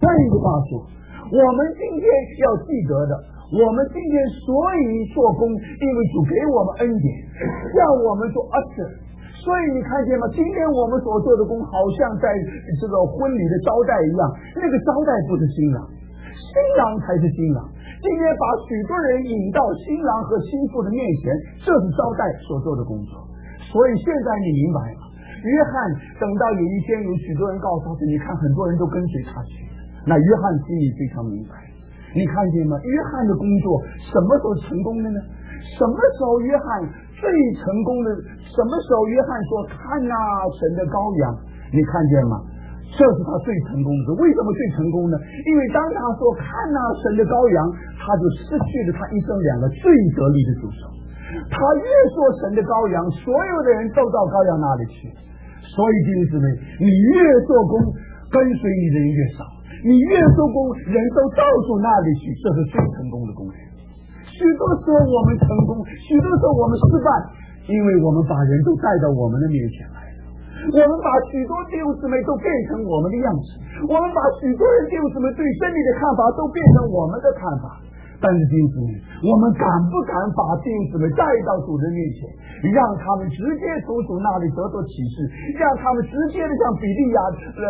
换一句话说，我们今天要记得的，我们今天所以做工，因为主给我们恩典，让我们做usher。所以你看见吗？今天我们所做的工，好像在这个婚礼的招待一样，那个招待不是新郎，新郎才是新郎。今天把许多人引到新郎和新妇的面前，这是招待所做的工作。所以现在你明白了，约翰等到有一天有许多人告诉他，你看很多人都跟随他去，那约翰心里非常明白。你看见吗？约翰的工作什么时候成功的呢？什么时候约翰最成功的？什么时候约翰说看啊神的羔羊？你看见吗？这是他最成功的。为什么最成功呢？因为当他说看啊神的羔羊，他就失去了他一生两个最得力的助手。他越说神的羔羊，所有的人都到羔羊那里去。所以弟兄姊妹，你越做工，跟随你的人越少；你越做工，人都到处那里去，这是最成功的工人。许多时候我们成功，许多时候我们失败，因为我们把人都带到我们的面前来了。我们把许多弟兄姊妹都变成我们的样子，我们把许多人弟兄姊妹对真理的看法都变成我们的看法。但是弟兄姊妹，我们敢不敢把弟兄姊妹带到主的面前，让他们直接从主那里得到启示，让他们直接的像比利亚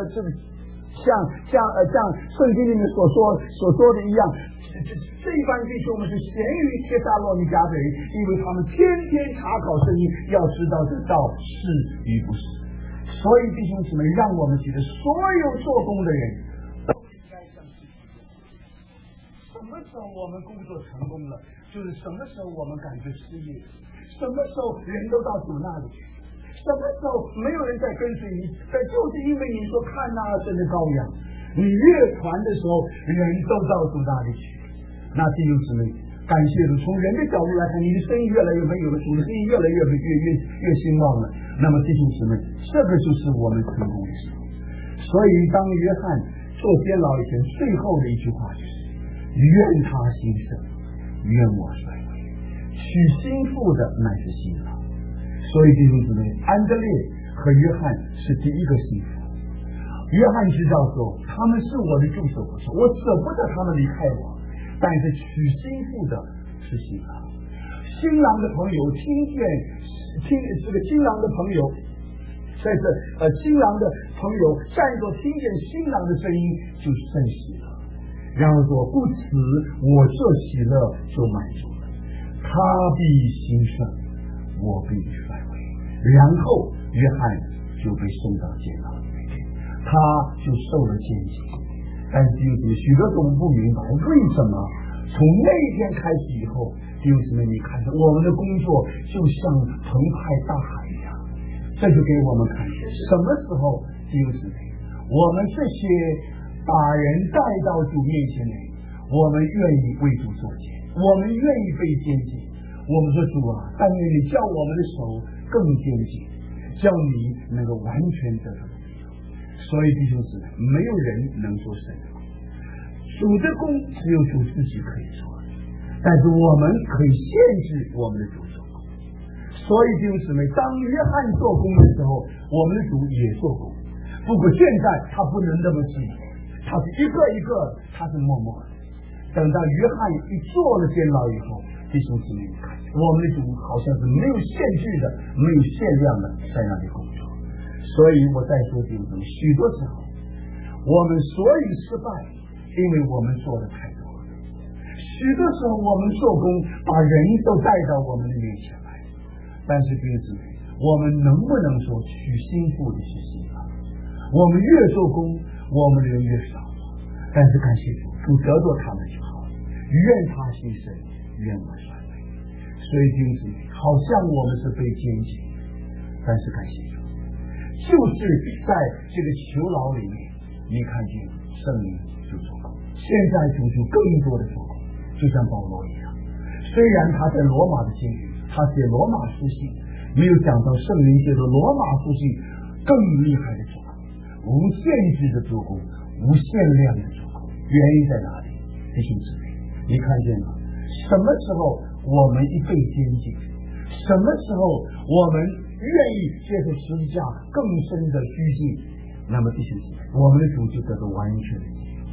像圣经里面所说的一样，这一班弟兄们是咸于帖撒罗尼迦的人，因为他们天天查考圣经，要知道这道是与不是。所以弟兄姊妹，让我们记得，所有做工的人都应该像是什么时候我们工作成功了，就是什么时候我们感觉失业，什么时候人都到主那里去，什么时候没有人在跟随你，就是因为你说看那神的羔羊，你越传的时候，人都到主那里去。那弟兄姊妹，感谢主，从人的角度来看，你的生意越来越美有了，主的生意越来越兴旺了。那么弟兄姊妹，这个就是我们成功的时候。所以当约翰做监牢以前，最后的一句话就是：愿他兴盛，愿我衰微。娶新妇的乃是新郎。所以弟兄姊妹，安德烈和约翰是第一个新妇。约翰知道说，他们是我的助手，我舍不得他们离开我。但是娶新妇的是新郎，新郎的朋友这个新郎的朋友，新郎的朋友站着听见新郎的声音就甚喜乐，然后说故此我这喜乐就满足了，他必兴盛，我必衰微。然后约翰就被送到监牢里面去，他就受了监禁。但是弟兄姊妹，许多人不明白为什么从那天开始以后，弟兄姊妹，你看我们的工作就像澎湃大海一样，这就给我们看什么时候弟兄姊妹，我们这些把人带到主面前的人，我们愿意为主做见，我们愿意被监禁。我们说主啊，但愿你叫我们的手更坚定，叫你能够完全得到。所以弟兄姊妹，没有人能做神的工，主的工只有主自己可以做，但是我们可以限制我们的主做工。所以弟兄姊妹，当约翰做工的时候，我们的主也做工。不过现在他不能那么自由，他是一个一个，他是默默的。等到约翰一做了监牢以后，弟兄姊妹看，我们的主好像是没有限制的，没有限量的在那里工作。所以我再说弟兄姊妹，许多时候我们所以失败，因为我们做的太多了。许多时候我们做工把人都带到我们的面前来，但是弟兄姊妹，我们能不能说娶新妇的是新郎？我们越做工，我们的人越少，但是感谢主，主得着他们就好了。愿他兴盛，愿我衰微。所以弟兄姊妹，好像我们是被监禁，但是感谢主，就是在这个囚牢里面，你看见圣灵就做工。现在主就更多的做工，就像保罗一样，虽然他在罗马的监狱，他写罗马书信，没有讲到圣灵借着罗马书信更厉害的做工，无限制的做工，无限量的做工。原因在哪里？弟兄姊妹，你看见吗？什么时候我们一被监禁，什么时候我们愿意接受十字架更深的虚心，那么弟兄姊妹，我们的主就得到完全的自由。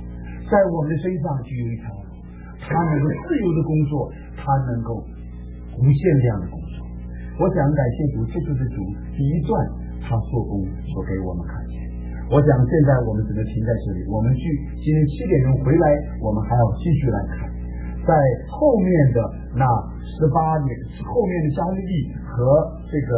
在我们的身上就有一条路，他能够自由的工作，他能够无限量的工作。我想感谢主，这就是主第一段他做工所给我们看见。我想现在我们只能停在这里，我们今天7点钟回来，我们还要继续来看，在后面的那18年后面的加利利和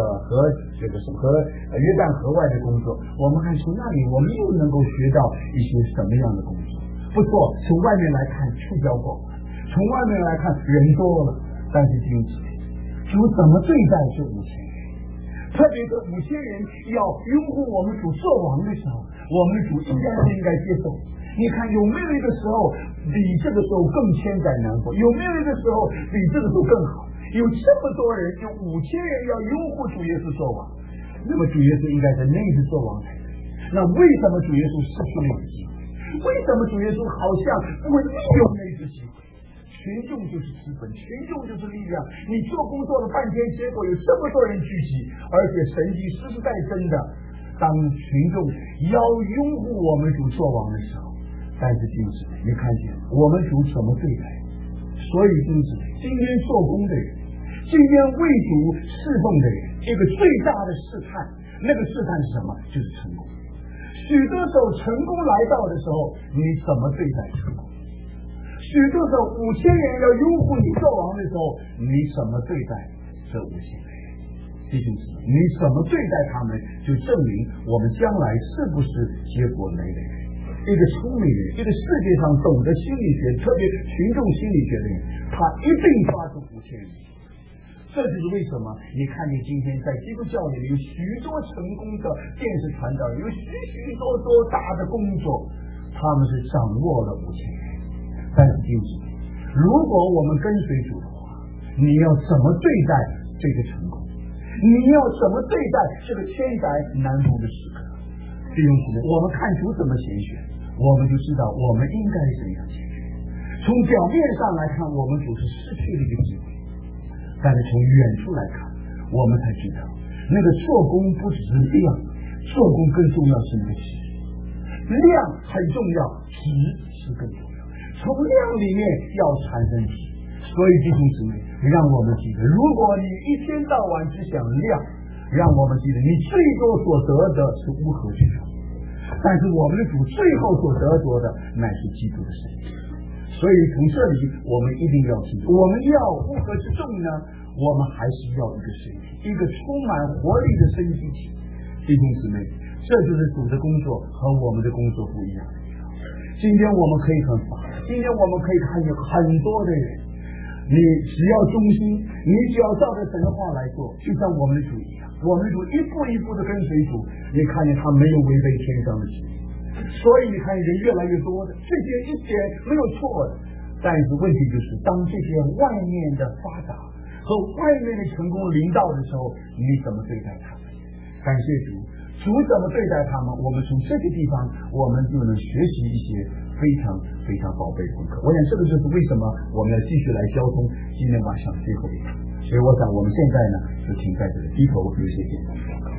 约旦河外的工作，我们看从那里我们又能够学到一些什么样的工作？不错，从外面来看触礁广泛，从外面来看人多了，但是弟兄姊妹，主怎么对待这5000人？特别是5000人要拥护我们主做王的时候，我们主应该不应该接受？你看有没有一个时候比这个时候更千载难逢？有没有一个时候比这个时候更好？有这么多人，有5000人要拥护主耶稣做王，那么主耶稣应该在那次做王才对。那为什么主耶稣失去那个机会？为什么主耶稣好像不会利用那次机会？群众就是资本，群众就是力量。你做工作了半天，结果有这么多人聚集，而且神迹实实在真的。当群众要拥护我们主做王的时候，但是弟兄姊妹，你看见我们主怎么对待？所以弟兄姊妹，今天做工的人，今天为主侍奉的人，一个最大的试探，那个试探是什么？就是成功。许多时候成功来到的时候，你怎么对待成功？许多时候5000人要拥护你做王的时候，你怎么对待这5000人？弟兄姊妹，你怎么对待他们，就证明我们将来是不是结果累累的人。一个聪明人，一个世界上懂得心理学，特别群众心理学的人，他一定抓住5000人。这就是为什么你看见今天在基督教里面有许多成功的电视传道人，有许多大的工作，他们是掌握了5000人。但是弟兄姊妹，如果我们跟随主的话，你要怎么对待这个成功？你要怎么对待这个千载难逢的时刻？弟兄姊妹，我们看主怎么拣选，我们就知道我们应该怎样拣选。从表面上来看，我们主是失去了一个机会，但是从远处来看，我们才知道那个做工不只是量，做工更重要是那个质。量很重要，质是更重要。从量里面要产生质。所以弟兄姊妹，让我们记得，如果你一天到晚只想量，让我们记得你最多所得的是乌合之众，但是我们的主最后所得着的乃是基督的身体。所以从这里我们一定要记得，我们要乌合之众呢，我们还是要一个身体，一个充满活力的身体体。弟兄姊妹，这就是主的工作和我们的工作不一样的地方。今天我们可以很法，今天我们可以看见很多的人，你只要忠心，你只要照着神的话来做，就像我们的主一样，我们的主一步一步的跟随主，你看见他没有违背天上的旨意。所以你看人越来越多的，这些一点没有错的，但是问题就是当这些外面的发达和外面的成功临到的时候，你怎么对待他们？感谢主，主怎么对待他们，我们从这个地方我们就能学习一些非常非常宝贝的功课。我想这个就是为什么我们要继续来交通今天晚上最后一场。所以我想我们现在呢就停在这里，低头有些简单的祷告。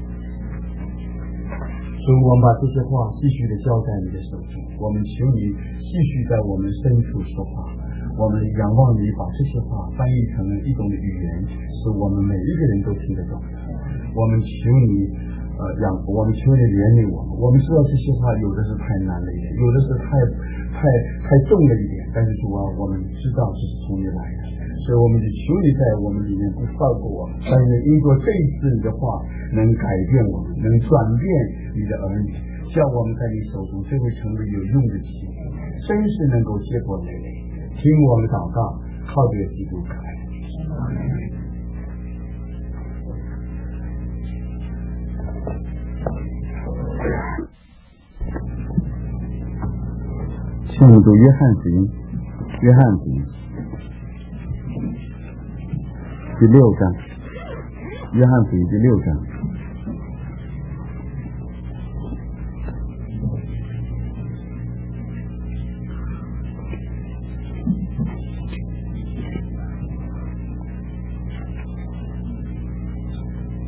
所以我们把这些话继续的交在你的手中，我们求你继续在我们深处说话，我们仰望你把这些话翻译成一种的语言，使我们每一个人都听得懂。我们求你我们求你原谅我们。我们知道这些话有的是太难了一点，有的是太重了一点，但是主啊，我们知道这是从你来的，所以我们就求你在我们里面不放过我们，但是因着这一次你的话能改变我们，能转变你的儿女，叫我们在你手中最会成为有用的器皿，真是能够结果累累。听我们祷告，靠这个基督可爱的名。 请我们读约翰福音第6章，约翰福音第6章。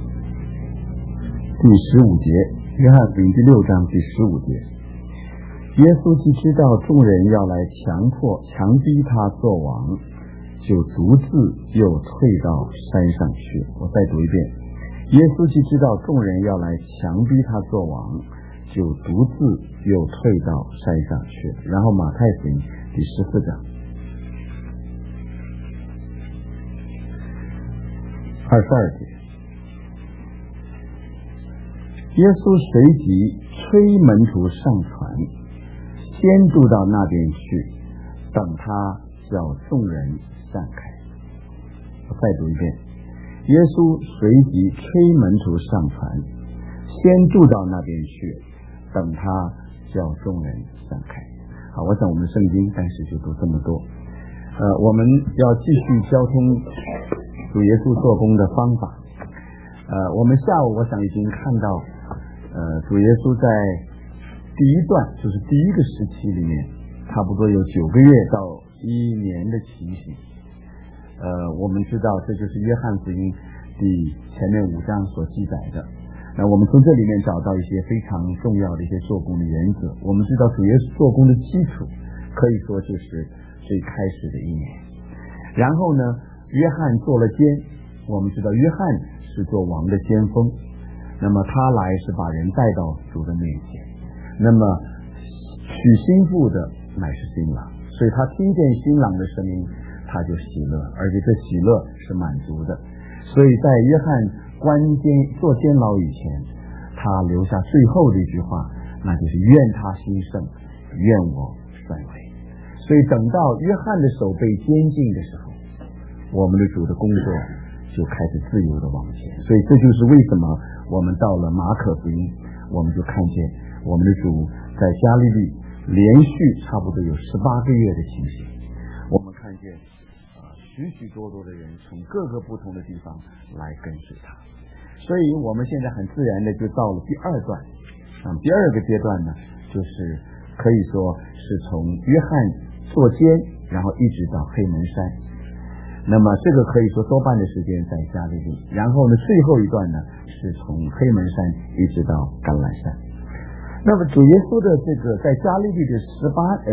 第15节，约翰福音第6章第15节。 耶稣既知道众人要来强逼他做王，就独自又退到山上去。我再读一遍，耶稣既知道众人要来强逼他做王，就独自又退到山上去。然后马太福音第14章22节，耶稣随即催门徒上船，先渡到那边去，等他叫众人散开。我再读一遍，耶稣随即催门徒上船，先渡到那边去，等他叫众人散开。好，我想我们的圣经暂时就读这么多。我们要继续交通主耶稣做工的方法。我们下午我想已经看到主耶稣在第一段，就是第一个时期里面，差不多有9个月到1年的情形。我们知道这就是约翰福音前面5章所记载的。那我们从这里面找到一些非常重要的一些做工的原则。我们知道主耶稣做工的基础可以说就是最开始的1年。然后呢，约翰做了监，我们知道约翰是做王的先锋，那么他来是把人带到主的面前，那么娶新妇的乃是新郎，所以他听见新郎的声音他就喜乐，而且这喜乐是满足的。所以在约翰做监牢以前，他留下最后的一句话，那就是愿他兴盛，愿我衰微。所以等到约翰的手被监禁的时候，我们的主的工作就开始自由的往前。所以这就是为什么我们到了马可福音，我们就看见我们的主在加利利连续差不多有18个月的情形。我们看见许许多多的人从各个不同的地方来跟随他。所以我们现在很自然的就到了第2段。第2个阶段呢，就是可以说是从约翰做监，然后一直到黑门山。那么这个可以说多半的时间在加利利，然后呢最后一段呢是从黑门山一直到橄榄山。那么主耶稣的这个在加利利的18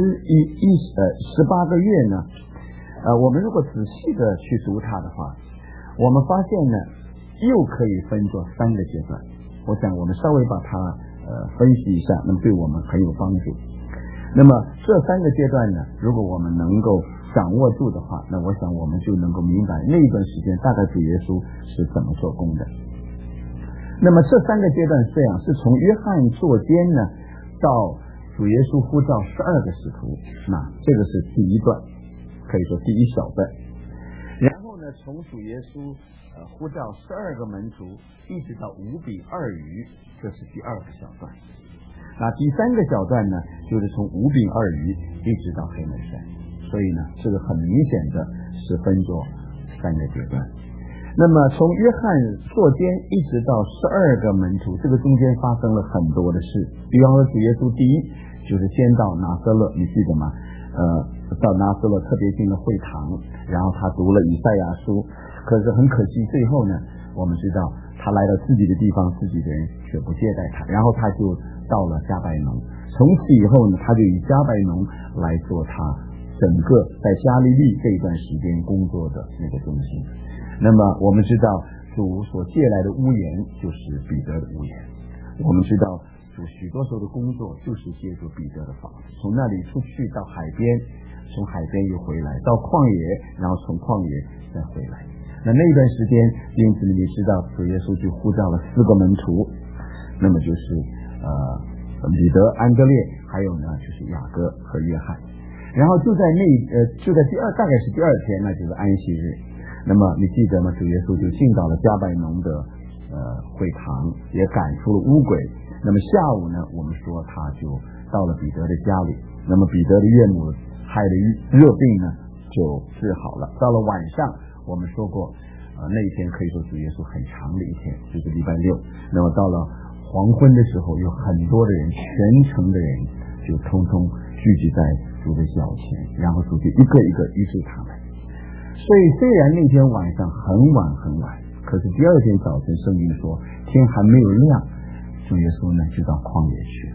个月呢，我们如果仔细的去读它的话，我们发现呢又可以分作3个阶段。我想我们稍微把它分析一下，那么对我们很有帮助。那么这3个阶段呢，如果我们能够掌握住的话，那我想我们就能够明白那一段时间大概主耶稣是怎么做工的。那么这3个阶段是这样，是从约翰做监呢到主耶稣呼召12个使徒，那这个是第一段，可以说第一小段。然后呢，从主耶稣呼召12个门徒一直到5比2鱼，这是第2个小段。那第3个小段呢，就是从5比2鱼一直到黑门山。所以呢，这个很明显的是分作3个阶段。那么从约翰做监一直到12个门徒，这个中间发生了很多的事。比方说主耶稣第一就是先到拿撒勒，你记得吗？到拿撒勒特别进了会堂，然后他读了以赛亚书。可是很可惜，最后呢，我们知道他来到自己的地方，自己的人却不接待他，然后他就到了加百农。从此以后呢，他就以加百农来做他整个在加利利这一段时间工作的那个中心。那么我们知道主所借来的屋檐就是彼得的屋檐，我们知道主许多时候的工作就是借助彼得的房子，从那里出去到海边，从海边又回来到旷野，然后从旷野再回来。那一段时间，因此你知道主耶稣就呼召了4个门徒，那么就是彼得、安德烈，还有呢就是雅各和约翰。然后就在大概是第2天，那就是安息日。那么你记得吗？主耶稣就进到了加百农的会堂，也赶出了污鬼。那么下午呢，我们说他就到了彼得的家里。那么彼得的岳母害的热病呢就治好了。到了晚上，我们说过那一天可以说主耶稣很长的一天，就是礼拜6。那么到了黄昏的时候，有很多的人，全城的人就通通聚集在主的脚前，然后主就一个一个医治他们。所以虽然那天晚上很晚，可是第2天早晨圣经说天还没有亮，主耶稣呢就到旷野去了。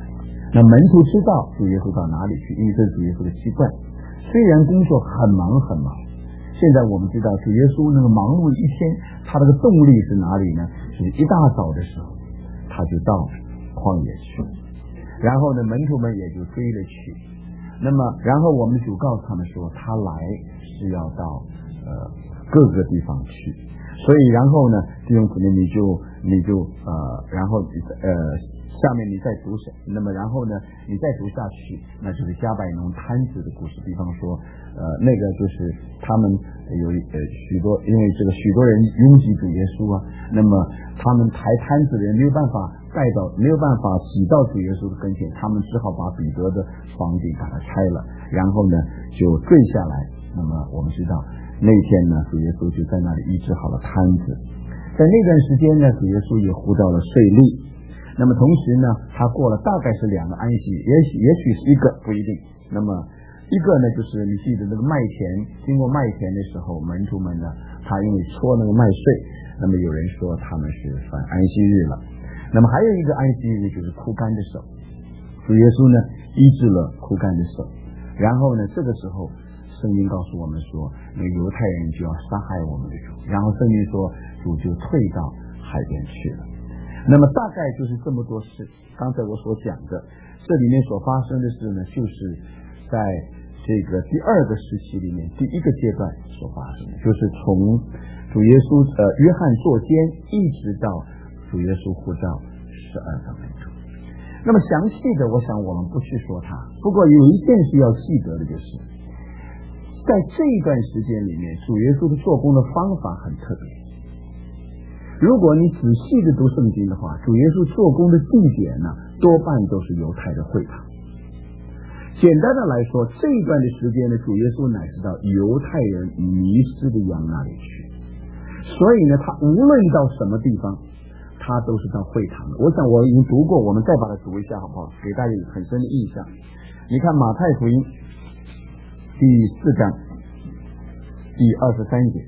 那门徒知道主耶稣到哪里去，因为这是主耶稣的习惯。虽然工作很忙很忙，现在我们知道主耶稣那个忙碌一天，他那个动力是哪里呢？就是一大早的时候他就到旷野去，然后呢门徒们也就追了去。那么然后我们主告诉他们说，他来是要到各个地方去。所以然后呢弟兄姊妹你就然后下面你再读那么然后呢你再读下去，那就是加百农摊子的故事。比方说那个就是他们有许多，因为这个许多人拥挤主耶稣啊，那么他们抬摊子的人没有办法挤到主耶稣的跟前，他们只好把彼得的房顶把它拆了，然后呢就坠下来。那么我们知道那天呢主耶稣就在那里医治好了摊子。在那段时间呢主耶稣也呼召了税吏，那么同时呢他过了大概是2个安息，也许是1个，不一定。那么一个呢就是你记得那个麦田，经过麦田的时候，门徒们呢他因为搓那个麦穗，那么有人说他们是犯安息日了。那么还有一个安息日就是枯干的手，主耶稣呢医治了枯干的手。然后呢这个时候圣经告诉我们说，那个犹太人就要杀害我们的主，然后圣经说主就退到海边去了。那么大概就是这么多事，刚才我所讲的这里面所发生的事呢，就是在这个第2个时期里面第1个阶段所发生的，就是从主耶稣约翰作监一直到主耶稣呼召12个门徒。那么详细的我想我们不去说它，不过有一件事要记得的，就是在这一段时间里面主耶稣的做工的方法很特别。如果你仔细的读圣经的话，主耶稣做工的地点呢多半都是犹太的会堂。简单的来说，这一段的时间呢主耶稣乃是到犹太人迷失的羊那里去，所以呢他无论到什么地方他都是到会堂的。我想我已经读过，我们再把它读一下好不好，给大家有很深的印象。你看马太福音第4章第23节，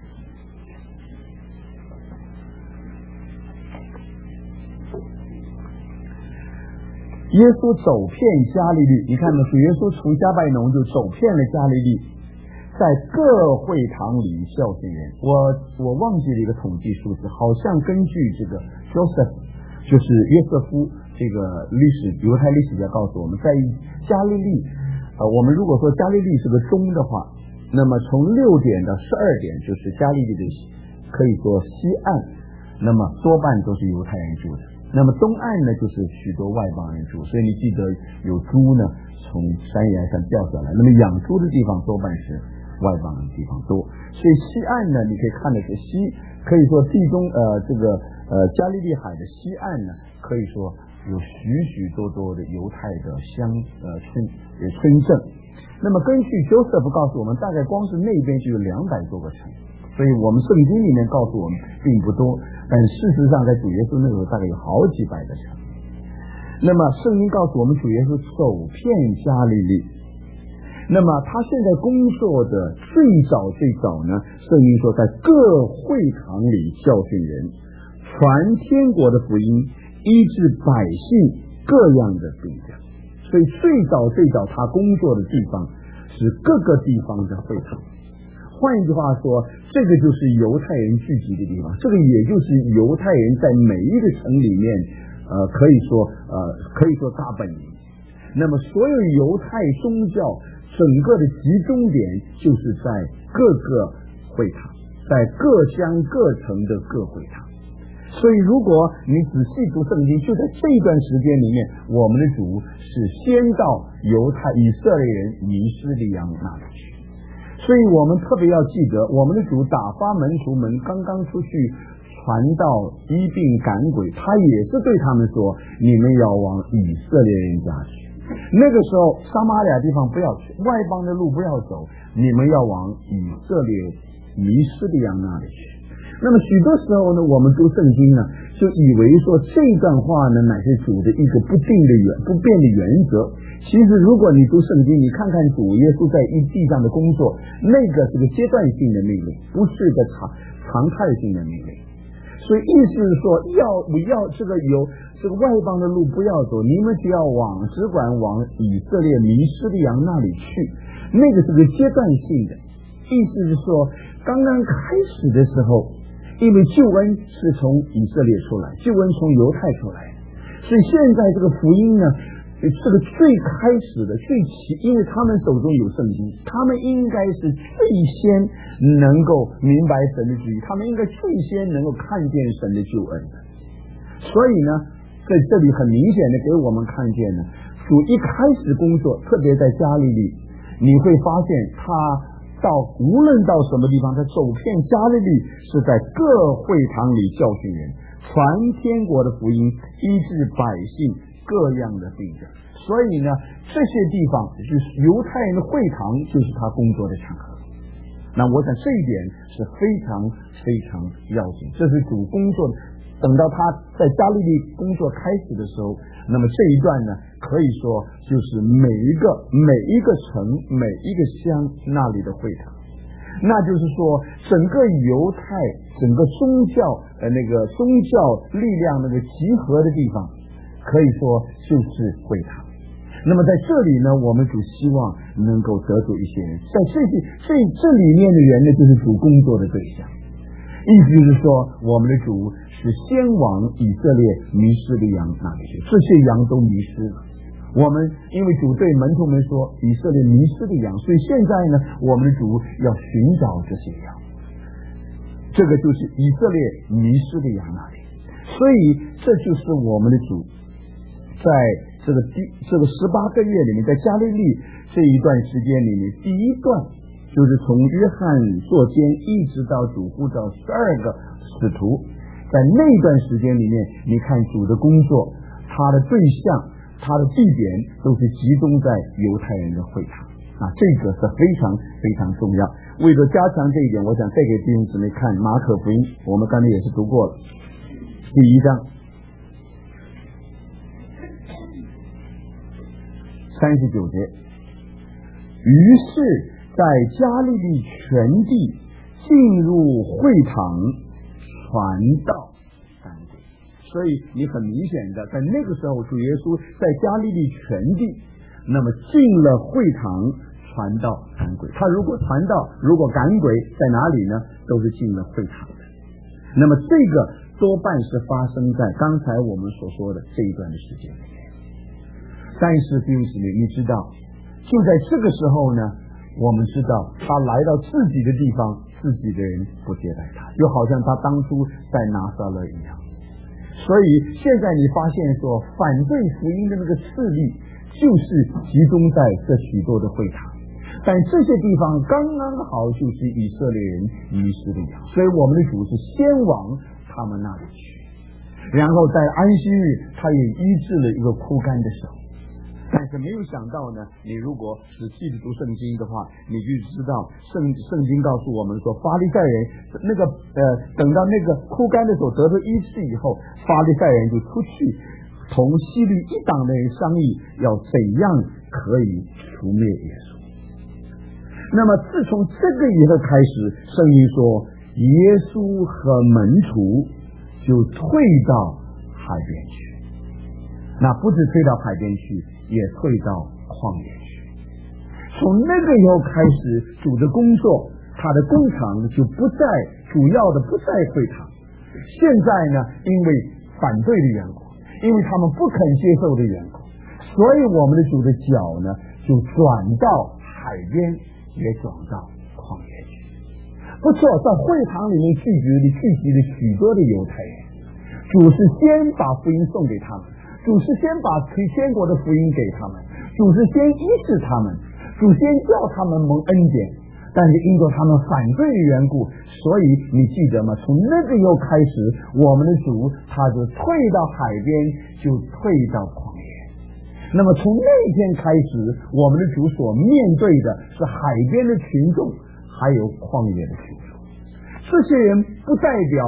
耶稣走遍加利利，你看呢，主耶稣从加百农就走遍了加利利，在各会堂里教训人。我忘记了一个统计数字，好像根据这个 Joseph 就是约瑟夫这个犹太历史家告诉我们，在加利利我们如果说加利利是个中的话，那么从6点到12点就是加利利的可以说西岸，那么多半都是犹太人住的。那么东岸呢就是许多外邦人住，所以你记得有猪呢从山崖上掉下来，那么养猪的地方多半是外邦人的地方多。所以西岸呢你可以看得出可以说地中加利利海的西岸呢，可以说有许多多的犹太的村镇。那么根据 Joseph 告诉我们，大概光是那边就有200多个城，所以我们圣经里面告诉我们并不多，但事实上在主耶稣那时候大概有好几百个城。那么圣经告诉我们主耶稣走遍加利利，那么他现在工作的最早呢，圣经说在各会堂里教训人，传天国的福音，医治百姓各样的病症。所以最早他工作的地方是各个地方的会堂。换一句话说，这个就是犹太人聚集的地方，这个也就是犹太人在每一个城里面可以说大本营。那么所有犹太宗教整个的集中点就是在各个会堂，在各乡各城的各会堂。所以如果你仔细读圣经，就在这一段时间里面，我们的主是先到以色列人迷失的羊那里去。所以我们特别要记得，我们的主打发门徒们刚刚出去传道医病赶鬼，他也是对他们说，你们要往以色列人家去。那个时候撒玛利亚地方不要去，外邦的路不要走，你们要往以色列迷失的羊那里去。那么许多时候呢，我们读圣经呢，就以为说这段话呢乃是主的一个不变的原则。其实如果你读圣经，你看看主耶稣在地上的工作，那个是个阶段性的命令，不是个常态性的命令。所所以意思是说，要这个外邦的路不要走，你们只要只管往以色列迷失的羊那里去。那个是个阶段性的，意思是说，刚刚开始的时候，因为救恩是从以色列出来，救恩从犹太出来，所以现在这个福音呢，这个最开始的因为他们手中有圣经，他们应该是最先能够明白神的旨意，他们应该最先能够看见神的救恩的。所以呢，在这里很明显的给我们看见呢，主一开始工作，特别在加利利，你会发现他无论到什么地方，他走遍加利利，是在各会堂里教训人，传天国的福音，医治百姓各样的病症。所以呢，这些地方就是犹太人的会堂，就是他工作的场合。那我想这一点是非常非常要紧，这是主工作的。等到他在加利利工作开始的时候，那么这一段呢，可以说就是每一个城、每一个乡那里的会堂，那就是说整个犹太、整个宗教力量那个集合的地方，可以说就是会堂。那么在这里呢，我们主希望能够得着一些人，在这里面的人呢，就是主工作的对象。意思就是说，我们的主是先往以色列迷失的羊那里去，这些羊都迷失了。我们因为主对门徒们说，以色列迷失的羊，所以现在呢，我们的主要寻找这些羊，这个就是以色列迷失的羊那里。所以这就是我们的主在这个18个月里面，在加利利这一段时间里面，第一段就是从约翰作监一直到主呼召12个使徒，在那段时间里面，你看主的工作，他的对象、他的地点都是集中在犹太人的会堂啊，这个是非常非常重要。为了加强这一点，我想再给弟兄姊妹看马可福音，我们刚才也是读过了，第1章39节，于是在加利利全地进入会堂传道3轨。所以你很明显的在那个时候，主耶稣在加利利全地，那么进了会堂传道3轨。他如果传道，如果赶鬼，在哪里呢？都是进了会堂的。那么这个多半是发生在刚才我们所说的这一段的时间里面。但是弟兄姊妹，你知道就在这个时候呢，我们知道他来到自己的地方，自己的人不接待他，就好像他当初在拿撒勒一样。所以现在你发现说，反对福音的那个势力就是集中在这许多的会堂，但这些地方刚刚好就是以色列人迷失的羊，所以我们的主是先往他们那里去，然后在安息日他也医治了一个枯干的手。但是没有想到呢，你如果仔细的读圣经的话，你就知道圣经告诉我们说，法利赛人等到那个枯干的手得到医治以后，法利赛人就出去同希律一党的人商议，要怎样可以除灭耶稣。那么自从这个以后开始，圣经说耶稣和门徒就退到海边去，那不止退到海边去，也退到旷野去。从那个以后开始，主的工作，他的工厂就主要的不在会堂。现在呢，因为反对的缘故，因为他们不肯接受的缘故，所以我们的主的脚呢，就转到海边，也转到旷野去。不错，在会堂里面聚集了许多的犹太人，主是先把福音送给他们，主是先把天国的福音给他们，主是先医治他们，主先叫他们蒙恩典。但是因着他们反对的缘故，所以你记得吗？从那个以后开始，我们的主他就退到海边，就退到旷野。那么从那一天开始，我们的主所面对的是海边的群众，还有旷野的群众。这些人不代表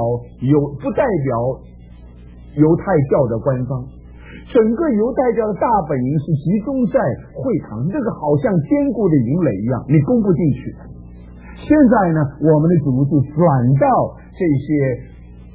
犹太教的官方，整个犹太教的大本营是集中在会堂，这个好像坚固的营垒一样，你攻不进去。现在呢，我们的主就转到这些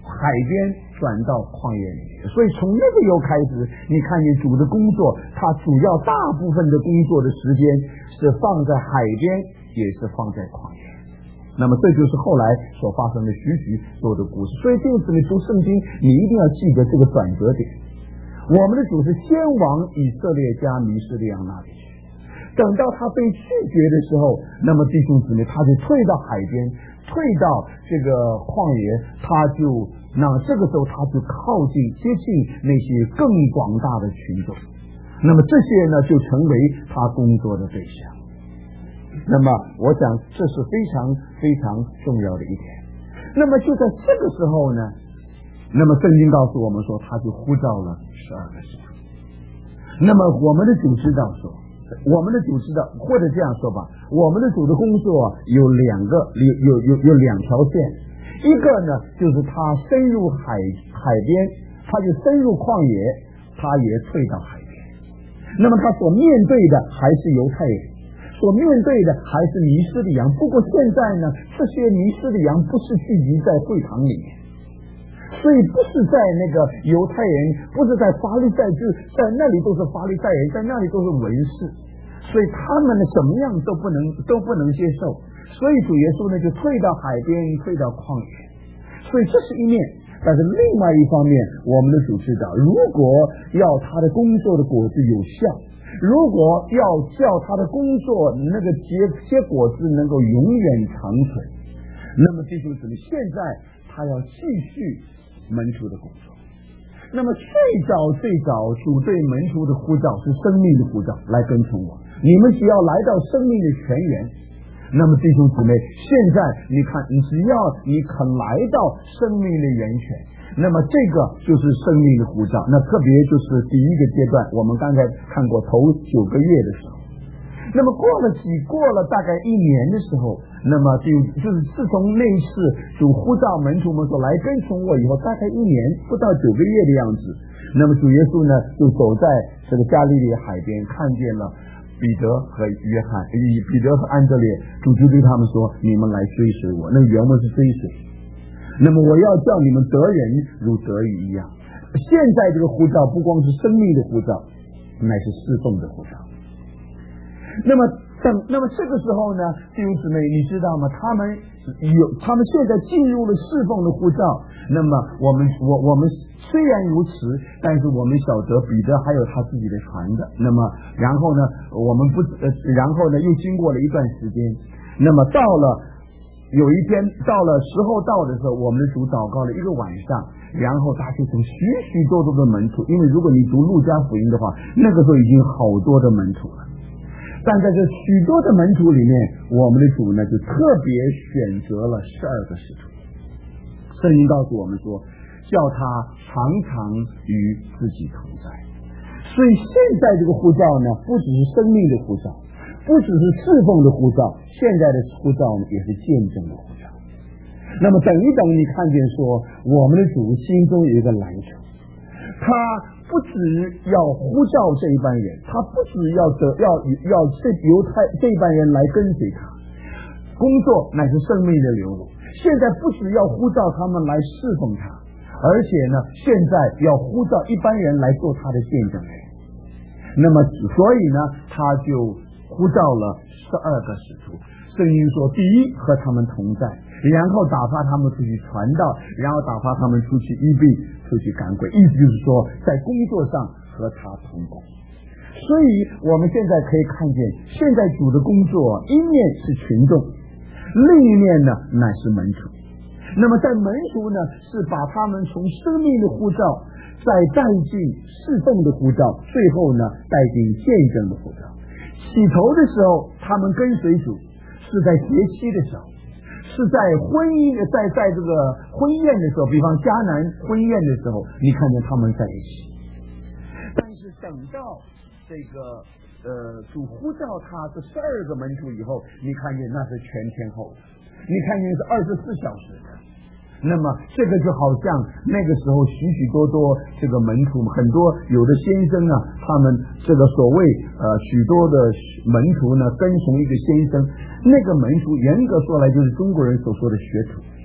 海边转到旷野里面。所以从那个又开始，你看见主的工作，他主要大部分的工作的时间是放在海边，也是放在旷野。那么这就是后来所发生的许多的故事。所以这次你读圣经，你一定要记得这个转折点。我们的主是先往以色列家弥士利亚那里去，等到他被拒绝的时候，那么弟兄姊妹他就退到海边，退到这个旷野，这个时候他就靠近接近那些更广大的群众，那么这些呢就成为他工作的对象。那么我想这是非常非常重要的一点。那么就在这个时候呢，那么圣经告诉我们说，他就呼召了12个使徒。那么我们的主知道，或者这样说吧，我们的主的工作有两条线，一个呢就是他深入海边，他就深入旷野，他也退到海边。那么他所面对的还是犹太人，所面对的还是迷失的羊。不过现在呢，这些迷失的羊不是聚集在会堂里面，所以不是在那个犹太人，不是在法利赛制，在那里都是法利赛人，在那里都是文士，所以他们呢怎么样都不能接受。所以主耶稣呢就退到海边，退到旷野。所以这是一面。但是另外一方面，我们的主知道，如果要他的工作的果子有效，如果要叫他的工作那个结果子能够永远长存，那么弟兄姊妹，现在他要继续门徒的工作。那么最早主对门徒的呼召是生命的呼召，来跟从我，你们只要来到生命的泉源。那么弟兄姊妹，现在你看，只要你肯来到生命的源泉，那么这个就是生命的呼召。那特别就是第一个阶段，我们刚才看过头9个月的时候，那么过了大概1年的时候，那么就是自从那一次主呼召门徒们说来跟从我以后，大概1年不到9个月的样子，那么主耶稣呢就走在这个加利利海边，看见了彼得和约翰，彼得和安德烈，主就对他们说，你们来追随我。那原文是追随，那么我要叫你们得人如得鱼一样。现在这个呼召不光是生命的呼召，乃是侍奉的呼召。那么这个时候呢，弟兄姊妹，你知道吗？他们现在进入了侍奉的呼召。那么我们虽然如此，但是我们晓得彼得还有他自己的传的。那么然后呢又经过了一段时间，那么有一天到了时候到的时候，我们的主祷告了一个晚上，然后他就从许多的门徒，因为如果你读路加福音的话，那个时候已经好多的门徒了。但在这许多的门徒里面，我们的主呢就特别选择了12个使徒。圣经告诉我们说，叫他常常与自己同在。所以现在这个呼召呢，不只是生命的呼召，不只是侍奉的呼召，现在的呼召呢也是见证的呼召。那么等一等，你看见说，我们的主心中有一个蓝图，他不只要呼召这一班人，他不只要这一班人来跟随他，工作乃是生命的流露。现在不只要呼召他们来侍奉他，而且呢，现在要呼召一般人来做他的见证人。那么所以呢，他就呼召了12个使徒。圣经说，第一和他们同在，然后打发他们出去传道，然后打发他们出去医病，出去赶鬼。意思就是说，在工作上和他同工。所以我们现在可以看见，现在主的工作一面是群众，另一面呢乃是门徒。那么在门徒呢，是把他们从生命的呼召再带进侍奉的呼召，最后呢带进见证的呼召。起头的时候他们跟随主是在节期的时候，是在在这个婚宴的时候，比方迦南婚宴的时候，你看见他们在一起。但是等到这个主呼召他这12个门徒以后，你看见那是全天候的，你看见是24小时的。那么这个就好像那个时候许多这个门徒，很多有的先生啊，他们这个所谓许多的门徒呢跟从一个先生，那个门徒严格说来就是中国人所说的学徒，他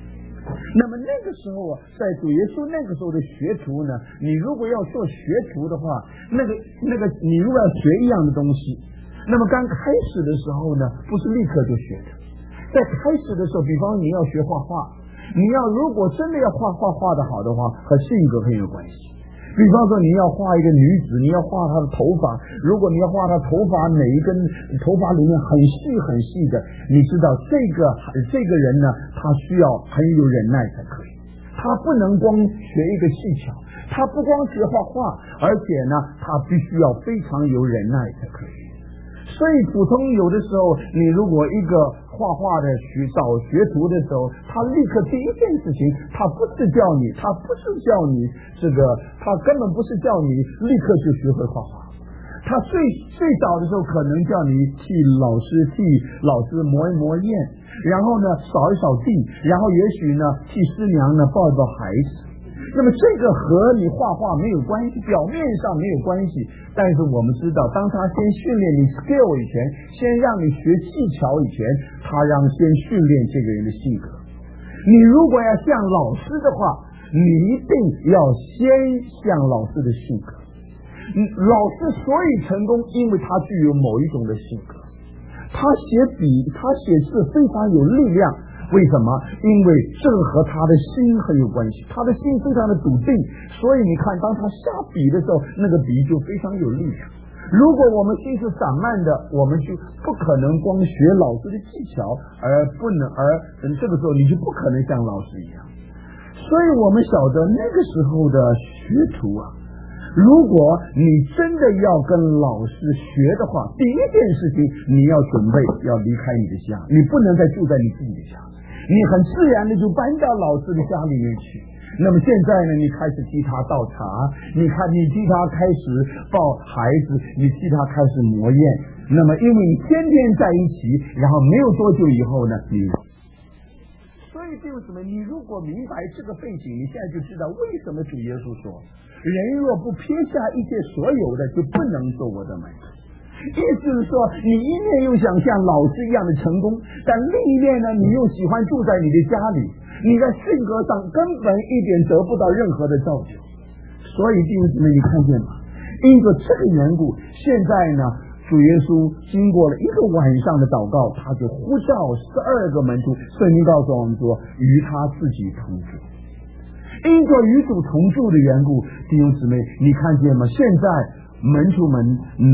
那么那个时候在主耶稣那个时候的学徒呢，你如果要做学徒的话，那个你如果要学一样的东西，那么刚开始的时候呢，不是立刻就学的。在开始的时候，比方你要学画画，你要如果真的要画的好的话，和性格很有关系。比方说你要画一个女子，你要画她的头发，如果你要画她头发哪一根头发里面很细很细的，你知道这个人呢，他需要很有忍耐才可以。他不能光学一个技巧，他不光学画画，而且呢，他必须要非常有忍耐才可以。所以普通有的时候，你如果一个画画的找学徒的时候，他立刻第一件事情，他不是叫你这个，他根本不是叫你立刻就学会画画。他最早的时候可能叫你替老师磨一磨砚，然后呢扫一扫地，然后也许呢替师娘呢抱一抱孩子。那么这个和你画画没有关系，表面上没有关系，但是我们知道，当他先训练你 skill 以前，先让你学技巧以前，他先训练这个人的性格。你如果要像老师的话，你一定要先像老师的性格。老师所以成功，因为他具有某一种的性格。他写字非常有力量。为什么？因为这和他的心很有关系，他的心非常的笃定，所以你看当他下笔的时候，那个笔就非常有力量。如果我们心是散漫的，我们就不可能光学老师的技巧，而这个时候你就不可能像老师一样。所以我们晓得那个时候的学徒啊，如果你真的要跟老师学的话，第一件事情你要准备要离开你的家，你不能再住在你自己的家，你很自然的就搬到老师的家里面去。那么现在呢，你开始替他倒茶，你替他开始抱孩子，你替他开始磨砚。那么因为你天天在一起，然后没有多久以后呢，所以弟兄姊妹，你如果明白这个背景，你现在就知道为什么主耶稣说，人若不撇下一切所有的，就不能做我的门徒。意思是说，你一面又想像老师一样的成功，但另一面呢，你又喜欢住在你的家里，你在性格上根本一点得不到任何的造就。所以弟兄姊妹，你看见吗？因着这个缘故，现在呢，主耶稣经过了一个晚上的祷告，他就呼召12个门徒。圣经告诉我们说，与他自己同住。因着与主同住的缘故，弟兄姊妹，你看见吗？现在门徒们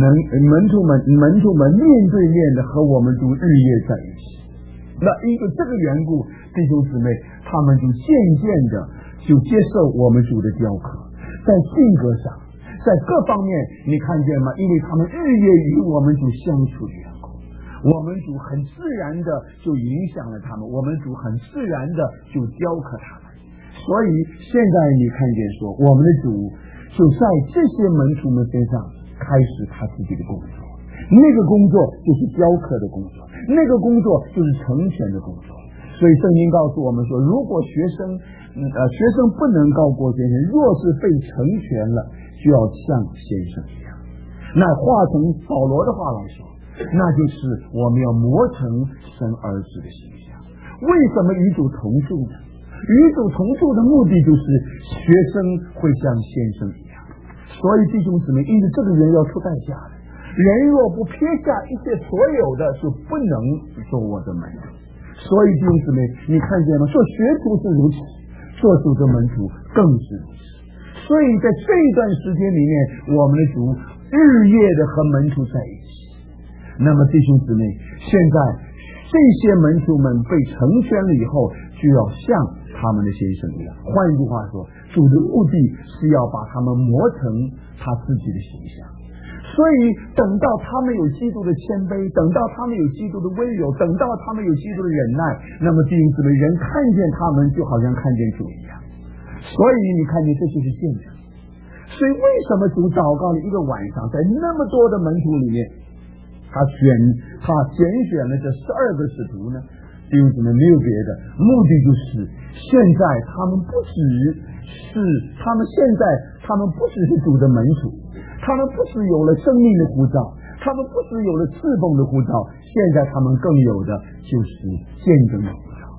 面对面的和我们主日夜在一起。那因为这个缘故，弟兄姊妹，他们就渐渐的就接受我们主的雕刻，在性格上，在各方面，你看见吗？因为他们日夜与我们主相处的缘故，我们主很自然的就影响了他们，我们主很自然的就雕刻他们。所以现在你看见说，我们的主就在这些门徒们身上开始他自己的工作，那个工作就是雕刻的工作，那个工作就是成全的工作。所以圣经告诉我们说，如果学生不能高过先生，若是被成全了，就要像先生一样。那化成保罗的话来说，那就是我们要磨成神儿子的形象。为什么与主同住呢？与主同住的目的就是学生会像先生一样。所以弟兄姊妹，因为这个人要出代价的，人若不撇下一切所有的，就不能做我的门徒。所以弟兄姊妹，你看见吗？做学徒是如此，做主的门徒更是如此。所以在这一段时间里面，我们的主日夜的和门徒在一起。那么弟兄姊妹，现在这些门徒们被成全了以后，就要像他们的先生一样。换一句话说，主的目的是要把他们磨成他自己的形象。所以等到他们有基督的谦卑，等到他们有基督的温柔，等到他们有基督的忍耐，那么弟兄姊妹，人看见他们就好像看见主一样。所以你看见这就是见证。所以为什么主祷告了一个晚上，在那么多的门徒里面，他拣选了这12个使徒呢？弟兄姊妹，没有别的目的，就是现在他们不只是主的门徒，他们不只有了生命的呼召，他们不只有了侍奉的呼召，现在他们更有的就是见证的呼召。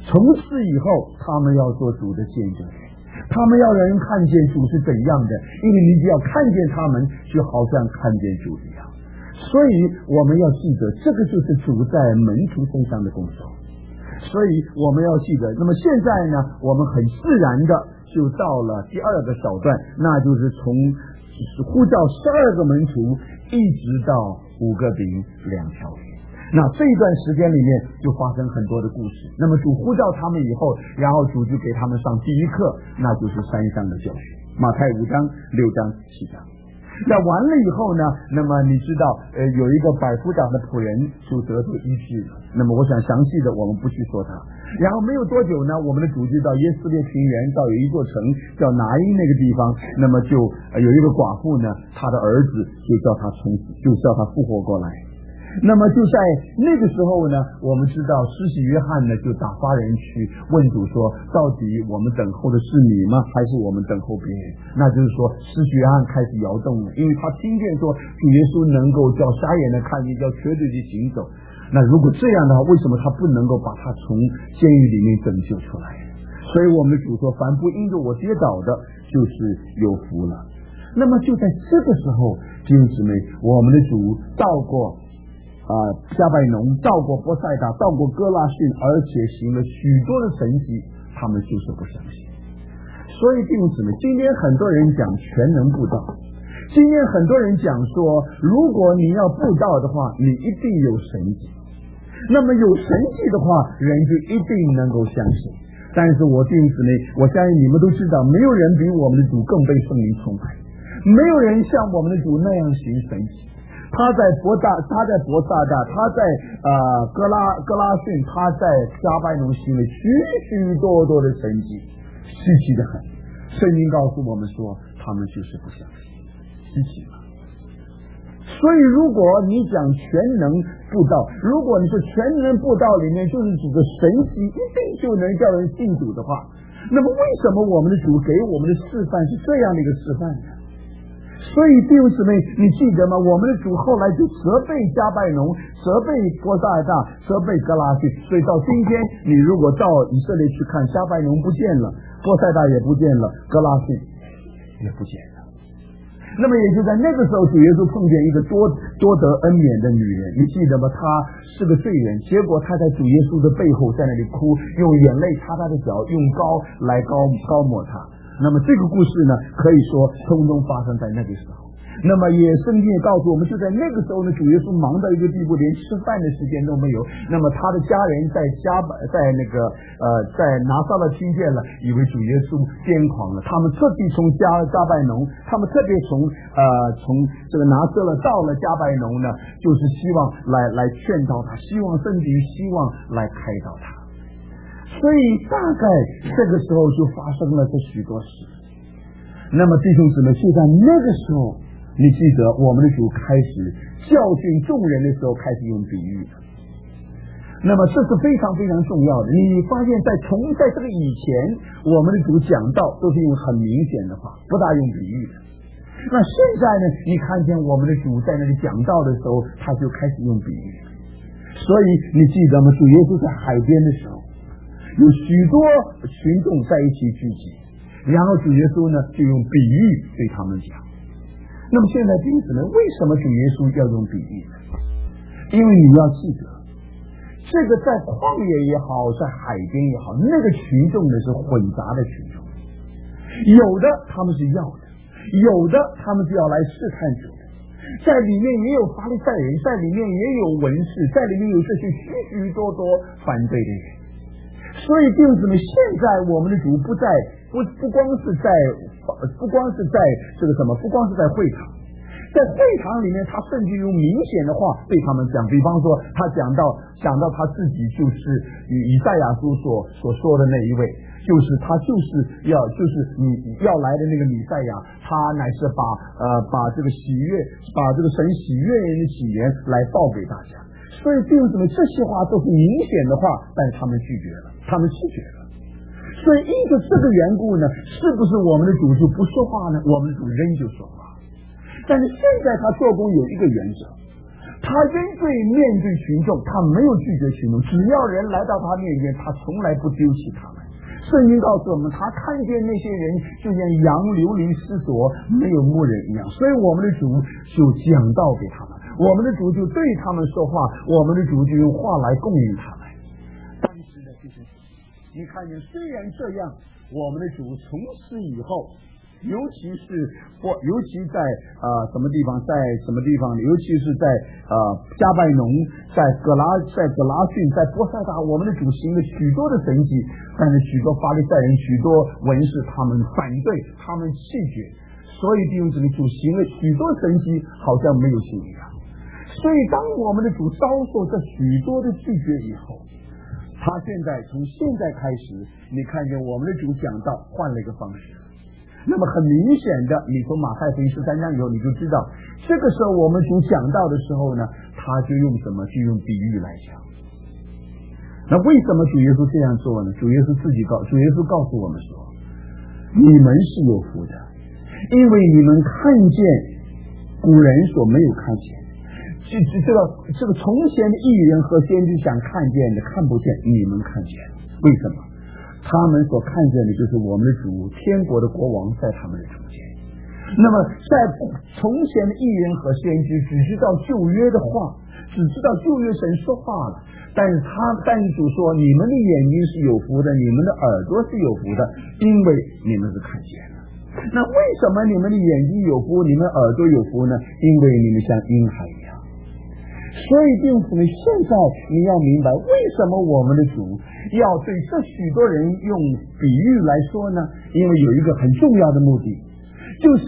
从此以后他们要做主的见证人，他们要让人看见主是怎样的，因为你只要看见他们就好像看见主一样。所以我们要记得，这个就是主在门徒身上的工作。所以我们要记得，那么现在呢，我们很自然的就到了第二个小段，那就是从呼召12个门徒一直到5个饼2条鱼。那这一段时间里面就发生很多的故事。那么主呼召他们以后，然后主就给他们上第一课，那就是山上的教训，马太5章、6章、7章。那完了以后呢，那么你知道有一个百夫长的仆人就得到医治了。那么我想详细的我们不去说他。然后没有多久呢，我们的主就到耶斯列平原，到有一座城叫拿因那个地方，那么就有一个寡妇呢，她的儿子就叫他复活过来。那么就在那个时候呢，我们知道施洗约翰呢就打发人去问主说，到底我们等候的是你吗，还是我们等候别人？那就是说施洗约翰开始摇动了，因为他听见说主耶稣能够叫瞎眼的看见，叫瘸腿的行走。那如果这样的话，为什么他不能够把他从监狱里面拯救出来？所以我们的主说，凡不因着我跌倒的，就是有福了。那么就在这个时候，弟兄姊妹，我们的主到过加百农，到过伯赛大，到过哥拉汛，而且行了许多的神迹，他们就是不相信。所以弟兄姊妹，今天很多人讲全能布道，今天很多人讲说，如果你要布道的话，你一定有神迹。那么有神迹的话，人就一定能够相信。但是我弟兄姊妹，我相信你们都知道，没有人比我们的主更被圣灵充满，没有人像我们的主那样行神迹。他在伯萨大，他在哥拉汛，他在加百农行了许许多多的神迹，稀奇的很。圣经告诉我们说，他们就是不相信，稀奇了。所以如果你讲全能布道，如果你说全能布道里面就是主的神迹一定就能叫人信主的话，那么为什么我们的主给我们的示范是这样的一个示范呢？所以弟兄姊妹，你记得吗？我们的主后来就责备加百农，责备伯赛大，责备哥拉汛。所以到今天，你如果到以色列去看，加百农不见了，伯赛大也不见了，哥拉汛也不见了。那么也就在那个时候，主耶稣碰见一个多得恩典的女人，你记得吗？她是个罪人，结果她在主耶稣的背后在那里哭，用眼泪擦他的脚，用膏来膏抹他。那么这个故事呢，可以说通通发生在那个时候。那么也圣经也告诉我们，就在那个时候呢，主耶稣忙到一个地步，连吃饭的时间都没有。那么他的家人在拿撒勒听见了，以为主耶稣癫狂了，他们特地从加百农，他们特别从这个拿撒勒到了加百农呢，就是希望来劝导他，希望甚至于希望来开导他。所以大概这个时候就发生了这许多事。那么弟兄姊妹，就在那个时候，你记得我们的主开始教训众人的时候，开始用比喻的。那么这是非常非常重要的。你发现在这个以前，我们的主讲道都是用很明显的话，不大用比喻的。那现在呢，你看见我们的主在那里讲道的时候，他就开始用比喻。所以你记得吗？主耶稣在海边的时候，有许多群众在一起聚集，然后主耶稣呢就用比喻对他们讲。那么现在弟兄姊妹，为什么主耶稣要用比喻呢？因为你要记得，这个在旷野也好，在海边也好，那个群众呢是混杂的群众，有的他们是要的，有的他们是要来试探主的，在里面也有法利赛人，在里面也有文士，在里面有这些许许多多反对的人。所以弟兄姊妹，现在我们的主不光是在会场，在会场里面，他甚至用明显的话对他们讲，比方说他讲到他自己就是以赛亚书所说的那一位，就是他就是你要来的那个弥赛亚，他乃是把这个神喜悦人的喜言来报给大家。所以弟兄姊妹，这些话都是明显的话，但是他们拒绝了。所以因着这个缘故呢，是不是我们的主就不说话呢？我们的主仍旧说话。但是现在他做工有一个原则， 他仍对面对群众，他没有拒绝群众，只要人来到他面前，他从来不丢弃他们。圣经告诉我们，他看见那些人就像羊流离失所，没有牧人一样，所以我们的主就讲道给他们，我们的主就对他们说话，我们的主就用话来供应他们。但是呢，就是你看见，虽然这样，我们的主从此以后，尤其在什么地方，在什么地方，尤其是在加拜农，在格拉逊，在波塞大，我们的主行了许多的神迹，但是许多法利赛人、许多文士他们反对，他们弃绝，所以弟兄姊妹，主行了许多神迹，好像没有行一样。所以当我们的主遭受这许多的拒绝以后，他从现在开始，你看见我们的主讲道换了一个方式。那么很明显的，你从马太福音13章以后，你就知道，这个时候我们主讲道的时候呢，他就用什么？就用比喻来讲。那为什么主耶稣这样做呢？主耶稣告诉我们说，你们是有福的，因为你们看见古人所没有看见，这个从前的义人和先知想看见的看不见，你们看见，为什么？他们所看见的就是我们的主天国的国王在他们的中间。那么在从前的义人和先知只知道旧约的话，只知道旧约神说话了，但是主说，你们的眼睛是有福的，你们的耳朵是有福的，因为你们是看见了。那为什么你们的眼睛有福，你们耳朵有福呢？因为你们像婴孩一样。所以弟兄姊妹，现在你要明白，为什么我们的主要对这许多人用比喻来说呢？因为有一个很重要的目的，就是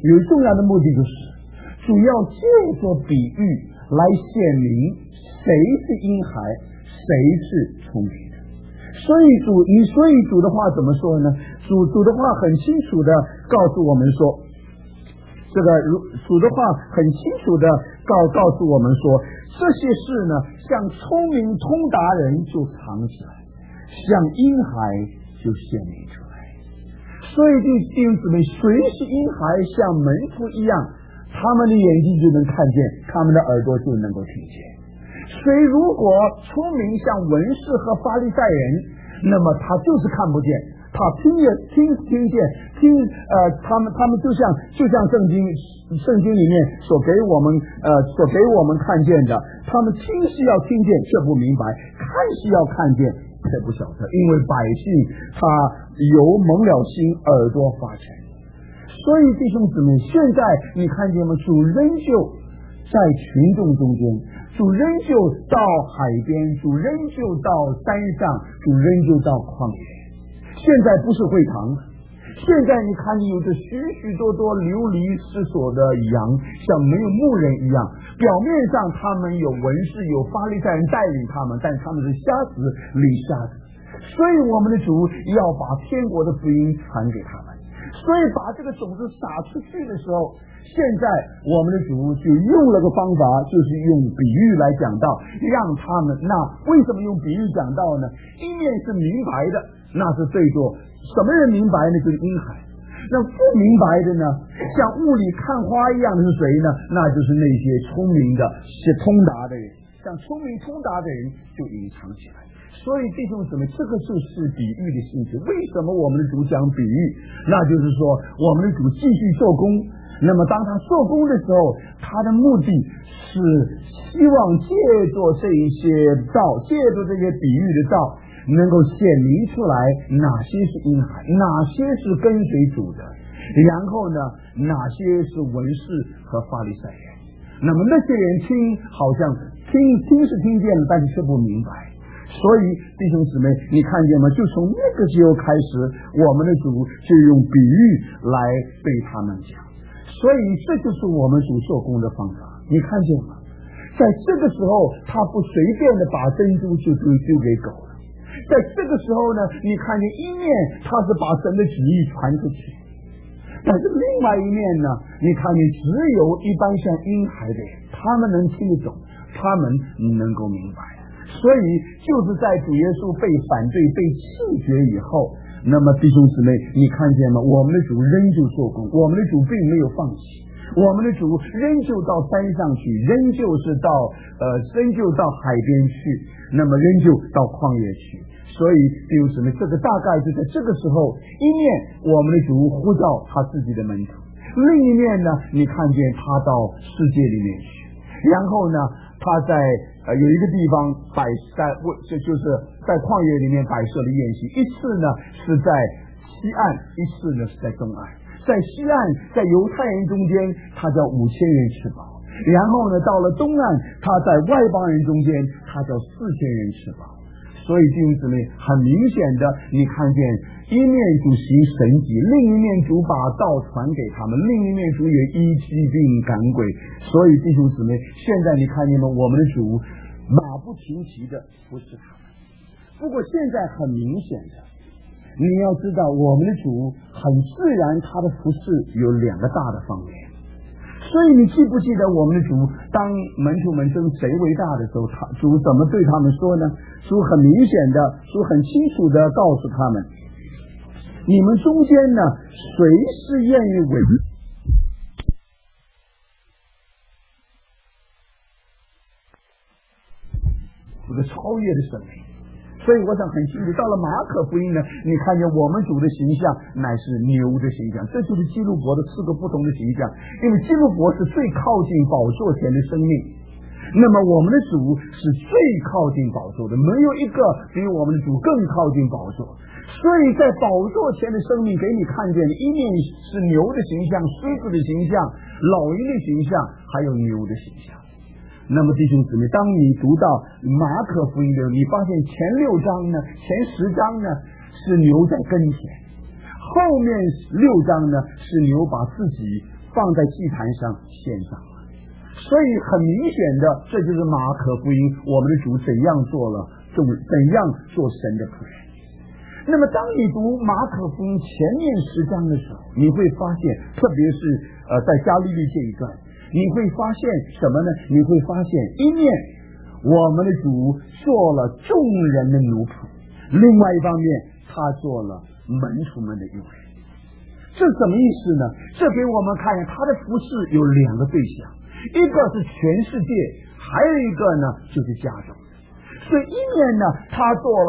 主要借着比喻来显明谁是婴孩，谁是聪明的。所以主的话怎么说呢？主的话很清楚的告诉我们说，主的话很清楚的告诉我们说，这些事呢，像聪明通达人就藏起来，像婴孩就显明出来。所以弟兄姊妹，谁是婴孩，像门徒一样，他们的眼睛就能看见，他们的耳朵就能够听见。谁如果聪明像文士和法利赛人，那么他就是看不见，他听见，他们就像圣经里面所给我们看见的，他们听是要听见却不明白，看是要看见却不晓得，因为百姓他油蒙了心，耳朵发沉。所以弟兄姊妹，现在你看见吗？主仍旧在群众中间，主仍旧到海边，主仍旧到山上，主仍旧到旷野。现在不是会堂，现在你看见有着许多流离失所的羊，像没有牧人一样，表面上他们有文士有法利赛人带领他们，但他们是瞎子领瞎子。所以我们的主要把天国的福音传给他们，所以把这个种子撒出去的时候，现在我们的主就用了个方法，就是用比喻来讲道，让他们。那为什么用比喻讲道呢？一面是明白的，那是对做什么人明白呢？就是婴孩。那不明白的呢，像雾里看花一样的是谁呢？那就是那些聪明的是通达的人，像聪明通达的人就隐藏起来。所以弟兄姊妹，这个就是比喻的性质。为什么我们的主讲比喻？那就是说我们的主继续做工，那么当他做工的时候，他的目的是希望借着这一些道，借着这些比喻的道，能够显明出来哪些是婴孩，哪些是跟随主的，然后呢，哪些是文士和法利赛人。那么那些人听好像听是听见了，但是却不明白。所以弟兄姊妹，你看见吗？就从那个时候开始，我们的主就用比喻来对他们讲。所以这就是我们主做工的方法，你看见吗？在这个时候，他不随便的把珍珠就丢给狗了。在这个时候呢，你看见一面他是把神的旨意传出去，但是另外一面呢，你看见只有一般像婴孩的人，他们能听得懂，他们能够明白。所以就是在主耶稣被反对被弃绝以后，那么弟兄姊妹，你看见吗？我们的主仍旧做工，我们的主并没有放弃。 我们的主仍旧到山上去，仍旧到海边去，那么仍旧到旷野去。所以弟兄姊妹，这个大概就在这个时候，一面我们的主呼召他自己的门徒，另一面呢，你看见他到世界里面去，然后呢，他在有一个地方就是在旷野里面摆设了宴席，一次呢是在西岸，一次呢是在东岸。在西岸，在犹太人中间，他叫5000人吃饱；然后呢，到了东岸，他在外邦人中间，他叫4000人吃饱。所以弟兄姊妹，很明显的，你看见一面主行神迹，另一面主把道传给他们，另一面主也医疾病赶鬼。所以弟兄姊妹，现在你看见吗？我们的主马不停蹄的服侍他们。不过现在很明显的，你要知道，我们的主很自然，他的服侍有2个大的方面。所以你记不记得我们的主当门徒们争谁为大的时候，主怎么对他们说呢？主很明显的，主很清楚的告诉他们，你们中间呢，谁是愿意为这个超越的生命。所以我想很清楚，到了马可福音呢，你看见我们主的形象乃是牛的形象，这就是基路伯的4个不同的形象。因为基路伯是最靠近宝座前的生命，那么我们的主是最靠近宝座的，没有一个比我们的主更靠近宝座。所以在宝座前的生命给你看见，一面是牛的形象、狮子的形象、老鹰的形象，还有牛的形象。那么弟兄姊妹，当你读到马可福音的，你发现前6章呢，前10章呢是牛在跟前，后面6章呢是牛把自己放在祭坛上献上了。所以很明显的，这就是马可福音我们的主怎样做神的仆人。那么当你读马可福音前面10章的时候，你会发现，特别是在加利利这一段，你会发现什么呢？你会发现一面我们的主做了众人的奴仆，另外一方面他做了门徒们的一位。这什么意思呢？这给我们看见他的服侍有2个对象，一个是全世界，还有一个呢就是家中。所以一面呢他做了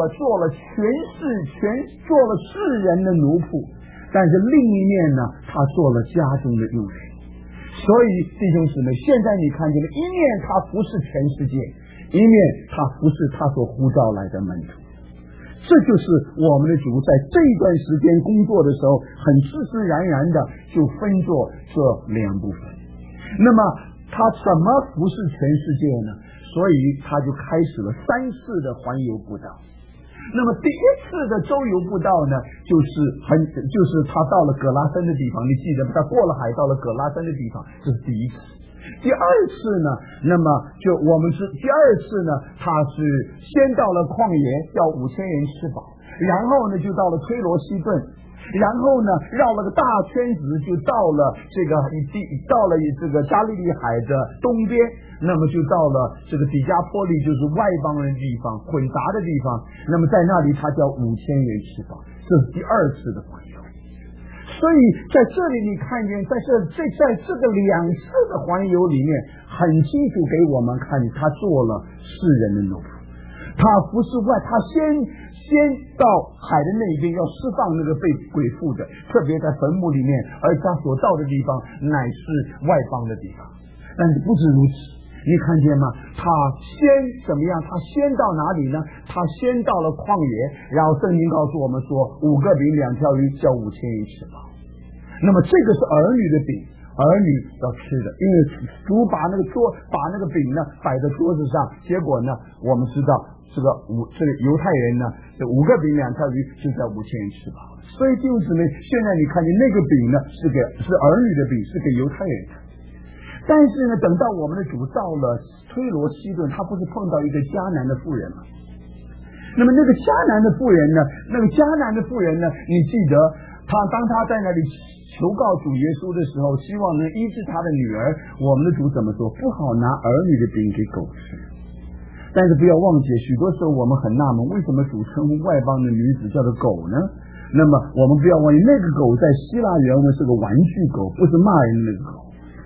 世人的奴仆，但是另一面呢他做了家中的一位。所以弟兄姊妹，现在你看见了，一面他服侍全世界，一面他服侍他所呼召来的门徒。这就是我们的主在这段时间工作的时候，很自自然然的就分作这2部分。那么他怎么服侍全世界呢？所以他就开始了3次的环游布道。那么第一次的周游布道呢，就是他到了葛拉森的地方，你记得他过了海到了葛拉森的地方，这是第一次。第二次呢，那么第二次呢，他是先到了旷野，叫5000人吃饱，然后呢就到了推罗西顿，然后呢绕了个大圈子，就到了这个加利利海的东边，那么就到了这个底加波利，就是外邦人的地方，混杂的地方。那么在那里他叫5000人吃饱，这是第二次的环游。所以在这里你看见，在这个2次的环游里面，很清楚给我们看见他做了世人的奴仆，他服侍他先到海的那边要释放那个被鬼附的，特别在坟墓里面，而他所到的地方乃是外邦的地方。但是不止如此，你看见吗？他先怎么样？他先到哪里呢？他先到了旷野，然后圣经告诉我们说，5个饼2条鱼叫5000人吃饱。那么这个是儿女的饼，儿女要吃的，因为主把那个饼呢摆在桌子上，结果呢我们知道这个犹太人呢，这5个饼2条鱼就在5000人吃饱。所以弟兄姊妹，现在你看见那个饼呢是儿女的饼，是给犹太人的。但是呢，等到我们的主到了推罗西顿，他不是碰到一个迦南的妇人吗？那么那个迦南的妇人呢，你记得当他在那里求告主耶稣的时候，希望能医治他的女儿，我们的主怎么说？不好拿儿女的饼给狗吃。但是不要忘记，许多时候我们很纳闷，为什么主称呼外邦的女子叫做狗呢？那么我们不要忘记，那个狗在希腊原文是个玩具狗，不是骂人的那个狗。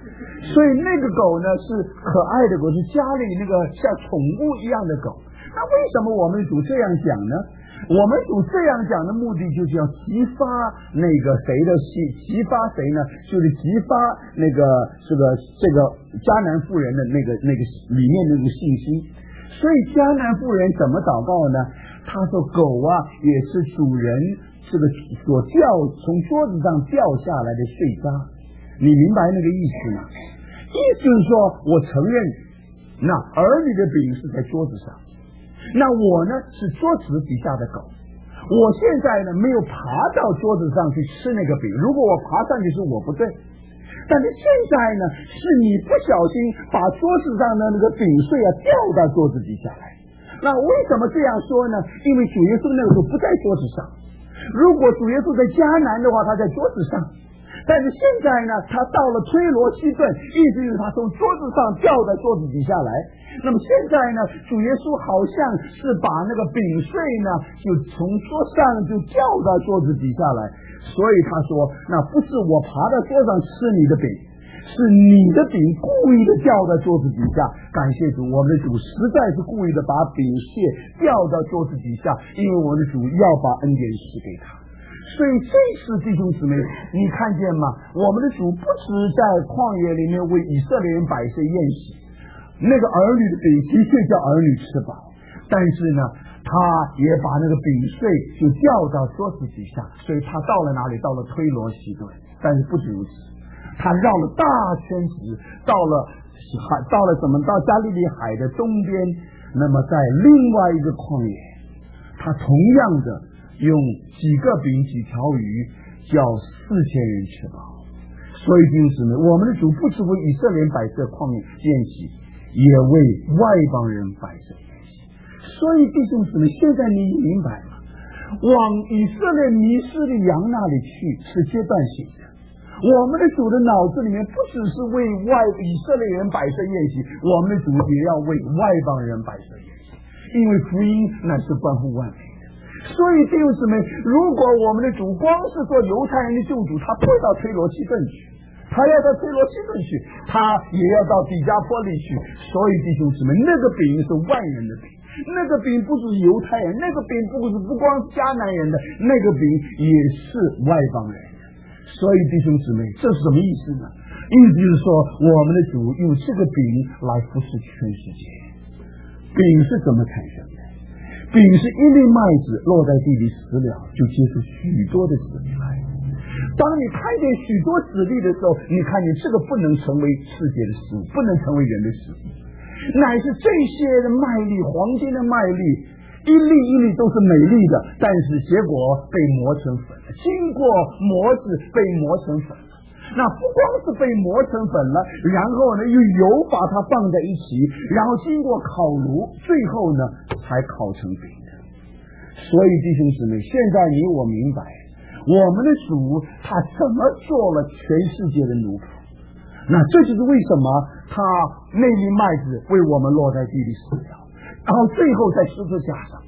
所以那个狗呢是可爱的狗，是家里那个像宠物一样的狗。那为什么我们主这样讲呢？我们主这样讲的目的就是要激发那个谁的激发谁呢？就是激发那个这个迦南妇人的那个里面那个信心。所以迦南妇人怎么祷告呢？他说狗啊也是主人这个所从桌子上掉下来的碎渣。你明白那个意思吗？意思是说我承认那儿女的饼是在桌子上，那我呢是桌子底下的狗，我现在呢没有爬到桌子上去吃那个饼，如果我爬上去是我不对，但是现在呢是你不小心把桌子上的那个饼碎啊掉到桌子底下来。那为什么这样说呢？因为主耶稣那个时候不在桌子上，如果主耶稣在迦南的话他在桌子上，但是现在呢他到了推罗西顿，意思是他从桌子上掉在桌子底下来。那么现在呢主耶稣好像是把那个饼碎呢就从桌上就掉到桌子底下来，所以他说那不是我爬到桌上吃你的饼，是你的饼故意的掉到桌子底下。感谢主，我们的主实在是故意的把饼屑掉到桌子底下，因为我们的主要把恩典施给他。所以这次弟兄姊妹你看见吗？我们的主不只在旷野里面为以色列人摆设宴席，那个儿女的饼的确叫儿女吃饱，但是呢他也把那个饼碎就掉到桌子底下，所以他到了哪里？到了推罗西顿。但是不止如此，他绕了大圈子，到了什么？到加利利海的东边。那么在另外一个旷野，他同样的用几个饼几条鱼叫4000人吃饱。所以弟兄姊妹，我们的主不只为以色列人摆设旷野宴席，也为外邦人摆设宴席。所以弟兄姊妹，现在你明白了，往以色列迷失的羊那里去是阶段性的。我们的主的脑子里面不只是为以色列人摆设宴席，我们的主也要为外邦人摆设宴席，因为福音乃是关乎万民的。所以弟兄姊妹，如果我们的主光是做犹太人的救主，他不会到推罗西顿去，他要到推罗西顿去，他也要到比加波利去。所以弟兄姊妹，那个饼是万人的饼，那个饼不是犹太人，那个饼不光是迦南人的，那个饼也是外邦人。所以弟兄姊妹，这是什么意思呢？意思就是说，我们的主用这个饼来服侍全世界。饼是怎么产生的？饼是一粒麦子落在地里死了，就结出许多的子粒来。当你看见许多子粒的时候，你看见这个不能成为世界的食物，不能成为人的食物，乃是这些的麦粒，黄金的麦粒，一粒一粒都是美丽的，但是结果被磨成粉了，经过磨子被磨成粉了。那不光是被磨成粉了，然后呢又油把它放在一起，然后经过烤炉，最后呢才烤成饼的。所以弟兄姊妹，现在你我明白，我们的主他怎么做了全世界的奴仆。那这就是为什么他那粒麦子为我们落在地里死了，然后最后在十字架上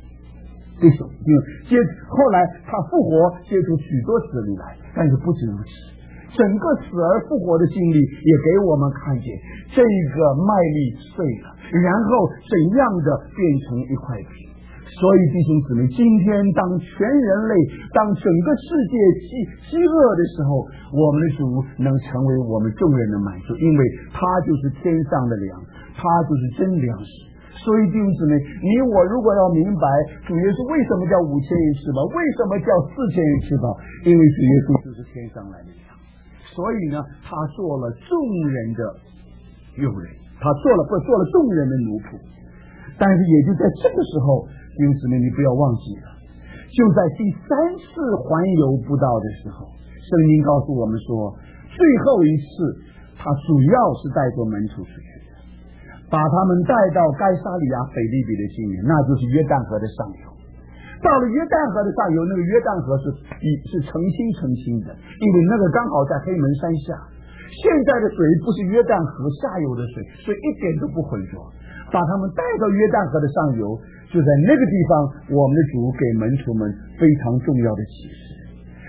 后来他复活，接出许多子粒来。但是不止如此，整个死而复活的经历也给我们看见这个麦粒碎了，然后怎样的变成一块饼。所以弟兄姊妹，今天当全人类，当整个世界饥饿的时候，我们的主能成为我们众人的满足，因为他就是天上的粮，他就是真粮食。所以弟兄姊妹，你我如果要明白主耶稣为什么叫5000人吃饱，为什么叫4000人吃饱，因为主耶稣就是天上来的粮。所以呢，他做了众人的佣人，他做了众人的奴仆。但是也就在这个时候，弟兄姊妹，你不要忘记了，就在第3次环游布道的时候，圣经告诉我们说，最后一次他主要是带着门徒出去，把他们带到该撒利亚腓立比的境内，那就是约旦河的上游。到了约旦河的上游，那个约旦河是澄清的，因为那个刚好在黑门山下。现在的水不是约旦河下游的水，所以一点都不浑浊。把他们带到约旦河的上游，就在那个地方，我们的主给门徒们非常重要的启示。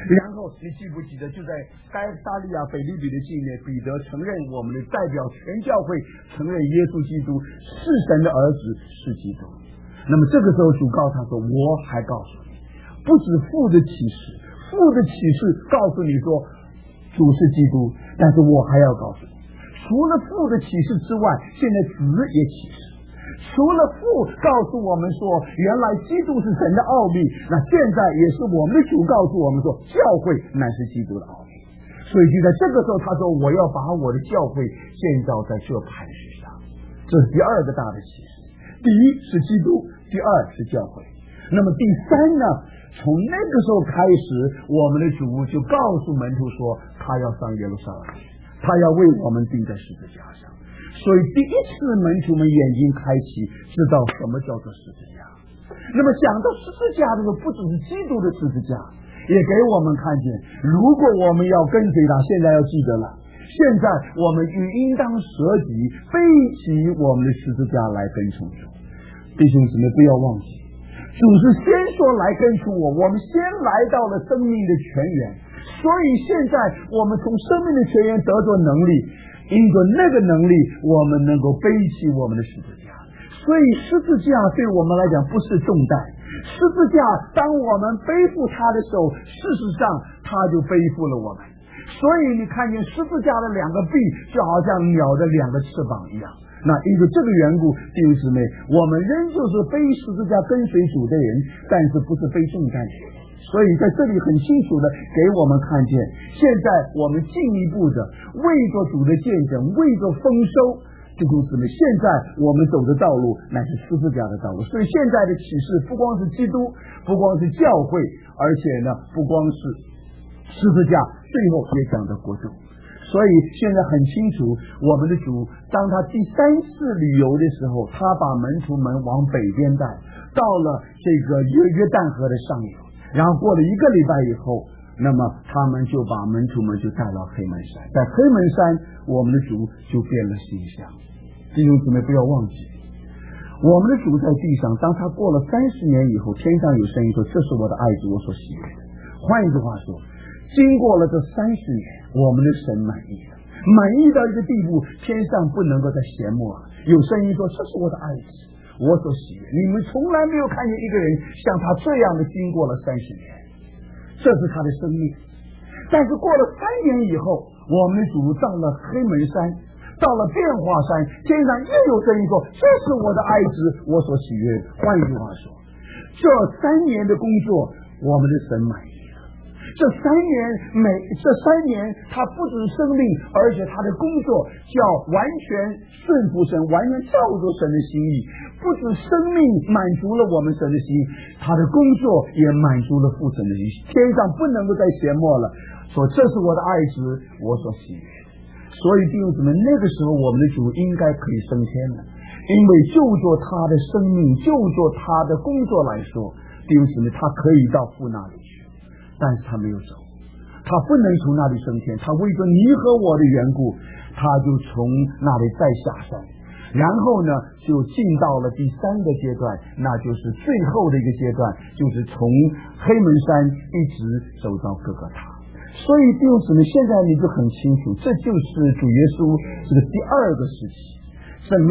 然后你记不记得，就在该撒利亚腓立比的境内，彼得承认我们的代表全教会承认耶稣基督是神的儿子，是基督。那么这个时候主告诉他说，我还告诉你，不止父的启示，父的启示告诉你说主是基督，但是我还要告诉你，除了父的启示之外，现在子也启示。除了父告诉我们说原来基督是神的奥秘，那现在也是我们的主告诉我们说教会乃是基督的奥秘。所以就在这个时候他说，我要把我的教会建造在这磐石上。这是第二个大的启示，第一是基督，第二是教会。那么第三呢，从那个时候开始，我们的主就告诉门徒说他要上耶路撒冷去，他要为我们钉在十字架上。所以第一次门徒们眼睛开启，知道什么叫做十字架。那么想到十字架的时候，不只是基督的十字架，也给我们看见，如果我们要跟随他，现在要记得了，现在我们应当舍己，背起我们的十字架来跟从主。弟兄姊妹，不要忘记，主是先说来跟从我，我们先来到了生命的泉源，所以现在我们从生命的泉源得着能力，因着那个能力，我们能够背起我们的十字架。所以十字架对我们来讲不是重担，十字架当我们背负它的时候，事实上它就背负了我们。所以你看见十字架的两个臂就好像鸟的两个翅膀一样。那因为这个缘故，弟兄姊妹，我们仍旧是背十字架跟随主的人，但是不是背重担的人。所以在这里很清楚的给我们看见，现在我们进一步的为着主的见证，为着丰收，弟兄姊妹，现在我们走的道路乃是十字架的道路。所以现在的启示不光是基督，不光是教会，而且呢，不光是十字架，最后也讲的国度。所以现在很清楚，我们的主当他第三次旅游的时候，他把门徒们往北边带，到了这个约旦河的上游，然后过了一个礼拜以后，那么他们就把门徒们就带到黑门山，在黑门山我们的主就变了形象。弟兄姊妹，不要忘记，我们的主在地上，当他过了30年以后，天上有声音说，这是我的爱子，我所喜悦的。换一句话说，经过了这30年，我们的神满意了，满意到一个地步，天上不能够再闲默了。有声音说，这是我的爱子，我所喜悦。你们从来没有看见一个人像他这样的经过了30年，这是他的生命。但是过了3年以后，我们的主到了黑门山，到了变化山，天上又有声音说，这是我的爱子，我所喜悦。换一句话说，这3年的工作，我们的神满意。这3年他不只是生命，而且他的工作叫完全顺服神，完全照着神的心意。不止生命满足了我们神的心意，他的工作也满足了父神的心意。天上不能够再闲默了，说这是我的爱子，我所喜悦的。所以弟兄姊妹，那个时候我们的主应该可以升天了，因为就做他的生命，就做他的工作来说，弟兄姊妹，他可以到父那里去。但是他没有走，他不能从那里升天，他为着你和我的缘故，他就从那里再下山，然后呢就进到了第3个阶段，那就是最后的一个阶段，就是从黑门山一直走到各个塔。所以弟兄姊妹，现在你就很清楚，这就是主耶稣这个第2个时期，是从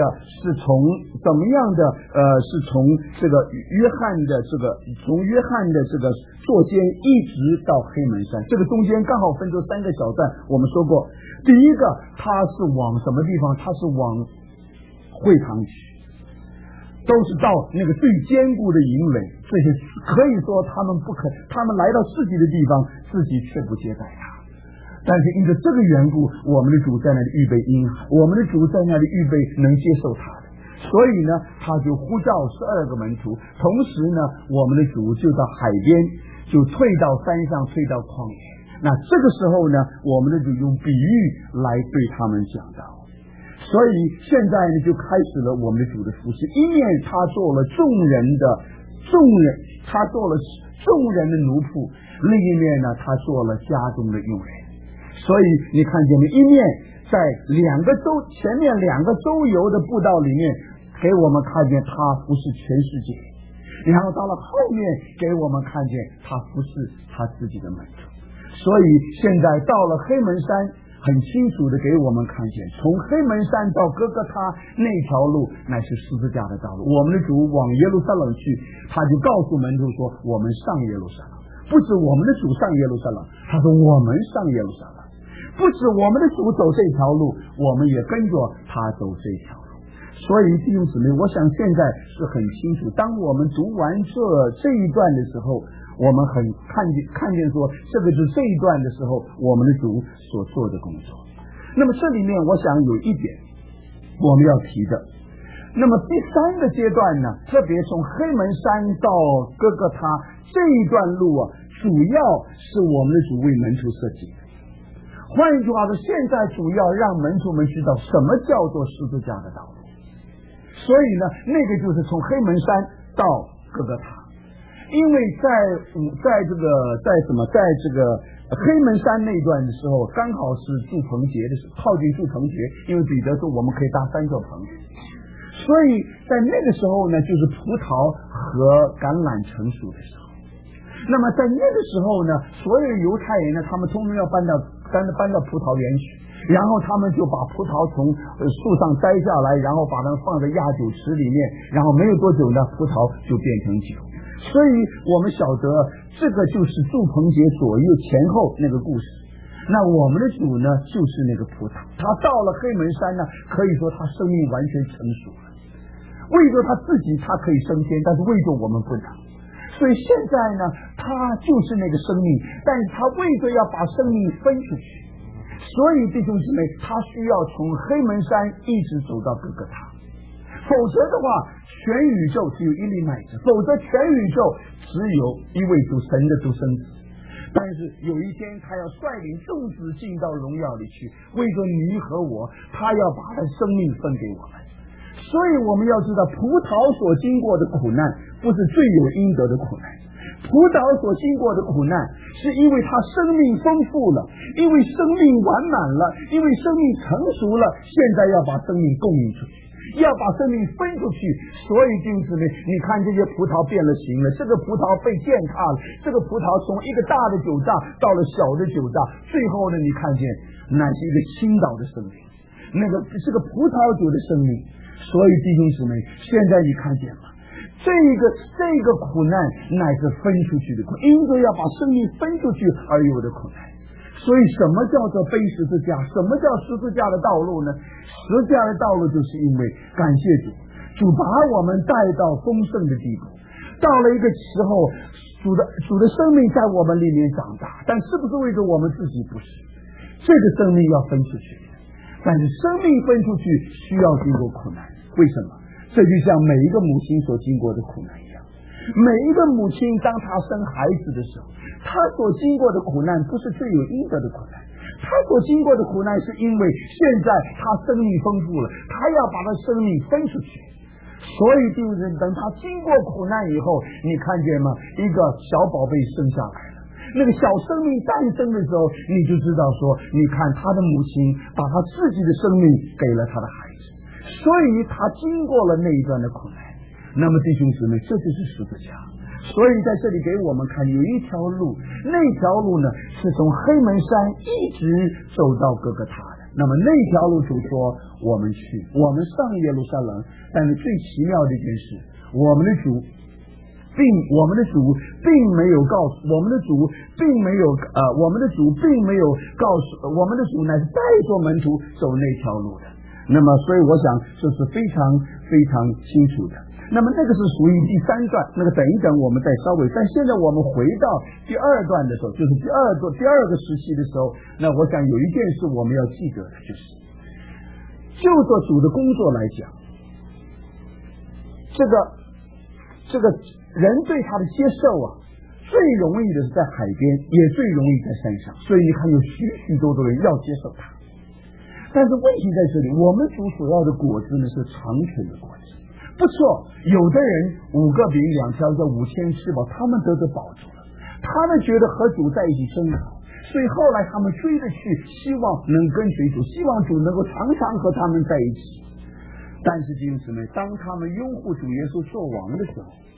这个约翰的这个坐监一直到黑门山，这个中间刚好分出3个小段。我们说过，第一个他是往什么地方？他是往会堂去，都是到那个最坚固的营垒，这些可以说他们来到自己的地方，自己却不接待他。但是因着这个缘故，我们的主在那里预备婴孩，我们的主在那里预备能接受他的，所以呢他就呼召12个门徒，同时呢我们的主就到海边，就退到山上，退到旷野。那这个时候呢，我们的主用比喻来对他们讲道。所以现在呢就开始了我们的主的服事，一面他做了众人的奴仆，另一面呢他做了家中的佣人。所以你看见没，一面在前面2个周游的步道里面给我们看见他服侍全世界， 然后到了后面给我们看见他服侍他自己的门徒。所以现在到了黑门山，很清楚的给我们看见，从黑门山到哥哥他那条路乃是十字架的道路。我们的主往耶路撒冷去，他就告诉门徒说，我们上耶路撒冷。不止我们的主上耶路撒冷，他说我们上耶路撒冷。不止我们的主走这条路，我们也跟着他走这条路。所以弟兄姊妹，我想现在是很清楚，当我们读完这一段的时候，我们很看见说，这个是这一段的时候我们的主所做的工作。那么这里面我想有一点我们要提的，那么第三个阶段呢，特别从黑门山到哥哥他这一段路啊，主要是我们的主为门徒设计的。换一句话说，现在主要让门徒们知道什么叫做十字架的道路。所以呢，那个就是从黑门山到哥哥他。因为在这个黑门山那段的时候，刚好是住棚节的时候，靠近住棚节，因为彼得说我们可以搭3座棚，所以在那个时候呢，就是葡萄和橄榄成熟的时候。那么在那个时候呢，所有犹太人呢，他们通通要搬到葡萄园去，然后他们就把葡萄从树上摘下来，然后把它放在压酒池里面，然后没有多久呢，葡萄就变成酒。所以我们晓得这个就是住棚节左右前后那个故事。那我们的主呢，就是那个葡萄，他到了黑门山呢，可以说他生命完全成熟了。为着他自己他可以升天，但是为着我们不能。所以现在呢，他就是那个生命，但是他为着要把生命分出去，所以弟兄姊妹，他需要从黑门山一直走到哥哥他。否则的话，全宇宙只有一粒麦子，否则全宇宙只有一位主，神的独生子。但是有一天他要率领众子进到荣耀里去，为着你和我，他要把他的生命分给我们。所以我们要知道，葡萄所经过的苦难不是罪有应得的苦难，葡萄所经过的苦难是因为他生命丰富了，因为生命完满了，因为生命成熟了，现在要把生命供应出去，要把生命分出去。所以弟兄姊妹，你看这些葡萄变了形了，这个葡萄被践踏了，这个葡萄从一个大的酒榨到了小的酒榨，最后呢，你看见乃是一个倾倒的生命，那个是个葡萄酒的生命。所以弟兄姊妹，现在你看见了，这个苦难乃是分出去的苦，因为要把生命分出去而有的苦难。所以什么叫做背十字架？什么叫十字架的道路呢？十字架的道路就是因为感谢主把我们带到丰盛的地步，到了一个时候，主的生命在我们里面长大，但是不是为着我们自己？不是，这个生命要分出去，但是生命分出去需要经过苦难。为什么？这就像每一个母亲所经过的苦难一样。每一个母亲当她生孩子的时候，她所经过的苦难不是罪有应得的苦难，她所经过的苦难是因为现在她生命丰富了，她要把她生命分出去。所以就是等她经过苦难以后，你看见吗？一个小宝贝生下来了，那个小生命诞生的时候，你就知道说，你看她的母亲把她自己的生命给了她的孩子，所以她经过了那一段的苦难。那么弟兄姊妹，这就是十字架。所以在这里给我们看有一条路，那条路呢是从黑门山一直走到哥哥他的。那么那条路主说我们去，我们上耶路撒冷。但是最奇妙的一件事，我们的主并没有告诉我们的主，并没有告诉我们的主乃是带着门徒走那条路的。那么所以我想这是非常非常清楚的。那么那个是属于第三段，那个等一等我们再稍微。但现在我们回到第二段的时候，就是第二个时期的时候，那我想有一件事我们要记得的，就是就着主的工作来讲，这个人对他的接受啊，最容易的是在海边，也最容易在山上。所以你看有许多的人要接受他，但是问题在这里，我们主所要的果子呢是长存的果子。不错，有的人5个饼2条叫5000吃饱，他们得着饱足了，他们觉得和主在一起真好，所以后来他们追着去，希望能跟随主，希望主能够常常和他们在一起。但是弟兄姊妹，当他们拥护主耶稣做王的时候，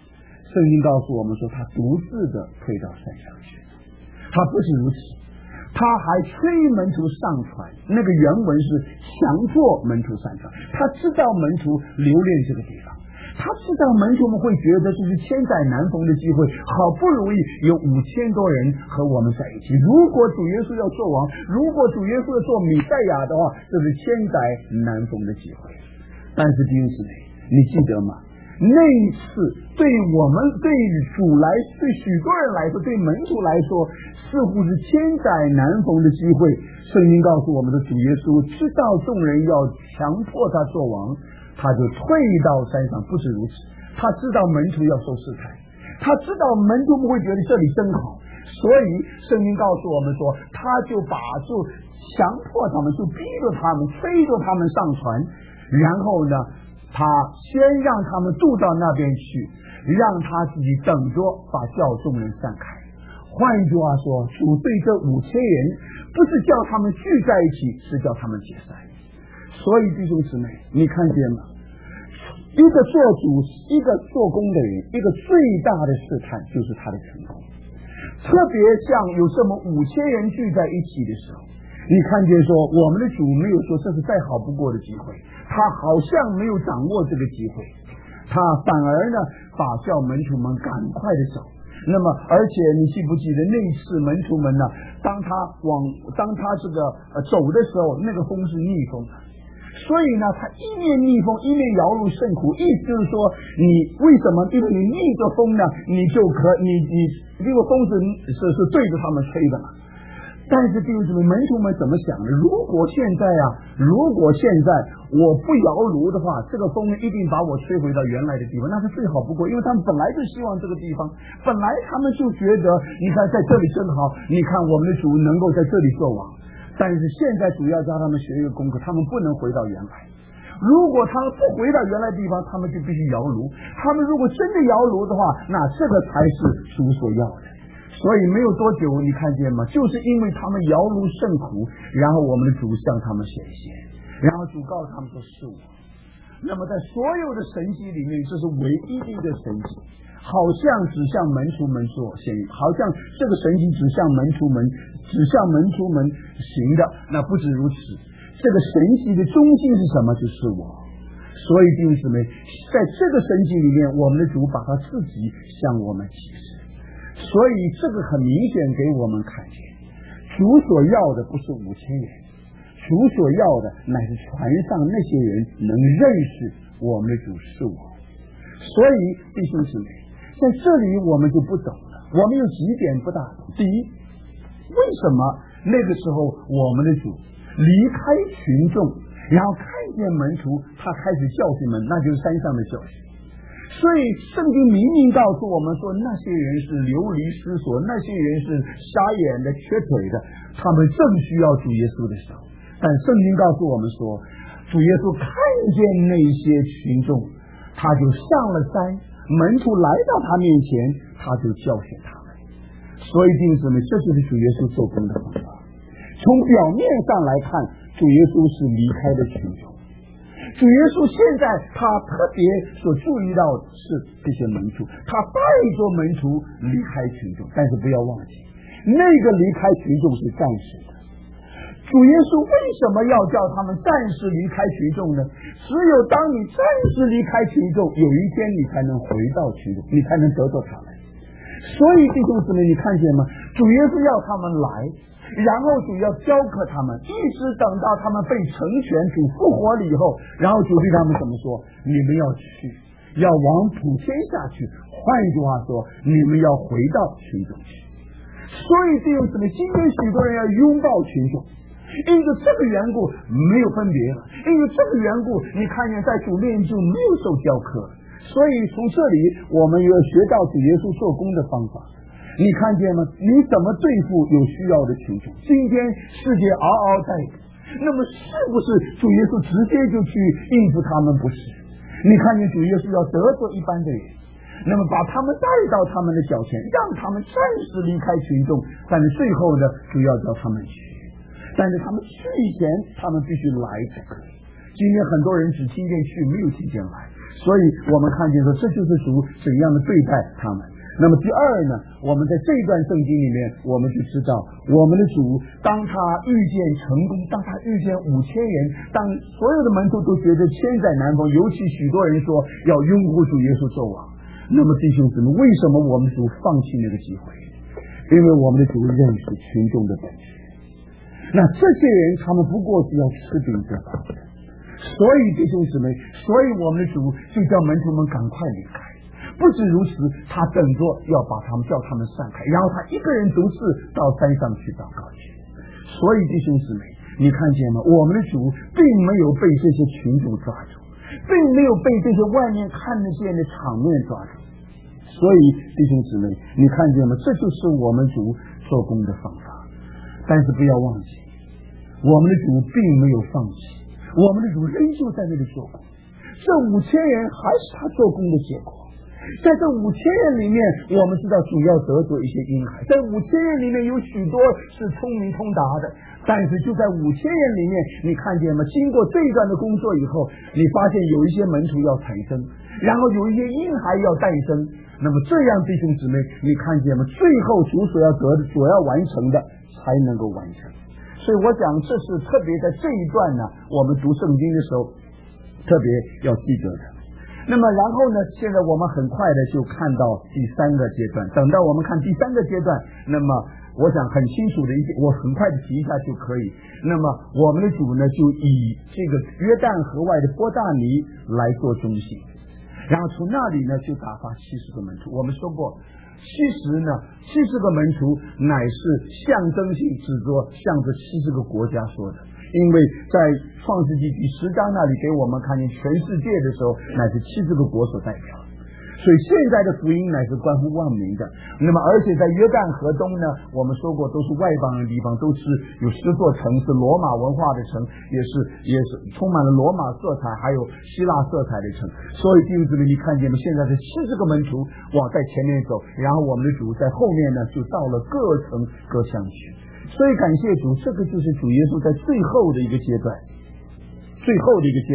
圣经告诉我们说，他独自的退到山上去。他不是如此，他还催门徒上船。那个原文是强迫门徒上船。他知道门徒留恋这个地方，他知道门徒们会觉得这是千载难逢的机会，好不容易有5000多人和我们在一起。如果主耶稣要做王，如果主耶稣要做弥赛亚的话，这是千载难逢的机会。但是弟兄姊妹，你记得吗？那一次对我们对主来对许多人来说，对门徒来说，似乎是千载难逢的机会。圣经告诉我们的主耶稣知道众人要强迫他做王，他就退到山上。不止如此，他知道门徒要受试探，他知道门徒们会觉得这里真好，所以圣经告诉我们说，他就强迫他们，就逼着他们，催着他们上船，然后呢他先让他们渡到那边去，让他自己等着把叫众人散开。换一句话说，主对这5000人不是叫他们聚在一起，是叫他们解散。所以弟兄姊妹，你看见吗？一个做主，一个做工的人，一个最大的试探就是他的成功。特别像有这么5000人聚在一起的时候，你看见说我们的主没有说这是再好不过的机会，他好像没有掌握这个机会，他反而呢把叫门徒们赶快的走。那么而且你记不记得那次门徒们呢，当他这个走的时候，那个风是逆风的，所以呢他一面逆风一面摇橹甚苦。意思就是说，你为什么？因为你逆着风呢，你这个风是对着他们吹的嘛。但是弟兄姊妹，门徒们怎么想的？如果现在我不摇橹的话，这个风一定把我吹回到原来的地方，那是最好不过。因为他们本来就希望这个地方，本来他们就觉得你看在这里真好，你看我们的主能够在这里做王。但是现在主要叫他们学一个功课，他们不能回到原来。如果他们不回到原来地方，他们就必须摇橹。他们如果真的摇橹的话，那这个才是主所要的。所以没有多久，你看见吗？就是因为他们摇橹甚苦，然后我们的主向他们显现，然后主告诉他们说是我。那么在所有的神迹里面，这是唯一的一个神迹，好像只向门徒们所显，好像这个神迹只向门徒们行的。那不止如此，这个神迹的中心是什么？就是我。所以弟兄姊妹，在这个神迹里面，我们的主把他自己向我们启示。所以这个很明显给我们看见，主所要的不是5000人，主所要的乃是船上那些人能认识我们的主是我。所以弟兄姊妹，在这里我们就不懂了，我们有几点不大懂。第一，为什么那个时候我们的主离开群众，然后看见门徒，他开始教训们，那就是山上的教训。所以圣经明明告诉我们说，那些人是流离失所，那些人是瞎眼的缺腿的，他们正需要主耶稣的时候。但圣经告诉我们说，主耶稣看见那些群众，他就上了山，门徒来到他面前，他就教训他们。所以弟兄姊妹，这就是主耶稣做工的方法。从表面上来看，主耶稣是离开了群众。主耶稣现在他特别所注意到的是这些门徒，他带着门徒离开群众，但是不要忘记，那个离开群众是暂时的。主耶稣为什么要叫他们暂时离开群众呢？只有当你暂时离开群众，有一天你才能回到群众，你才能得到他们。所以弟兄姊妹，你看见吗？主耶稣要他们来，然后主要教课他们，一直等到他们被成全，主复活了以后，然后主对他们怎么说？你们要去，要往普天下去。换一句话说，你们要回到群众去。所以弟兄姊妹，今天许多人要拥抱群众，因为这个缘故没有分别了，因为这个缘故，你看见在主面就没有受教课。所以从这里我们要学到主耶稣做工的方法。你看见吗？你怎么对付有需要的群众？今天世界嗷嗷待哺，那么是不是主耶稣直接就去应付他们？不是。你看见主耶稣要得罪一般的人，那么把他们带到他们的脚前，让他们暂时离开群众，但是最后呢，主要叫他们去。但是他们去以前，他们必须来才可以。今天很多人只听见去，没有听见来。 所以我们看见说，这就是主怎样的对待他们。那么第二呢，我们在这一段圣经里面，我们就知道我们的主，当他遇见成功，当他遇见5000人，当所有的门徒都觉得千载难逢，尤其许多人说要拥护主耶稣做王，那么弟兄姊妹，为什么我们主放弃那个机会？因为我们的主认识群众的本质。那这些人他们不过是要吃饼得饱的，所以弟兄姊妹，所以我们的主就叫门徒们赶快离开。不止如此，他等着要把他们叫他们散开，然后他一个人独自到山上去祷告去。所以弟兄姊妹，你看见吗？我们的主并没有被这些群众抓住，并没有被这些外面看得见的场面抓住。所以弟兄姊妹，你看见吗？这就是我们主做工的方法。但是不要忘记，我们的主并没有放弃，我们的主仍旧在那里做工。这5000人还是他做工的结果。在这5000人里面，我们知道主要得罪一些婴孩，在5000人里面有许多是聪明通达的，但是就在5000人里面，你看见吗？经过这一段的工作以后，你发现有一些门徒要产生，然后有一些婴孩要诞生。那么这样弟兄姊妹，你看见吗？最后主所要得的，所要完成的才能够完成。所以我讲，这是特别在这一段呢，我们读圣经的时候特别要记得的。那么然后呢，现在我们很快的就看到第3个阶段。等到我们看第3个阶段，那么我想很清楚的一点，我很快的提一下就可以。那么我们的主呢，就以这个约旦河外的伯大尼来做中心，然后从那里呢就打发70个门徒。我们说过，其实呢70个门徒乃是象征性指着向着70个国家说的。因为在创世纪第10章那里给我们看见全世界的时候，乃是70个国所代表，所以现在的福音乃是关乎万民的。那么而且在约旦河东呢，我们说过都是外邦的地方，都是有10座城，是罗马文化的城，也是充满了罗马色彩还有希腊色彩的城。所以弟兄姊妹，你看见吗？现在是70个门徒往在前面走，然后我们的主在后面呢就到了各城各乡去。所以感谢主，这个就是主耶稣在最后的一个阶段，这个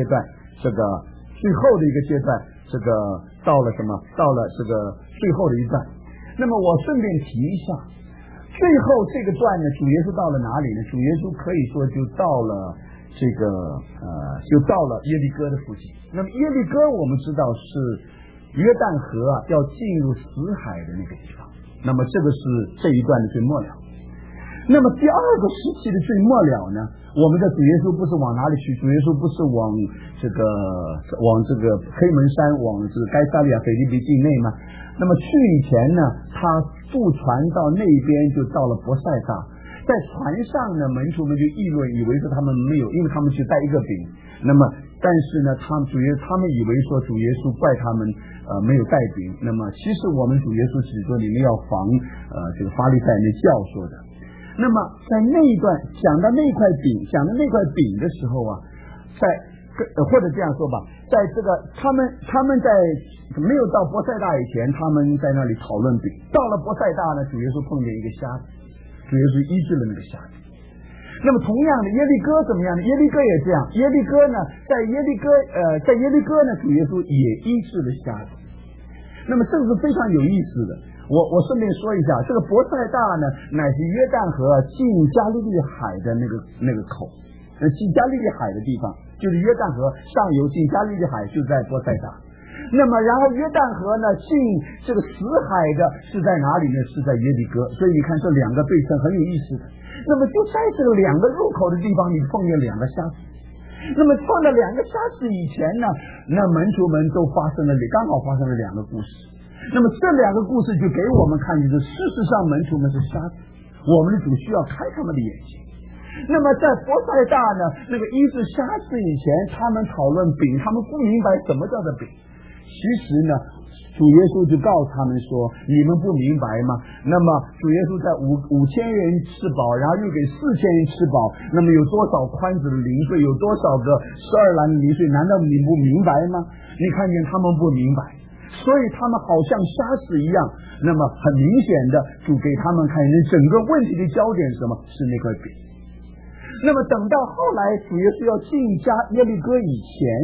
到了什么？到了这个最后的一段。那么我顺便提一下，最后这个段呢，主耶稣到了哪里呢？主耶稣可以说就到了就到了耶利哥的附近。那么耶利哥我们知道是约旦河要进入死海的那个地方。那么这个是这一段的最末了。那么第2个时期的最末了呢，我们的主耶稣不是往哪里去？主耶稣不是往这个黑门山，往这个该撒利亚腓立比境内吗？那么去以前呢，他渡船到那边就到了伯赛大，在船上呢，门徒们就议论，以为是他们没有，因为他们只带一个饼。那么但是呢，他们以为说主耶稣怪他们没有带饼。那么其实我们主耶稣指着你们要防这个法利赛人的教说的。那么在那一段讲到那块饼的时候或者这样说吧，在这个他们在没有到伯赛大以前，他们在那里讨论饼。到了伯赛大呢，主耶稣碰见一个瞎子，主耶稣医治了那个瞎子。那么同样的，耶利哥怎么样呢？耶利哥也这样。耶利哥呢，在耶利哥呢，主耶稣也医治了瞎子。那么这个是非常有意思的。我顺便说一下，这个伯赛大呢，乃是约旦河进加利利海的那个口，进加利利海的地方，就是约旦河上游进加利利海就在伯赛大。那么然后约旦河呢进这个死海的是在哪里呢？是在耶利哥。所以你看这2个对称很有意思的。那么就在这个2个入口的地方，你碰见2个瞎子。那么碰到2个瞎子以前呢，那门徒们都刚好发生了2个故事。那么这2个故事就给我们看见，事实上门徒们是瞎子，我们的主需要开他们的眼睛。那么在伯赛大呢，那个医治瞎子以前，他们讨论饼，他们不明白什么叫做饼。其实呢，主耶稣就告诉他们说，你们不明白吗？那么主耶稣在5000人吃饱，然后又给4000人吃饱，那么有多少筐子的零碎，有多少个12篮的零碎，难道你不明白吗？你看见他们不明白，所以他们好像瞎子一样。那么很明显的，主给他们看见整个问题的焦点是什么？是那块饼。那么等到后来主耶稣要进耶利哥以前，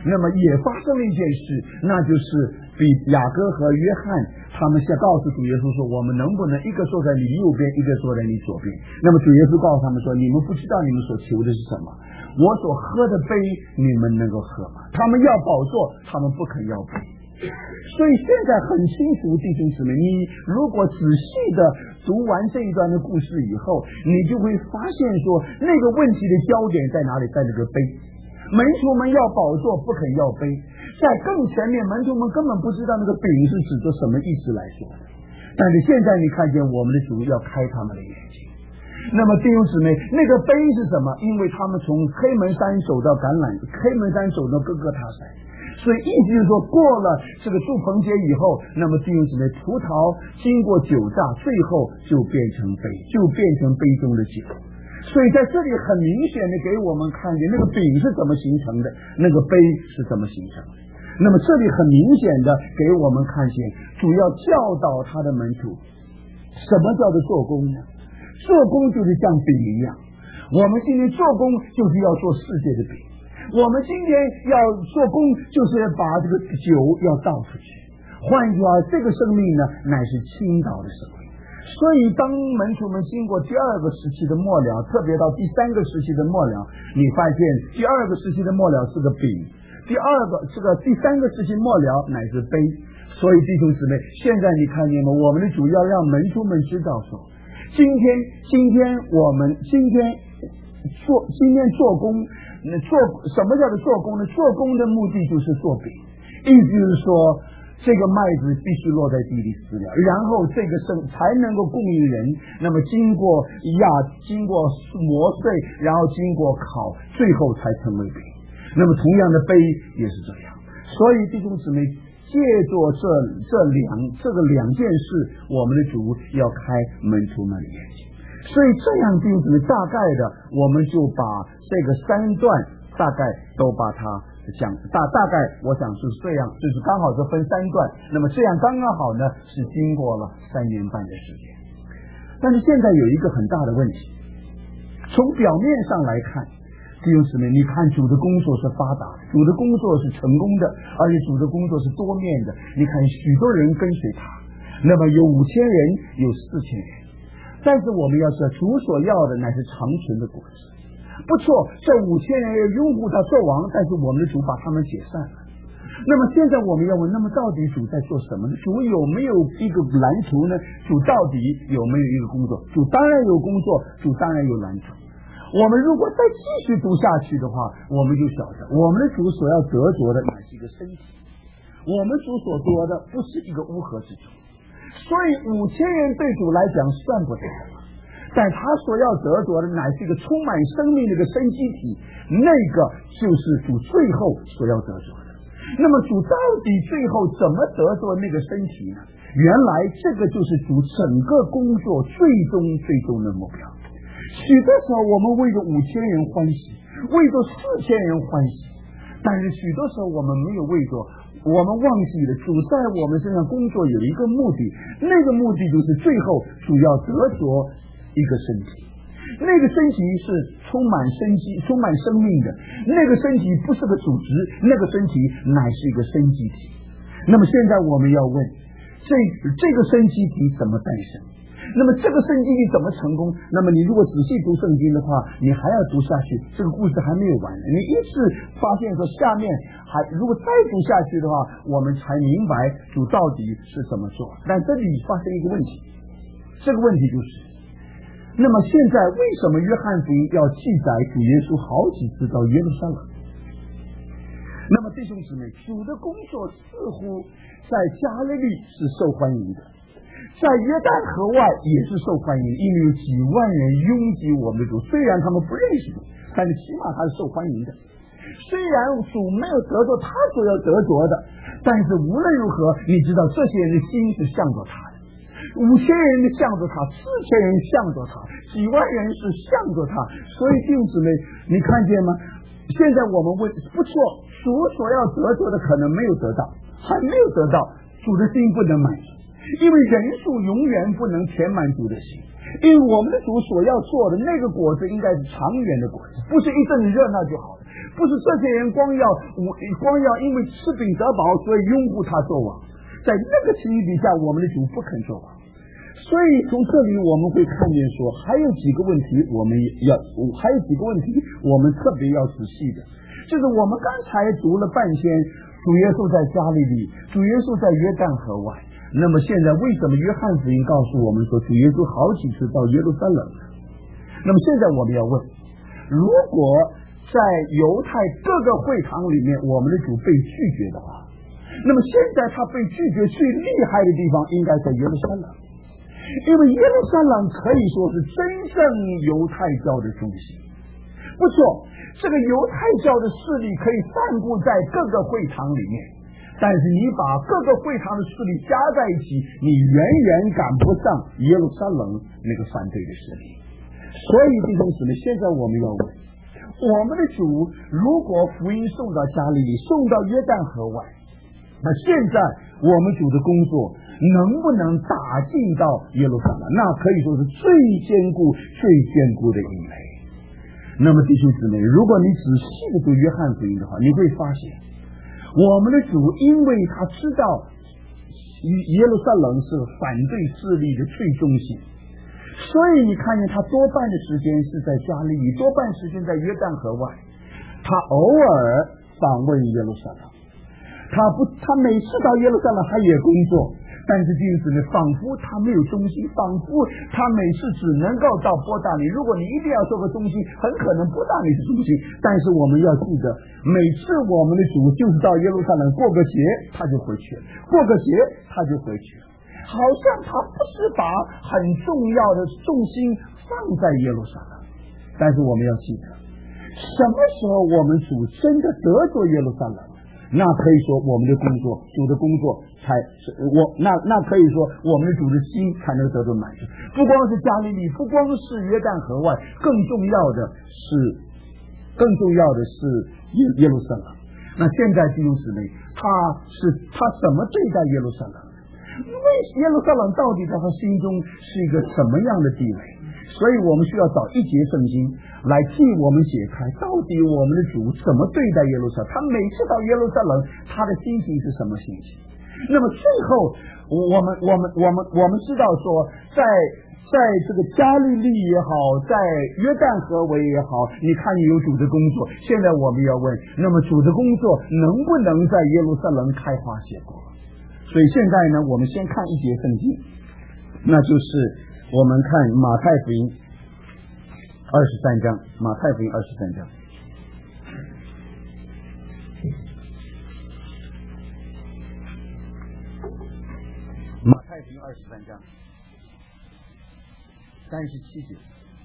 那么也发生了一件事，那就是比雅各和约翰他们先告诉主耶稣说，我们能不能一个坐在你右边，一个坐在你左边？那么主耶稣告诉他们说，你们不知道你们所求的是什么，我所喝的杯你们能够喝吗？他们要宝座，他们不肯要杯。所以现在很清楚，弟兄姊妹，你如果仔细的读完这一段的故事以后，你就会发现说，那个问题的焦点在哪里？在那个杯。门徒们要宝座，不肯要杯。在更前面，门徒们根本不知道那个饼是指着什么意思来说的。但是现在你看见我们的主要开他们的眼睛。那么弟兄姊妹，那个杯是什么？因为他们从黑门山走到黑门山走到各个他山，所以意思就是说，过了这个祝棚节以后，那么弟兄姊妹，葡萄经过酒榨，最后就变成杯，就变成杯中的酒。所以在这里很明显的给我们看见那个饼是怎么形成的，那个杯是怎么形成的。那么这里很明显的给我们看见，主要教导他的门徒，什么叫做做工呢？做工就是像饼一样，我们今天做工就是要做世界的饼，我们今天要做工就是把这个酒要倒出去。换句话，这个生命呢，乃是倾倒的生命。所以当门徒们经过第二个时期的末了，特别到第三个时期的末了，你发现第二个时期的末了是个饼，第三个时期末了乃是杯。所以弟兄姊妹，现在你看见吗？我们的主要让门徒们知道说，今天做工，什么叫做做工呢？做工的目的就是做饼，意思就是说，这个麦子必须落在地里死了，然后这个才能够供应人。那么经过磨碎，然后经过烤，最后才成为饼。那么同样的杯也是这样。所以弟兄姊妹，借着这两件事，我们的主要开门徒们的眼睛。所以这样弟兄姊妹，大概的我们就把这个三段大概都把它讲，大概我想是这样，就是刚好是分三段。那么这样刚刚好呢，是经过了3年半的时间。但是现在有一个很大的问题，从表面上来看，弟兄姊妹，你看主的工作是发达的，主的工作是成功的，而且主的工作是多面的。你看许多人跟随他，那么有5000人，有4000人。但是我们要知道，主所要的乃是长存的果子。不错，这5000人要拥护他做王，但是我们的主把他们解散了。那么现在我们要问，那么到底主在做什么呢？主有没有一个蓝图呢？主到底有没有一个工作？主当然有工作，主当然有蓝图。我们如果再继续读下去的话，我们就晓得我们的主所要得着的乃是一个身体，我们主所得的不是一个乌合之众。所以5000人对主来讲算不得什么，但他所要得着的乃是一个充满生命的一个生机体，那个就是主最后所要得着的。那么主到底最后怎么得着那个身体呢？原来这个就是主整个工作最终的目标。许多时候我们为着5000人欢喜，为着4000人欢喜，但是许多时候我们没有为着，我们忘记了主在我们身上工作有一个目的，那个目的就是最后主要得着一个身体，那个身体是充满生机、充满生命的，那个身体不是个组织，那个身体乃是一个生机体。那么现在我们要问，这个生机体怎么诞生？那么这个生机体怎么成功？那么你如果仔细读圣经的话，你还要读下去，这个故事还没有完。你一次发现说下面如果再读下去的话，我们才明白主到底是怎么做。但这里发生一个问题，这个问题就是，那么现在为什么约翰福音要记载主耶稣好几次到耶路撒冷？那么弟兄姊妹，主的工作似乎在加利利是受欢迎的，在约旦河外也是受欢迎，因为有几万人拥挤我们的主，虽然他们不认识主，但是起码他是受欢迎的。虽然主没有得着他所要得着的，但是无论如何，你知道这些人的心是向着他的，5000人向着他，4000人向着他，几万人是向着他。所以弟兄姊妹，你看见吗？现在我们问，不错，主所要得着的可能没有得到，还没有得到，主的心不能满足，因为人数永远不能填满主的心， 因为我们的主所要做的那个果子应该是长远的果子，不是一阵子热闹就好了，不是这些人光要因为吃饼得饱所以拥护他做王，在那个情形底下我们的主不肯做王。所以从这里我们会看见说还有几个问题我们特别要仔细的，就是我们刚才读了半天主耶稣在加利利，主耶稣在约旦河外，那么现在为什么约翰福音告诉我们说主耶稣好几次到耶路撒冷呢？那么现在我们要问，如果在犹太各个会堂里面我们的主被拒绝的话，那么现在他被拒绝最厉害的地方应该在耶路撒冷，因为耶路撒冷可以说是真正犹太教的中心。不错，这个犹太教的势力可以散布在各个会堂里面，但是你把各个会堂的势力加在一起，你远远赶不上耶路撒冷那个反对的势力。所以弟兄姊妹，现在我们要问，我们的主如果福音送到加利利，送到约旦河外，那现在我们主的工作能不能打进到耶路撒冷？那可以说是最坚固的营垒。那么弟兄姊妹，如果你仔细的读约翰福音的话，你会发现我们的主因为他知道耶路撒冷是反对势力的最中心，所以你看见他多半的时间是在加利利，多半时间在约旦河外，他偶尔访问耶路撒冷，他每次到耶路撒冷他也工作，但是弟兄姊妹，仿佛他没有中心，仿佛他每次只能够到伯大尼。如果你一定要做个中心，很可能伯大尼是中心，但是我们要记得，每次我们的主就是到耶路撒冷过个节他就回去了，过个节他就回去了，好像他不是把很重要的重心放在耶路撒冷。但是我们要记得，什么时候我们主真的得着耶路撒冷，那可以说我们的工作，主的工作才那可以说我们的主的心才能得到满足。不光是加利利，不光是约旦河外，更重要的是耶路撒冷。那现在弟兄姊妹，他怎么对待耶路撒冷？耶路撒冷到底在他心中是一个什么样的地位？所以我们需要找一节圣经来替我们解开，到底我们的主怎么对待耶路撒冷？他每次到耶路撒冷，他的心情是什么心情？那么最后，我们知道说，在这个加利利也好，在约旦河为也好，你看你有主的工作。现在我们要问，那么主的工作能不能在耶路撒冷开花结果？所以现在呢，我们先看一节圣经，那就是我们看马太福音23章，马太福音23章。马太福音23章37节。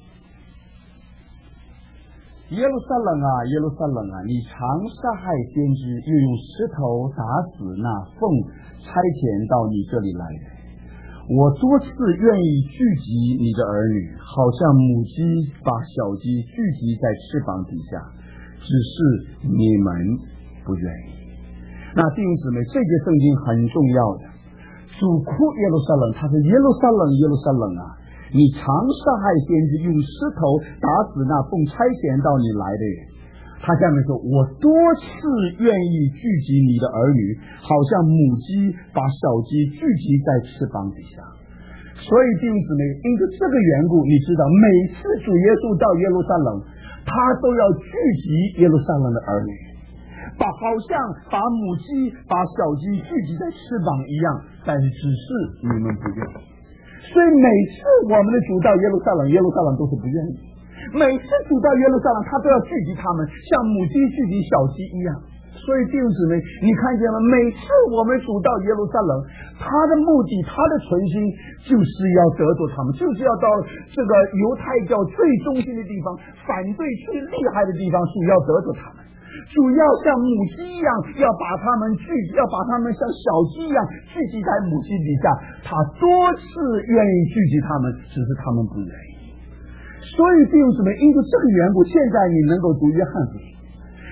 耶路撒冷啊，耶路撒冷啊，你常杀害先知，又用石头打死那奉差遣到你这里来的。我多次愿意聚集你的儿女，好像母鸡把小鸡聚集在翅膀底下，只是你们不愿意。那弟兄姊妹，这节圣经很重要的，主哭耶路撒冷，他说耶路撒冷，耶路撒冷啊，你常杀害先知，用石头打死那奉差遣到你来的人。他下面说，我多次愿意聚集你的儿女，好像母鸡把小鸡聚集在翅膀底下。所以弟兄姊妹，因着这个缘故，你知道每次主耶稣到耶路撒冷，他都要聚集耶路撒冷的儿女，好像把母鸡把小鸡聚集在翅膀一样，但是只是你们不愿意。所以每次我们的主到耶路撒冷，耶路撒冷都是不愿意。每次主到耶路撒冷，他都要聚集他们，像母鸡聚集小鸡一样。所以弟兄姊妹，你看见了，每次我们主到耶路撒冷，他的目的，他的存心就是要得着他们，就是要到这个犹太教最中心的地方，反对最厉害的地方，主要得着他们。主要像母鸡一样，要把他们像小鸡一样聚集在母鸡底下。他多次愿意聚集他们，只是他们不愿意。所以弟兄姊妹，因为这个缘故，现在你能够读约翰福音，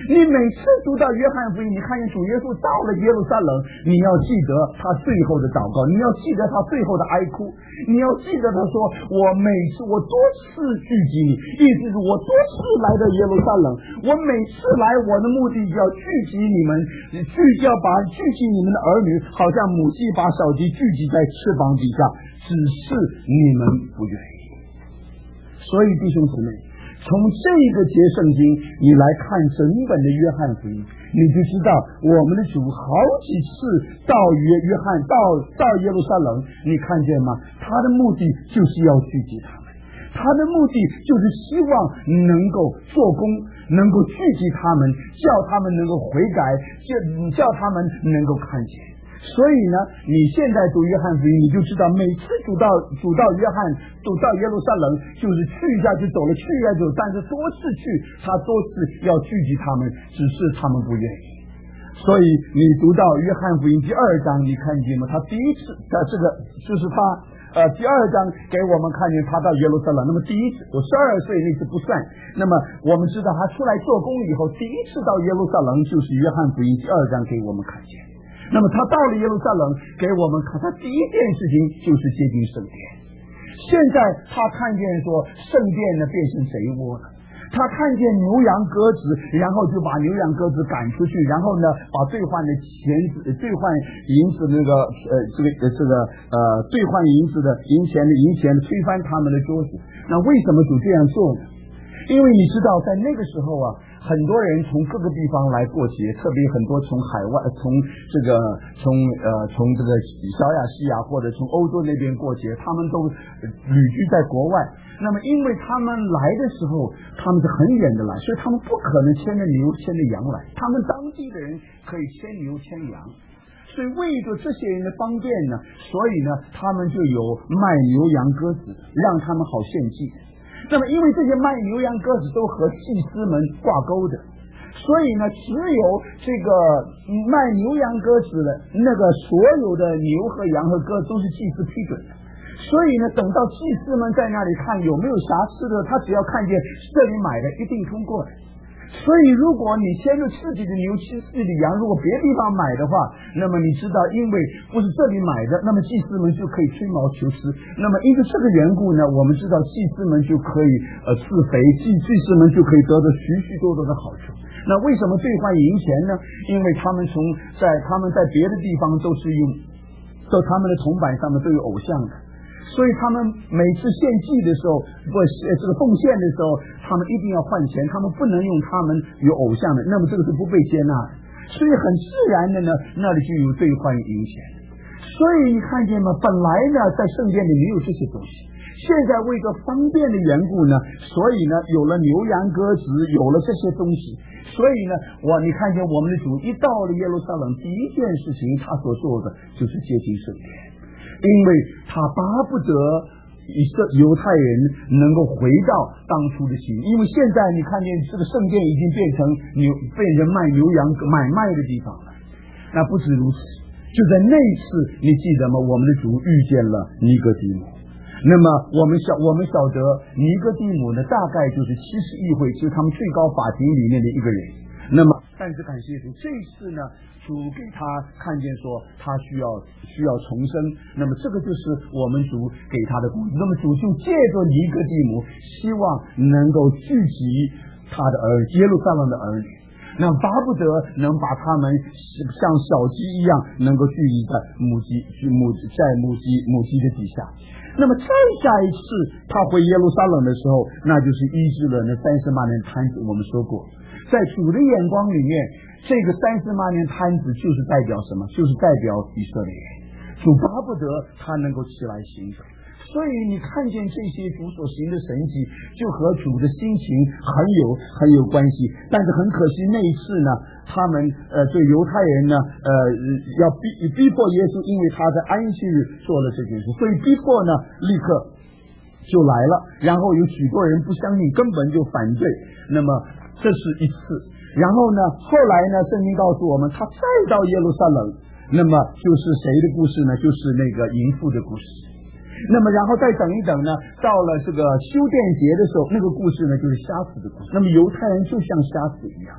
你每次读到约翰福音，你看见主耶稣到了耶路撒冷，你要记得他最后的祷告，你要记得他最后的哀哭，你要记得他说我多次聚集你，意思是我多次来到耶路撒冷，我每次来我的目的就要聚集你们，聚集你们的儿女，好像母鸡把小鸡聚集在翅膀底下，只是你们不愿意。所以弟兄姊妹，从这个节圣经你来看整本的约翰福音，你就知道我们的主好几次到约翰到耶路撒冷，你看见吗？他的目的就是要聚集他们，他的目的就是希望能够做工，能够聚集他们，叫他们能够悔改，叫他们能够看见。所以呢，你现在读约翰福音，你就知道每次读到耶路撒冷，就是去一下就走了，去一下就走，但是多次去，他多次要聚集他们，只是他们不愿意。所以你读到约翰福音第2章，你看见吗？他第一次的这个就是他第2章给我们看见他到耶路撒冷。那么第一次我12岁那次不算，那么我们知道他出来做工以后，第一次到耶路撒冷就是约翰福音第2章给我们看见。那么他到了耶路撒冷，给我们看他第一件事情就是接近圣殿。现在他看见说圣殿呢变成贼窝了，他看见牛羊鸽子，然后就把牛羊鸽子赶出去，然后呢把兑换银子那个兑换银子的银钱推翻他们的桌子。那为什么主这样做呢？因为你知道在那个时候啊，很多人从各个地方来过节，特别很多从海外从这个小亚细亚或者从欧洲那边过节，他们都旅居在国外。那么因为他们来的时候他们是很远的来，所以他们不可能牵着牛牵着羊来，他们当地的人可以牵牛牵羊，所以为着这些人的方便呢，所以呢他们就有卖牛羊鸽子，让他们好献祭。那么因为这些卖牛羊鸽子都和祭司们挂钩的，所以呢只有这个卖牛羊鸽子的那个所有的牛和羊和鸽子都是祭司批准的，所以呢等到祭司们在那里看有没有瑕疵的，他只要看见这里买的一定通过来。所以如果你牵着自己的牛自己的羊，如果别地方买的话，那么你知道因为不是这里买的，那么祭司们就可以吹毛求疵，那么因为这个缘故呢，我们知道祭司们就可以自肥，祭司们就可以得到许许多多的好处。那为什么兑换银钱呢？因为他们在别的地方都是在他们的铜板上面都有偶像的，所以他们每次献祭的时候，这个奉献的时候，他们一定要换钱，他们不能用他们有偶像的，那么这个是不被接纳的，所以很自然的呢，那里就有兑换银钱。所以你看见吗？本来呢在圣殿里没有这些东西，现在为着方便的缘故呢，所以呢有了牛羊鸽子，有了这些东西，所以呢你看见我们的主一到了耶路撒冷，第一件事情他所做的就是接近圣殿，因为他巴不得犹太人能够回到当初的心，因为现在你看见这个圣殿已经变成卖牛羊买卖的地方了。那不止如此，就在那一次你记得吗？我们的主遇见了尼哥底母。那么我们晓得尼哥底母呢，大概就是70议会，就是他们最高法庭里面的一个人。那么但是感谢主，这一次呢主给他看见说他需要重生，那么这个就是我们主给他的工作。那么主就借着尼哥底母，希望能够聚集他的耶路撒冷的儿女，那巴不得能把他们像小鸡一样能够聚集在母鸡的底下。那么再下一次他回耶路撒冷的时候，那就是医治了那30万人瘫子。我们说过，在主的眼光里面，这个30万人瘫子就是代表什么？就是代表以色列人。主巴不得他能够起来行走。所以你看见这些主所行的神迹，就和主的心情很有关系。但是很可惜，那一次呢，他们对犹太人呢要逼迫耶稣，因为他在安息日做了这件事，所以逼迫呢立刻就来了。然后有许多人不相信，根本就反对。那么这是一次。然后呢，后来呢，圣经告诉我们，他再到耶路撒冷，那么就是谁的故事呢？就是那个淫妇的故事。那么然后再等一等呢，到了这个修殿节的时候，那个故事呢就是瞎子的故事。那么犹太人就像瞎子一样，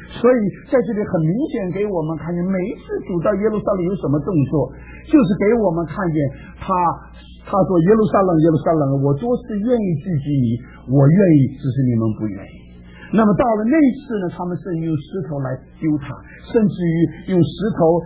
所以在这里很明显给我们看见，每一次主到耶路撒冷有什么动作，就是给我们看见他说耶路撒冷耶路撒冷，我多是愿意聚集你，我愿意，只是你们不愿意。那么到了那一次呢，他们是用石头来丢他，甚至于用石头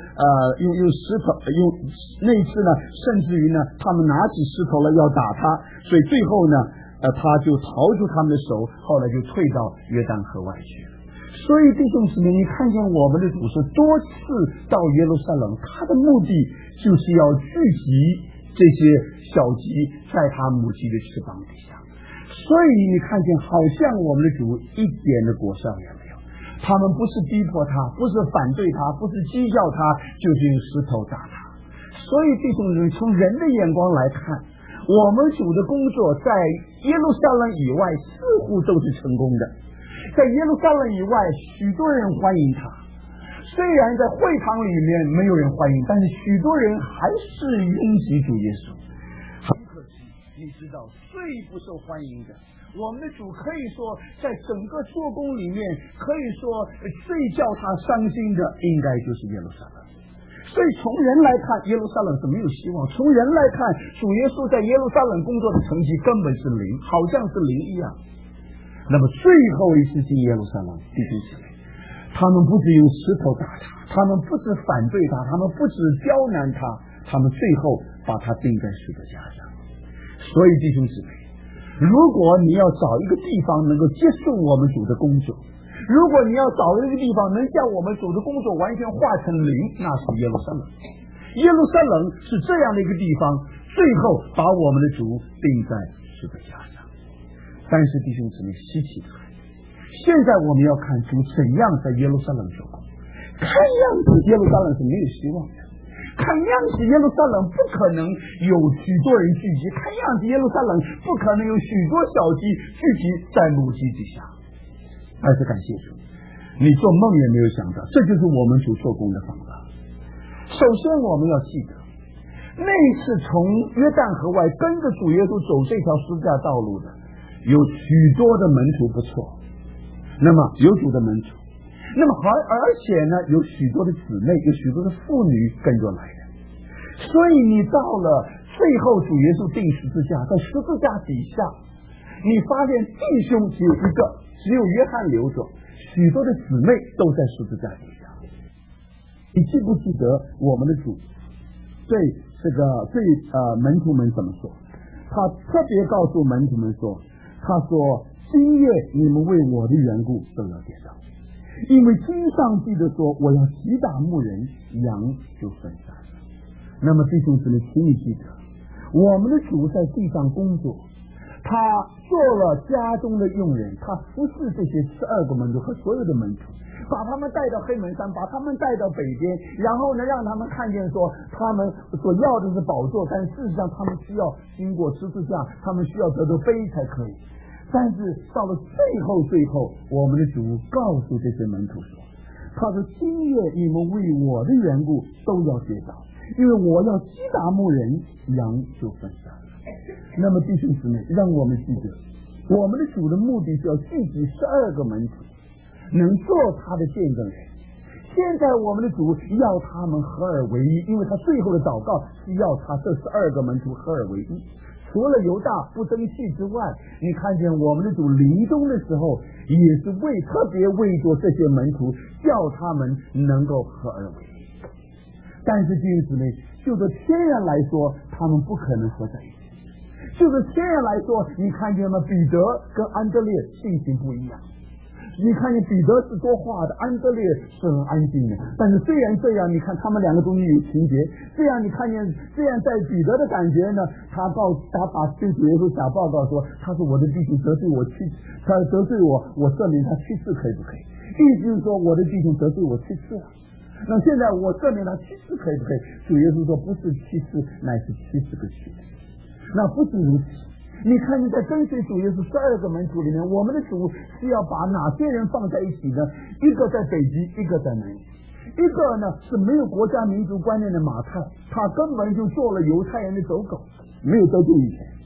那一次呢，甚至于呢，他们拿起石头来要打他，所以最后呢，他就逃出他们的手，后来就退到约旦河外去了。所以弟兄姊妹，你看见我们的主是多次到耶路撒冷，他的目的就是要聚集这些小鸡在他母鸡的翅膀底下。所以你看见好像我们的主一点的果效也没有，他们不是逼迫他，不是反对他，不是讥笑他，就是用石头打他。所以弟兄姊妹，从人的眼光来看，我们主的工作在耶路撒冷以外似乎都是成功的，在耶路撒冷以外许多人欢迎他，虽然在会堂里面没有人欢迎，但是许多人还是拥挤主耶稣。很可惜，你知道最不受欢迎的，我们的主可以说在整个做工里面，可以说最叫他伤心的应该就是耶路撒冷。所以从人来看，耶路撒冷是没有希望，从人来看，主耶稣在耶路撒冷工作的成绩根本是零，好像是零一样。那么最后一次进耶路撒冷，弟兄姊妹，他们不只用石头打他，他们不只反对他，他们不只刁难他，他们最后把他钉在十字架上。所以弟兄姊妹，如果你要找一个地方能够接受我们主的工作，如果你要找一个地方能将我们主的工作完全化成零，那是耶路撒冷。耶路撒冷是这样的一个地方，最后把我们的主钉在十字架上。但是弟兄姊妹，稀奇的很，现在我们要看主怎样在耶路撒冷做工。看样子耶路撒冷是没有希望的，看样子耶路撒冷不可能有许多人聚集，看样子耶路撒冷不可能有许多小鸡聚集在母鸡底下。但是感谢主，你做梦也没有想到，这就是我们主做工的方法。首先我们要记得，那一次从约旦河外跟着主耶稣走这条十字架道路的有许多的门徒，不错，那么有主的门徒，那么而且呢有许多的姊妹，有许多的妇女跟着来的。所以你到了最后主耶稣钉十字架，在十字架底下，你发现弟兄只有一个，只有约翰留着，许多的姊妹都在十字架底下。你记不记得我们的主对门徒们怎么说？他特别告诉门徒们说，他说今夜你们为我的缘故都要跌倒，因为经上记得说我要击打牧人，羊就分散。那么弟兄姊妹，请你记得我们的主在地上工作，他做了家中的佣人，他服侍这些12个门徒和所有的门徒，把他们带到黑门山，把他们带到北边，然后呢让他们看见说他们所要的是宝座，但事实上他们需要经过十字架，他们需要得到杯才可以。但是到了最后我们的主告诉这些门徒说，他说今夜你们为我的缘故都要跌倒，因为我要击打牧人，羊就分散。那么弟兄姊妹，让我们记得我们的主的目的是要聚集12个门徒，能做他的见证人。现在我们的主要他们合而为一，因为他最后的祷告是要他这12个门徒合而为一。除了犹大不争气之外，你看见我们的主临终的时候也是特别为着这些门徒，叫他们能够合而为一。但是弟兄姊妹，就着天然来说，他们不可能合在一起。就是天然来说，你看见吗？彼得跟安德烈性情不一样。你看见彼得是多话的，安德烈是很安静的。但是虽然这样，你看他们两个中间有情节。这样你看见，这样在彼得的感觉呢，他把对主耶稣打报告说，他说我的弟兄得罪我他得罪我赦免他7次可以不可以？意思是说我的弟兄得罪我7次了。那现在我赦免他7次可以不可以？主耶稣说不是7次，乃是70个7次。那不止如此，你看你在跟随主耶稣12个门徒里面，我们的主是要把哪些人放在一起呢？一个在北极，一个在南极。一个呢是没有国家民族观念的马太，他根本就做了犹太人的走狗，没有得救以前。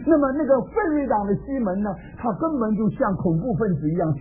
那么那个奋锐党的西门呢，他根本就像恐怖分子一样，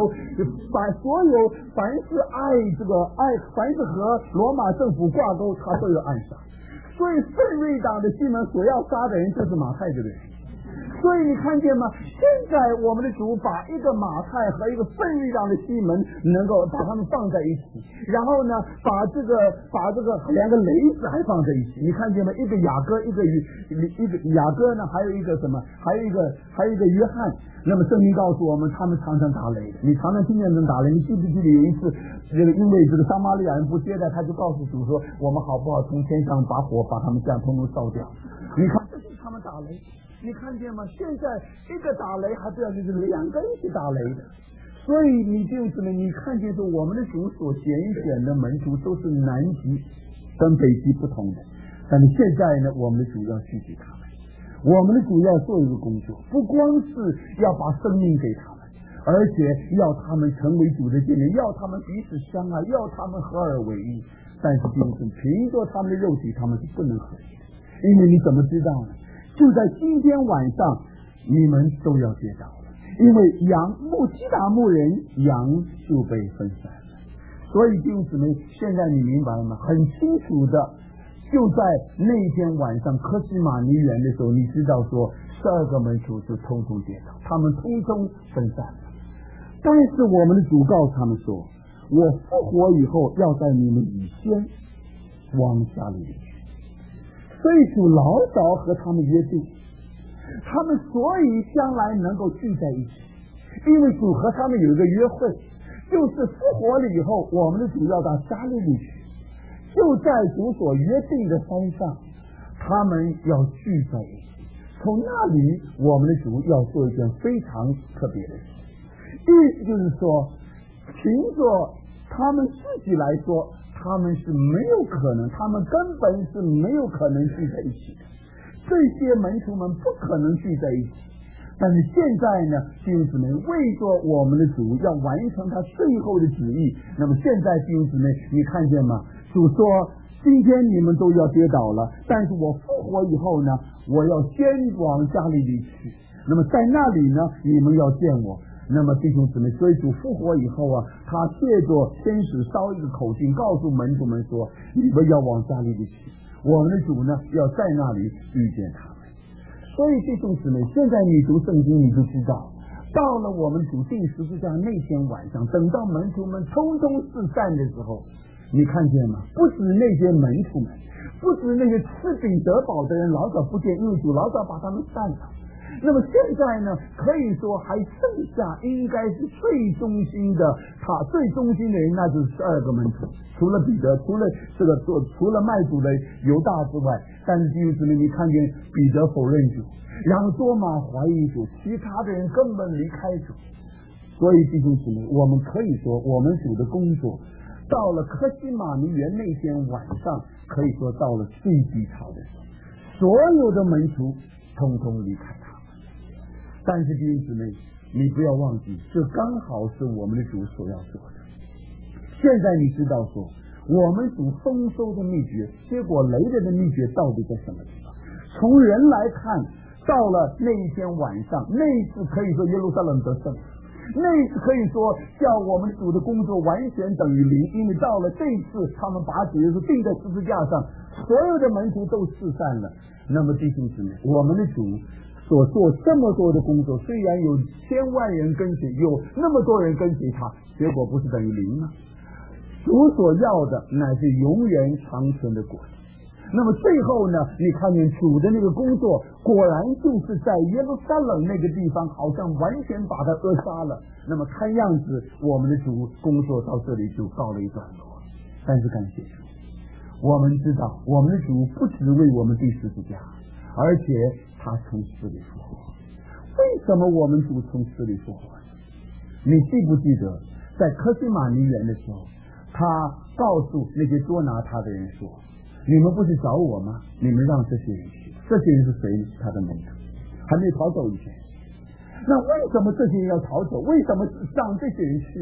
凡是凡是和罗马政府挂钩，他都有暗杀。所以奋锐党的西门所要杀的人就是马太这个人。所以你看见吗？现在我们的主把一个马太和一个奋锐党的西门能够把他们放在一起，然后呢，把这个两个雷子还放在一起。你看见吗？一个雅各，一个雅各呢，还有一个什么？还有一个约翰。那么圣经告诉我们，他们常常打雷的。你常常听见人打雷，你记不记得有一次，因为这个撒玛利亚人不接待，他就告诉主说：“我们好不好从天上把火把他们这样通通烧掉？”你看，这是他们打雷。你看见吗？现在一个打雷还不要，就是两个一起打雷的。所以你就是呢，你看见说我们的主所拣选的门徒都是南极跟北极不同的，但是现在呢，我们的主要续集他们，我们的主要做一个工作，不光是要把生命给他们，而且要他们成为主的见证，要他们彼此相爱，要他们合而为一。但是就是凭着他们的肉体，他们是不能合一的，因为你怎么知道呢？就在今天晚上，你们都要跌倒了，因为击打牧人，羊就被分散了。所以弟兄姊妹，现在你明白了吗？很清楚的，就在那天晚上科西玛尼园的时候，你知道说12个门徒就通通跌倒，他们通通分散了。但是我们的主告诉他们说，我复活以后要在你们以先往下里去。所以主老早和他们约定，他们所以将来能够聚在一起，因为主和他们有一个约会，就是复活了以后，我们的主要到加利利去，就在主所约定的山上，他们要聚在一起。从那里，我们的主要做一件非常特别的事，意思就是说，凭着他们自己来说，他们是没有可能，他们根本是没有可能聚在一起的。这些门徒们不可能聚在一起。但是现在呢，弟兄姊妹，为着我们的主要完成他最后的旨意，那么现在弟兄姊妹，你看见吗？主说，今天你们都要跌倒了，但是我复活以后呢，我要先往加利利去。那么在那里呢，你们要见我。那么弟兄姊妹，所以主复活以后啊，他借着天使烧一个口信，告诉门徒们说，你们要往加利利去，我们的主呢要在那里遇见他们。所以弟兄姊妹，现在你读圣经你就知道，到了我们主定十字架那天晚上，等到门徒们通通四散的时候，你看见吗？不止那些门徒们，不止那些吃饼得饱的人老早不见，因为主老早把他们散了。那么现在呢，可以说还剩下应该是最忠心的人，那就是12个门徒，除了彼得，除了卖主的犹大之外。但是弟兄姊妹，你看见彼得否认主，然后多马怀疑主，其他的人根本离开主。所以弟兄姊妹，我们可以说，我们主的工作到了科西玛尼园那天晚上，可以说到了最低潮的时候，所有的门徒通通离开他。但是弟兄姊妹，你不要忘记，这刚好是我们的主所要做的。现在你知道说，我们主丰收的秘诀，结果雷人的秘诀到底在什么地方？从人来看，到了那一天晚上，那一次可以说耶路撒冷得胜，那一次可以说叫我们主的工作完全等于零，因为到了这一次，他们把主耶稣钉在十字架上，所有的门徒都四散了。那么弟兄姊妹，我们的主所做这么多的工作，虽然有1000万人跟随，有那么多人跟随他，结果不是等于零吗？主所要的乃是永远长存的果子。那么最后呢，你看见主的那个工作，果然就是在耶路撒冷那个地方，好像完全把他扼杀了。那么看样子，我们的主工作到这里就告了一段落。但是感谢主，我们知道我们的主不只为我们钉十字架，而且他从死里复活。为什么我们主从死里复活呢？你记不记得在科西玛尼园的时候，他告诉那些捉拿他的人说，你们不是找我吗？你们让这些人去。这些人是谁？他的门徒，还没逃走以前。那为什么这些人要逃走？为什么让这些人去呢？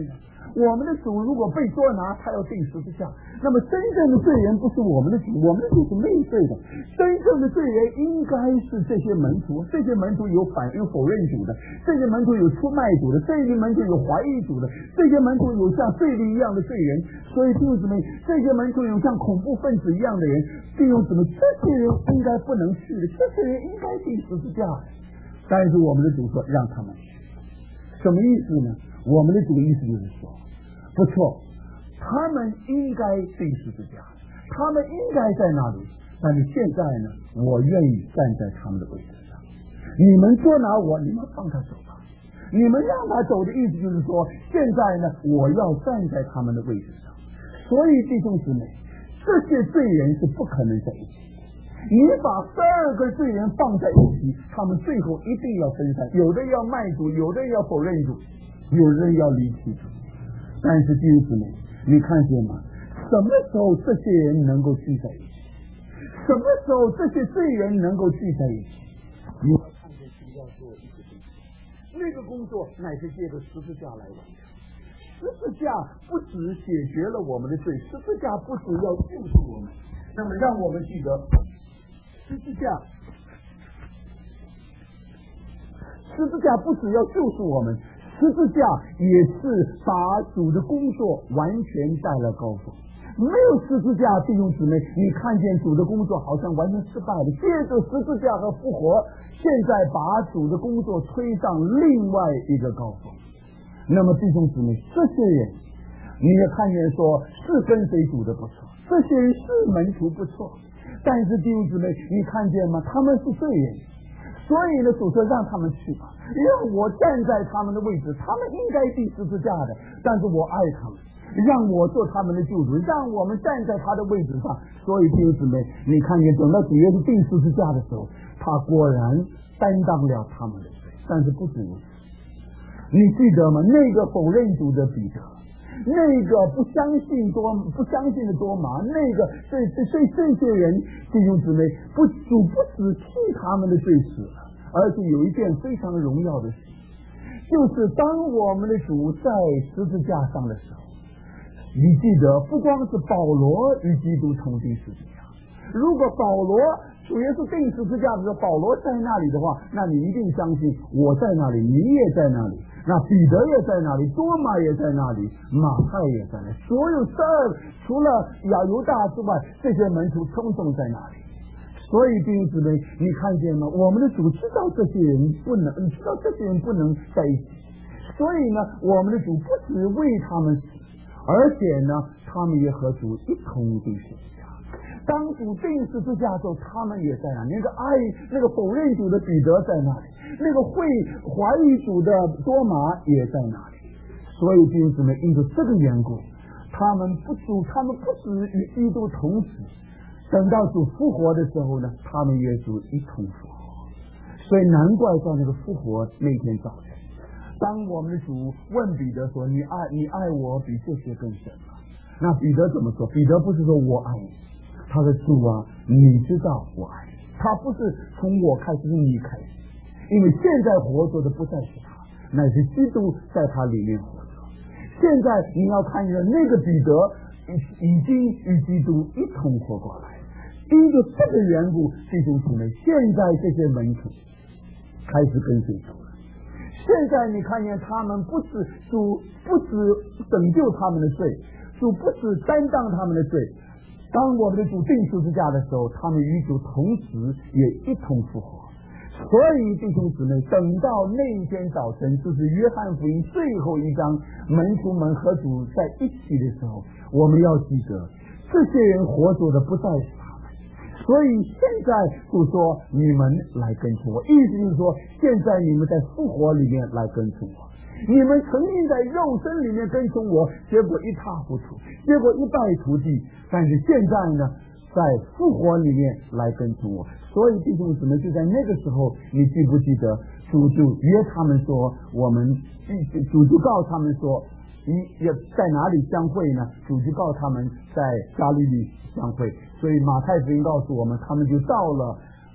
我们的主如果被捉拿，他要钉十字架。那么真正的罪人不是我们的主，我们的主是没有罪的。真正的罪人应该是这些门徒，这些门徒有否认主的，这些门徒有出卖主的，这些门徒有怀疑主的，这些门徒有像罪人一样的罪人。所以弟兄姊妹，这些门徒有像恐怖分子一样的人，弟兄姊妹，这些人应该不能去的，这些人应该钉十字架。但是我们的主说让他们去，什么意思呢？我们的主的意思就是说，不错，他们应该钉十字架，他们应该在那里，但是现在呢，我愿意站在他们的位置上。你们捉拿我，你们放他走吧。你们让他走的意思就是说，现在呢，我要站在他们的位置上。所以弟兄姊妹，这些罪人是不可能在一起。你把12个罪人放在一起，他们最后一定要分散，有的要卖主，有的要否认主，有人要离弃主。但是弟兄姊妹，你看见吗？什么时候这些人能够聚在一起？什么时候这些罪人能够聚在一起？你会看见主要做一个工作，那个工作乃是借着十字架来完成。十字架不只解决了我们的罪，十字架不只要救赎我们，那么让我们记得十字架不只要救赎我们，十字架也是把主的工作完全带了高峰。没有十字架，弟兄姊妹，你看见主的工作好像完全失败了。借着十字架和复活，现在把主的工作推上另外一个高峰。那么弟兄姊妹，这些人你也看见说是跟随主的不错，这些人是门徒不错，但是弟兄姊妹，你看见吗？他们是罪人，所以呢，主说让他们去吧，让我站在他们的位置，他们应该钉十字架的，但是我爱他们，让我做他们的救主，让我们站在他的位置上。所以弟兄姊妹，你看见等到主耶稣钉十字架的时候，他果然担当了他们的罪，但是不止如此。你记得吗？那个否认主的彼得，那个不相信的多马，那个这些人弟兄姊妹，主不只替他们的罪死了，而且有一件非常荣耀的事，就是当我们的主在十字架上的时候，你记得不光是保罗与基督同钉十字架，如果保罗主耶稣钉十字架的时候，保罗在那里的话，那你一定相信我在那里，你也在那里，那彼得也在那里，多马也在那里，马太也在那里，所有除了犹大之外，这些门徒通通在那里。所以弟兄姊妹，你看见吗？我们的主知道这些人不能在一起，所以呢，我们的主不只为他们死，而且呢，他们也和主一同钉十字架。当主钉十字架的时候，他们也在那里。那个否认主的彼得在那里，那个怀疑主的多马也在那里。所以弟兄姊妹，因着这个缘故，他们不只与基督同死，等到主复活的时候呢，他们也主一同复活。所以难怪在那个复活那天早晨，当我们的主问彼得说：“你爱我比这些更深吗？”那彼得怎么说？彼得不是说我爱你，他说：“主啊，你知道我爱你。”他不是从我开始，是你开始，因为现在活着的不再是他，乃是基督在他里面活着。现在你要看见那个彼得已经与基督一同活过来。因着这个缘故，弟兄姊妹，现在这些门徒开始跟随主了。现在你看见他们主不止拯救他们的罪，主不止担当他们的罪。当我们的主钉十字架的时候，他们与主同时也一同复活。所以弟兄姊妹，等到那一天早晨，就是约翰福音最后一章，门徒们和主在一起的时候，我们要记得这些人活着的不再是他们。所以现在就说你们来跟从我，意思就是说现在你们在复活里面来跟从我。你们曾经在肉身里面跟从我，结果一塌糊涂，结果一败涂地，但是现在呢，在复活里面来跟从我。所以弟兄姊妹，就在那个时候，你记不记得主就约他们说，主就告他们说，你也在哪里相会呢？主就告他们在加利利相会。所以马太福音告诉我们，他们就到了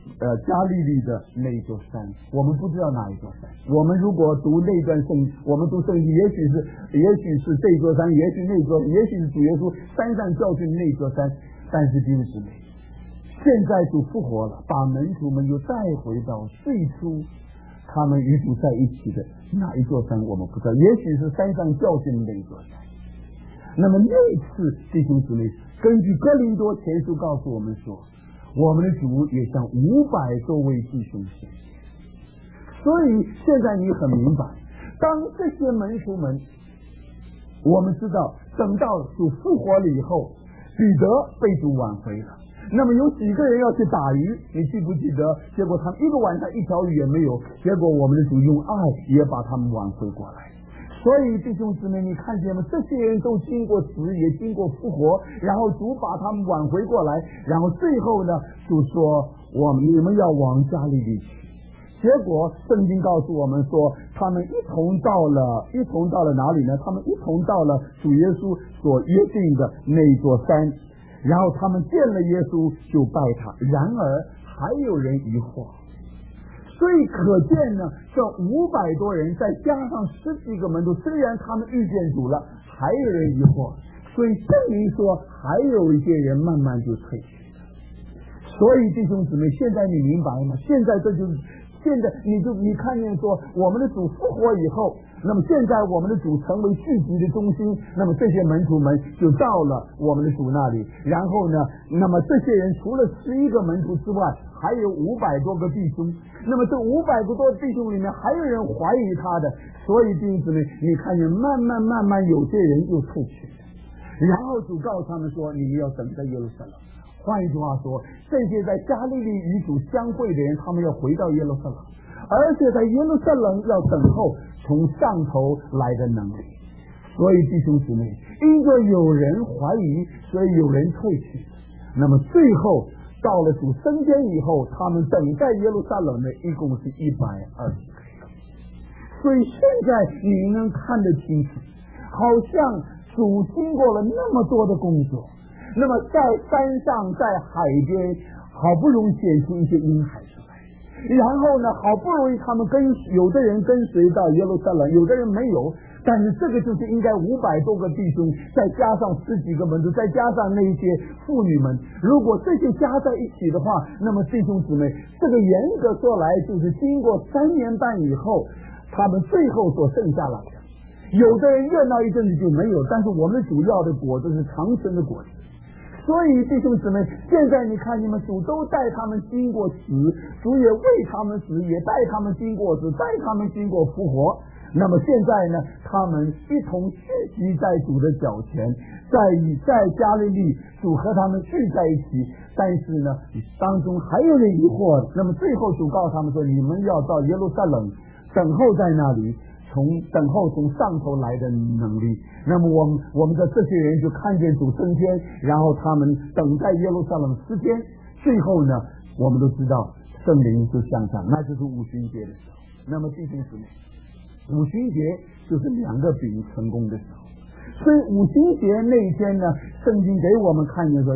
加利利的那一座山，我们不知道哪一座山。我们如果读那段圣，我们读圣经，也许是这座山，也许那座，也许是主耶稣山上教训那座山。但是弟兄姊妹，现在主复活了，把门徒们又带回到最初他们与主在一起的哪一座山，我们不知道，也许是山上教训的那一座山。那么那次弟兄姊妹，根据哥林多前书告诉我们说，我们的主也向500多位弟兄显现。所以现在你很明白，当这些门徒们，我们知道等到主复活了以后，彼得被主挽回了，那么有几个人要去打鱼，你记不记得？结果他们一个晚上一条鱼也没有，结果我们的主用爱也把他们挽回过来。所以弟兄姊妹，你看见吗？这些人都经过死，也经过复活，然后主把他们挽回过来，然后最后呢，主说你们要往加利利去。结果圣经告诉我们说，他们一同到了哪里呢？他们一同到了主耶稣所约定的那座山，然后他们见了耶稣就拜他。然而还有人疑惑，所以可见呢，这500多人再加上10几个门徒，虽然他们遇见主了，还有人疑惑，所以证明说还有一些人慢慢就退去了。所以弟兄姊妹，现在你明白吗？现在你看见说，我们的主复活以后，那么现在我们的主成为聚集的中心，那么这些门徒们就到了我们的主那里，然后呢，那么这些人除了11个门徒之外，还有500多个弟兄，那么这500多个弟兄里面还有人怀疑他的，所以弟兄姊妹，你看见慢慢有些人又退去了，然后主告诉他们说，你们要等在耶路撒冷。换一句话说，这些在加利利与主相会的人，他们要回到耶路撒冷，而且在耶路撒冷要等候从上头来的能力。所以弟兄姊妹，因着有人怀疑，所以有人退去，那么最后到了主升天以后，他们等在耶路撒冷的一共是120个人。所以现在你能看得清楚，好像主经过了那么多的工作，那么在山上在海边好不容易显出一些婴孩出来，然后呢好不容易他们有的人跟随到耶路撒冷，有的人没有，但是这个就是应该500多个弟兄，再加上10几个门徒，再加上那些妇女们，如果这些加在一起的话，那么弟兄姊妹，这个严格说来就是经过3年半以后，他们最后所剩下来的。有的人热闹一阵子就没有，但是我们主要的果子是长生的果子。所以弟兄姊妹，现在你看你们主都带他们经过死，主也为他们死，也带他们经过死，带他们经过复活。那么现在呢，他们一同聚集在主的脚前，在加利利，主和他们聚在一起。但是呢，当中还有人疑惑，那么最后主告诉他们说，你们要到耶路撒冷等候在那里，等候从上头来的能力。那么我们的这些人就看见主升天，然后他们等在耶路撒冷10天，最后呢，我们都知道圣灵就降下，那就是五旬节的时候。那么弟兄姊妹，五旬节就是2个饼成功的时候。所以五旬节那一天呢，圣经给我们看见说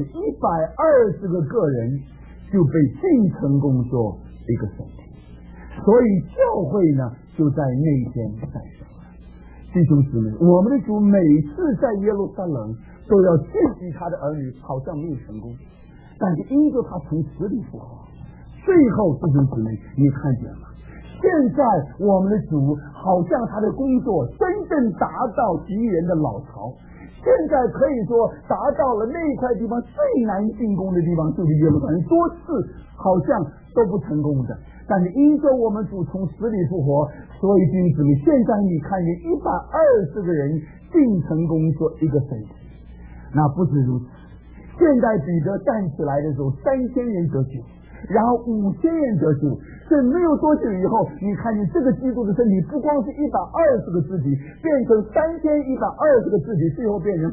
120个人就被尽成功做一个身体。所以教会呢就在那一天诞生了。弟兄姊妹，我们的主每次在耶路撒冷都要聚集他的儿女，好像没有成功，但是因着他从死里复活，最后弟兄姊妹，你看见了，现在我们的主好像他的工作真正达到敌人的老巢，现在可以说达到了那一块地方最难进攻的地方，就是耶路撒冷，多次好像都不成功的，但是因着我们主从死里复活，所以弟兄姊妹，现在你看见120个人尽成功做一个身体。那不止如此，现在彼得站起来的时候，3000人得救，然后5000人得救，所以没有多久以后，你看见这个基督的身体不光是120个肢体，变成3120个肢体，最后变成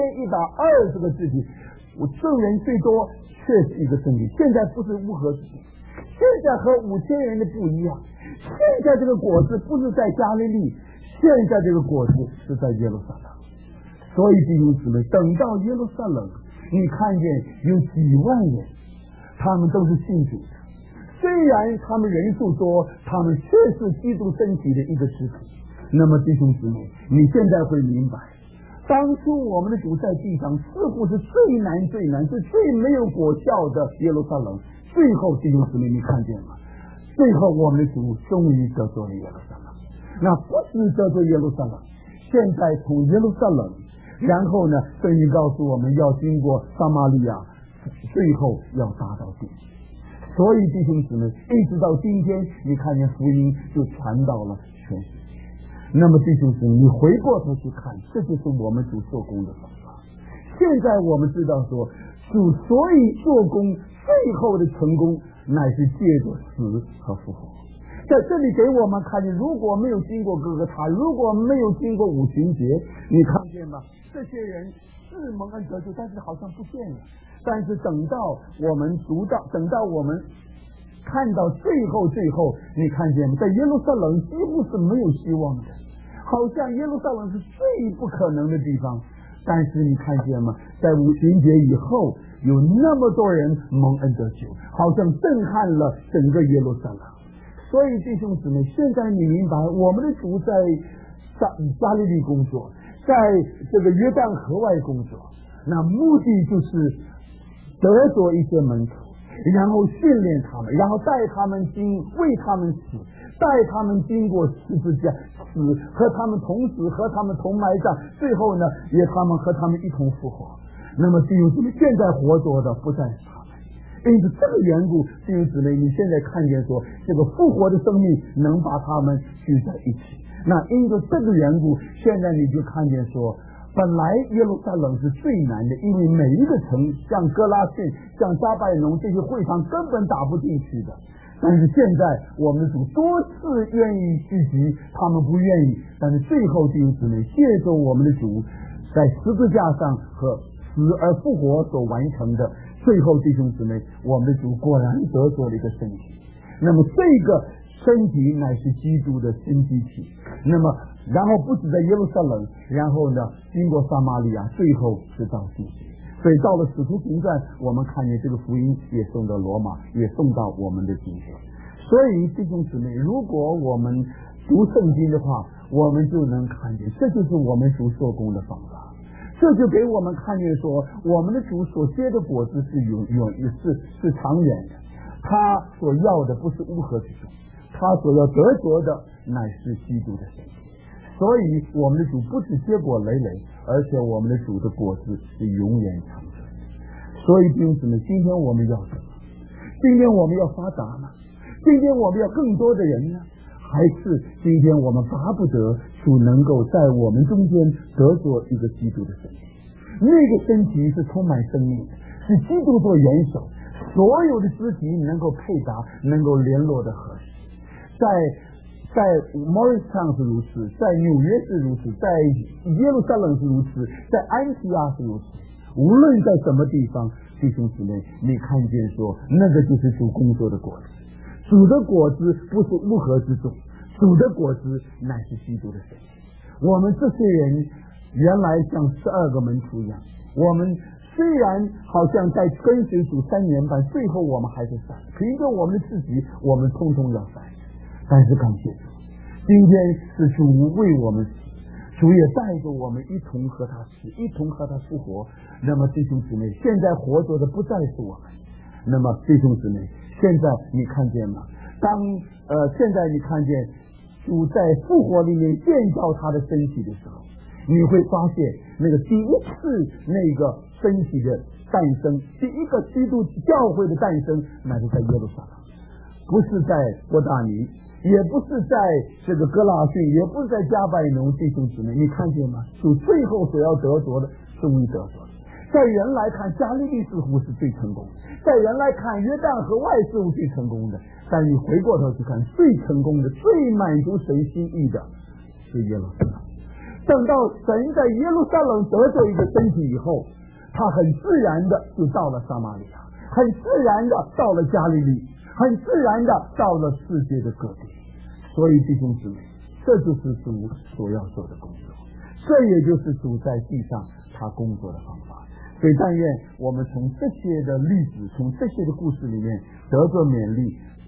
8120个肢体。我众人最多却是一个身体，现在不是乌合之众，现在和5000人的不一样，现在这个果子不是在加利利，现在这个果子是在耶路撒冷。所以弟兄姊妹，等到耶路撒冷，你看见有几万人，他们都是信主的， 虽然他们人数多，他们却是基督身体的一个肢体。那么弟兄姊妹，你现在会明白，当初我们的主在地上似乎是最难、是最没有果效的耶路撒冷。最后弟兄姊妹，你看见了，最后我们的主终于得罪了耶路撒冷。那不是得罪耶路撒冷，现在从耶路撒冷，然后呢，圣经告诉我们要经过撒玛利亚，最后要达到地极。所以弟兄姊妹，一直到今天，你看见福音就传到了全世界。那么弟兄姊妹，你回过头去看，这就是我们主做工的方法。现在我们知道说，主所以做工最后的成功，乃是借着死和复活。在这里给我们看见，如果没有经过哥哥他，如果没有经过五旬节，你看见吗？这些人是蒙恩得救，但是好像不见了。但是等到我们等到我们看到最后，你看见吗？在耶路撒冷几乎是没有希望的，好像耶路撒冷是最不可能的地方。但是你看见吗？在五旬节以后，有那么多人蒙恩得救，好像震撼了整个耶路撒冷。所以弟兄姊妹，现在你明白，我们的主在加利利工作，在这个约旦河外工作，那目的就是得着一些门徒，然后训练他们，然后带他们为他们死，带他们经过十字架死，和他们同死，和他们同埋葬，最后呢，也和他们一同复活。那么弟兄姊妹，现在活着的不再是他们。因此这个缘故，弟兄姊妹，你现在看见说，这个复活的生命能把他们聚在一起。那因着这个缘故，现在你就看见说，本来耶路撒冷是最难的，因为每一个城，像哥拉汛、像加百农这些会场根本打不进去的。但是现在我们主多次愿意聚集，他们不愿意。但是最后弟兄姊妹，借着我们的主在十字架上和死而复活所完成的，最后弟兄姊妹，我们的主果然得着了一个身体。那么这个身体乃是基督的新机体。那么然后不止在耶路撒冷，然后呢经过撒玛利亚，最后是到地极。所以到了使徒行传，我们看见这个福音也送到罗马，也送到我们的今天。所以弟兄姊妹，如果我们读圣经的话，我们就能看见，这就是我们主做工的方法。这就给我们看见说，我们的主所结的果子是长远的，他所要的不是乌合之众，他所要得着的乃是基督的身体。所以我们的主不是结果累累，而且我们的主的果子是永远长存。所以弟兄姊妹，今天我们要什么？今天我们要发达吗？今天我们要更多的人呢？还是今天我们巴不得主能够在我们中间得着一个基督的身体？那个身体是充满生命的，是基督做元首，所有的肢体能够配搭，能够联络的合适。在 Morristown 是如此，在纽约是如此，在耶路撒冷是如此，在安提阿是如此。无论在什么地方，弟兄姊妹，你看见说，那个就是主工作的果子。主的果子不是乌合之众，主的果子乃是基督的身体。我们这些人原来像12个门徒一样，我们虽然好像在跟随主3年半，最后我们还是散，凭着我们的自己，我们通通要散。但是感谢主，今天是主为我们死，主也带着我们一同和他死，一同和他复活。那么弟兄姊妹，现在活着的不再是我们。那么弟兄姊妹，现在你看见吗？现在你看见主在复活里面建造他的身体的时候，你会发现那个第一次那个身体的诞生，第一个基督教会的诞生，乃是在耶路撒冷，不是在伯大尼，也不是在这个哥拉汛，也不是在加百农。弟兄姊妹，你看见吗？主最后所要得着的，终于得着了。在人来看，加利利似乎是最成功的，在人来看，约旦河外似乎最成功的，但你回过头去看，最成功的、最满足神心意的是耶路撒冷。等到神在耶路撒冷得着一个身体以后，他很自然的就到了撒玛利亚，很自然的到了加利利，很自然的到了世界的各地。所以弟兄姊妹，这就是主所要做的工作，这也就是主在地上他工作的方法。所以但愿我们从这些的例子，从这些的故事里面得着勉励，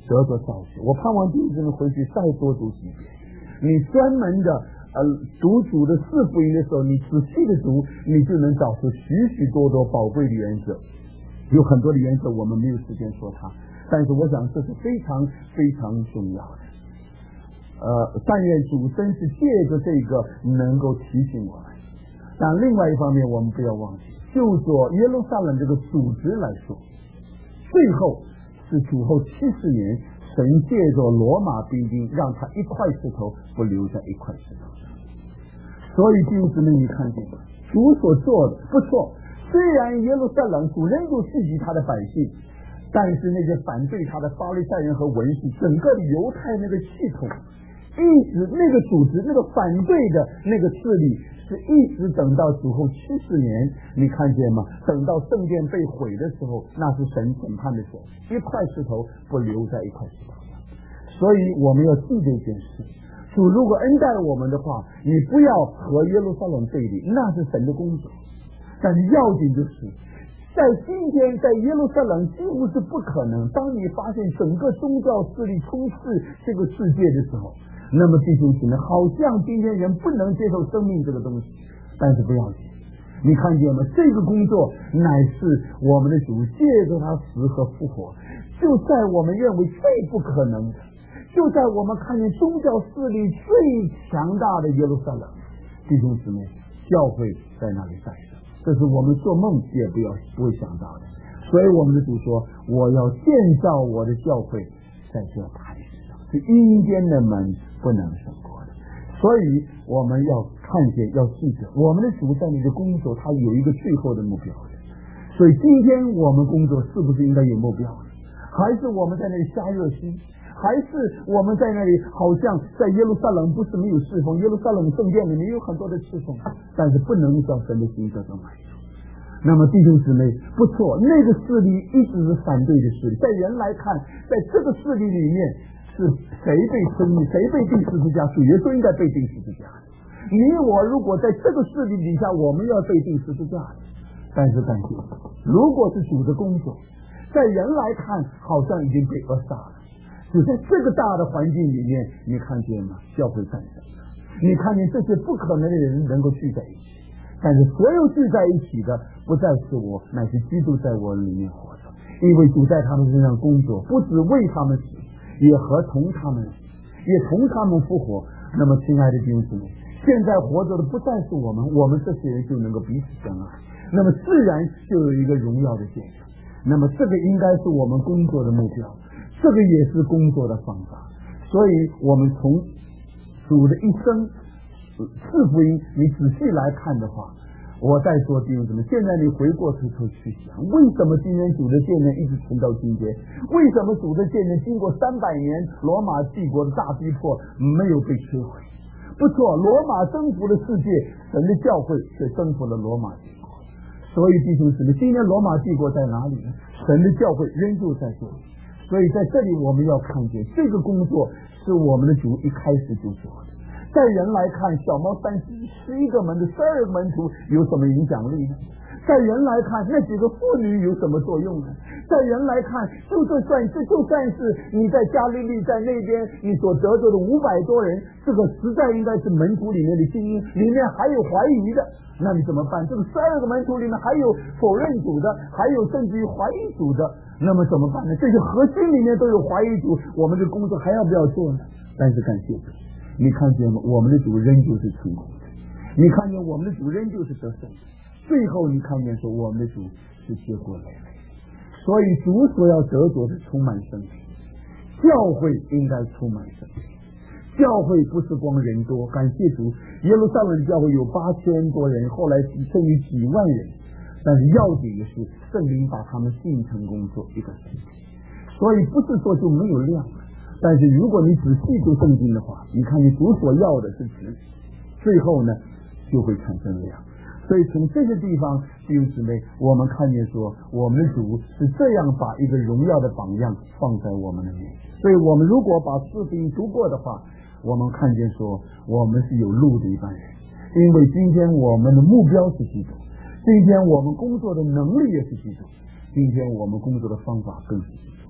得着教训。我盼望弟兄们回去再多读几遍。你专门的读主的四福音的时候，你仔细的读，你就能找出许许多多宝贵的原则。有很多的原则我们没有时间说它，但是我想这是非常非常重要的。但愿主真是借着这个能够提醒我们。但另外一方面，我们不要忘记，就做耶路撒冷这个组织来说，最后是主后70年，神借着罗马兵丁，让他一块石头不留在一块石头上。所以弟兄姊妹，你看见吗？主所做的不错，虽然耶路撒冷主仍旧刺激他的百姓，但是那些反对他的法利赛人和文士，整个的犹太那个系统，一直那个组织那个反对的那个势力，是一直等到主后70年，你看见吗？等到圣殿被毁的时候，那是神审判的时候，一块石头不留在一块石头上。所以我们要记这件事。主如果恩待我们的话，你不要和耶路撒冷对立，那是神的工作。但是要紧就是在今天，在耶路撒冷几乎是不可能。当你发现整个宗教势力充斥这个世界的时候，那么弟兄姊妹，好像今天人不能接受生命这个东西，但是不要紧，你看见吗？这个工作乃是我们的主借着他死和复活，就在我们认为最不可能的，就在我们看见宗教势力最强大的耶路撒冷，弟兄姊妹，教会在那里在的，这是我们做梦也不会想到的。所以我们的主说，我要建造我的教会在这磐石上，是阴间的门不能胜过的。所以我们要看见，要记得我们的主在你的工作，他有一个最后的目标的。所以今天我们工作是不是应该有目标的？还是我们在那里瞎热心？还是我们在那里好像在耶路撒冷不是没有侍奉，耶路撒冷圣殿里面有很多的侍奉，但是不能叫神的心得到满足。那么弟兄姊妹，不错，那个势力一直是反对的势力。在人来看，在这个势力里面，是谁被称义，谁被钉十字架，主耶稣应该被钉十字架。你我如果在这个势力底下，我们要被钉十字架的。但是感谢，如果是主的工作，在人来看好像已经被扼杀了。就在这个大的环境里面，你看见吗？教会战胜了，你看见这些不可能的人能够聚在一起，但是所有聚在一起的不再是我，乃是基督在我里面活着。因为主在他们身上工作，不只为他们死，也和同他们死，也同他们复活。那么亲爱的弟兄姊妹，现在活着的不再是我们，我们这些人就能够彼此相爱，那么自然就有一个荣耀的见证。那么这个应该是我们工作的目标，这个也是工作的方法。所以我们从主的一生四福音你仔细来看的话，我再说弟兄姊妹，现在你回过头去想，为什么今天主的见证一直存到今天？为什么主的见证经过300年罗马帝国的大逼迫没有被摧毁？不错，罗马征服了世界，神的教会却征服了罗马帝国。所以弟兄姊妹，今天罗马帝国在哪里呢？神的教会仍旧在这里。所以在这里我们要看见，这个工作是我们的主一开始就做的。在人来看，小毛31个门的12个门徒有什么影响力呢？在人来看，那几个妇女有什么作用呢？在人来看，这就算是你在加利利在那边你所得着的500多人，这个实在应该是门徒里面的精英，里面还有怀疑的，那你怎么办？这个12个门徒里面还有否认主的，还有甚至于怀疑主的，那么怎么办呢？这些核心里面都有怀疑主，我们的工作还要不要做呢？但是感谢主，你看见吗？我们的主仍旧是成功的，你看见我们的主仍旧是得胜的。最后你看见说，我们的主是结果累累，所以主所要得着是充满生命，教会应该充满生命。教会不是光人多，感谢主，耶路撒冷教会有8000多人，后来剩余几万人，但是要紧的是圣灵把他们信成功做一个身体，所以不是说就没有量了。但是如果你仔细读圣经的话，你看你主所要的是质，最后呢就会产生量。所以从这个地方弟兄姊妹，我们看见说，我们的主是这样把一个荣耀的榜样放在我们的面前。所以我们如果把四福音读过的话，我们看见说，我们是有路的一般人，因为今天我们的目标是基督，今天我们工作的能力也是基督，今天我们工作的方法更是基督。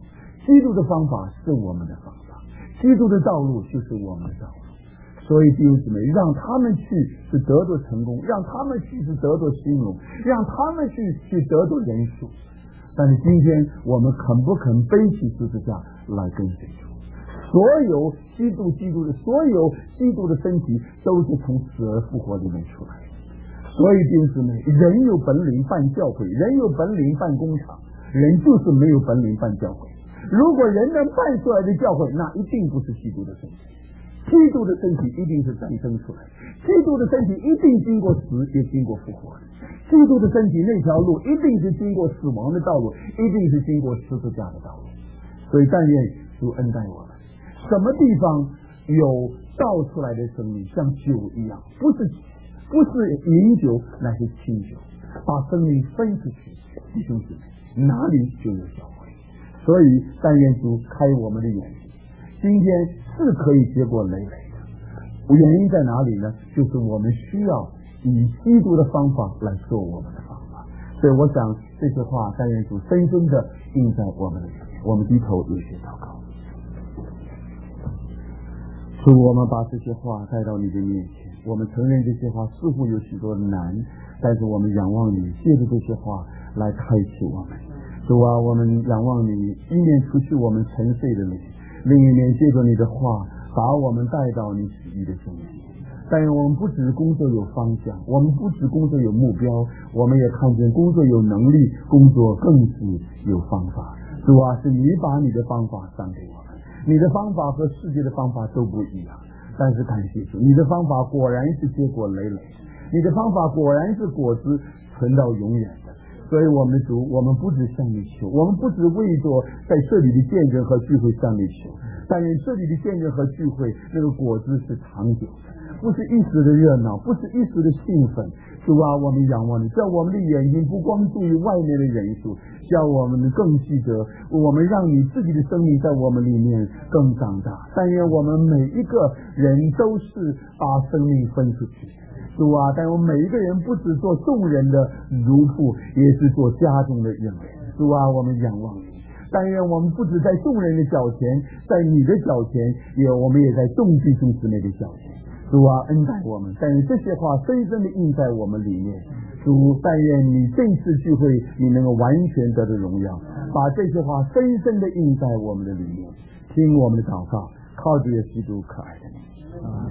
基督的方法是我们的方法，基督的道路就是我们的道路。所以弟兄姊妹，让他们去是得到成功，让他们去是得到兴荣，让他们去得到人数。但是今天我们肯不肯背起十字架来跟随主？所有基督的所有基督的身体都是从死而复活里面出来的。所以弟兄姊妹，人有本领办教会，人有本领办工厂，人就是没有本领办教会。如果人能办出来的教会，那一定不是基督的身体。基督的身体一定是诞生出来的，基督的身体一定经过死，也经过复活。基督的身体那条路一定是经过死亡的道路，一定是经过十字架的道路。所以但愿主恩待我们，什么地方有倒出来的生命，像酒一样，不是饮酒，乃是清酒，把生命分出去，弟兄姊妹，哪里就有教会。所以但愿主开我们的眼睛，今天是可以结果累累的。原因在哪里呢？就是我们需要以基督的方法来做我们的方法。所以我想这些话但愿主深深的印在我们的里面。我们低头有些祷告。主，我们把这些话带到你的面前，我们承认这些话似乎有许多难，但是我们仰望你，借着这些话来开启我们。主啊，我们仰望你，一面除去我们沉睡的灵，另一面借着你的话把我们带到你旨意的中间。但愿我们不只工作有方向，我们不只工作有目标，我们也看见工作有能力，工作更是有方法。主啊，是你把你的方法赏给我们，你的方法和世界的方法都不一样，但是感谢主，你的方法果然是结果累累，你的方法果然是果子存到永远的。所以我们主，我们不只向你求，我们不只为着在这里的见证和聚会向你求，但愿这里的见证和聚会那个果子是长久的，不是一时的热闹，不是一时的兴奋。主啊，我们仰望你，叫我们的眼睛不光注意外面的人数，叫我们更记得我们让你自己的生命在我们里面更长大。但愿我们每一个人都是把生命分出去。主啊，但我们每一个人不只做众人的奴仆，也是做家中的人。主啊，我们仰望你，但愿我们不只在众人的脚前，在你的脚前，我们也在众弟兄姊妹的脚前。主啊，恩待我们，但愿这些话深深的印在我们里面。主，但愿你这次聚会你能够完全得到荣耀，把这些话深深的印在我们的里面。听我们的祷告，靠着耶稣基督可爱的名。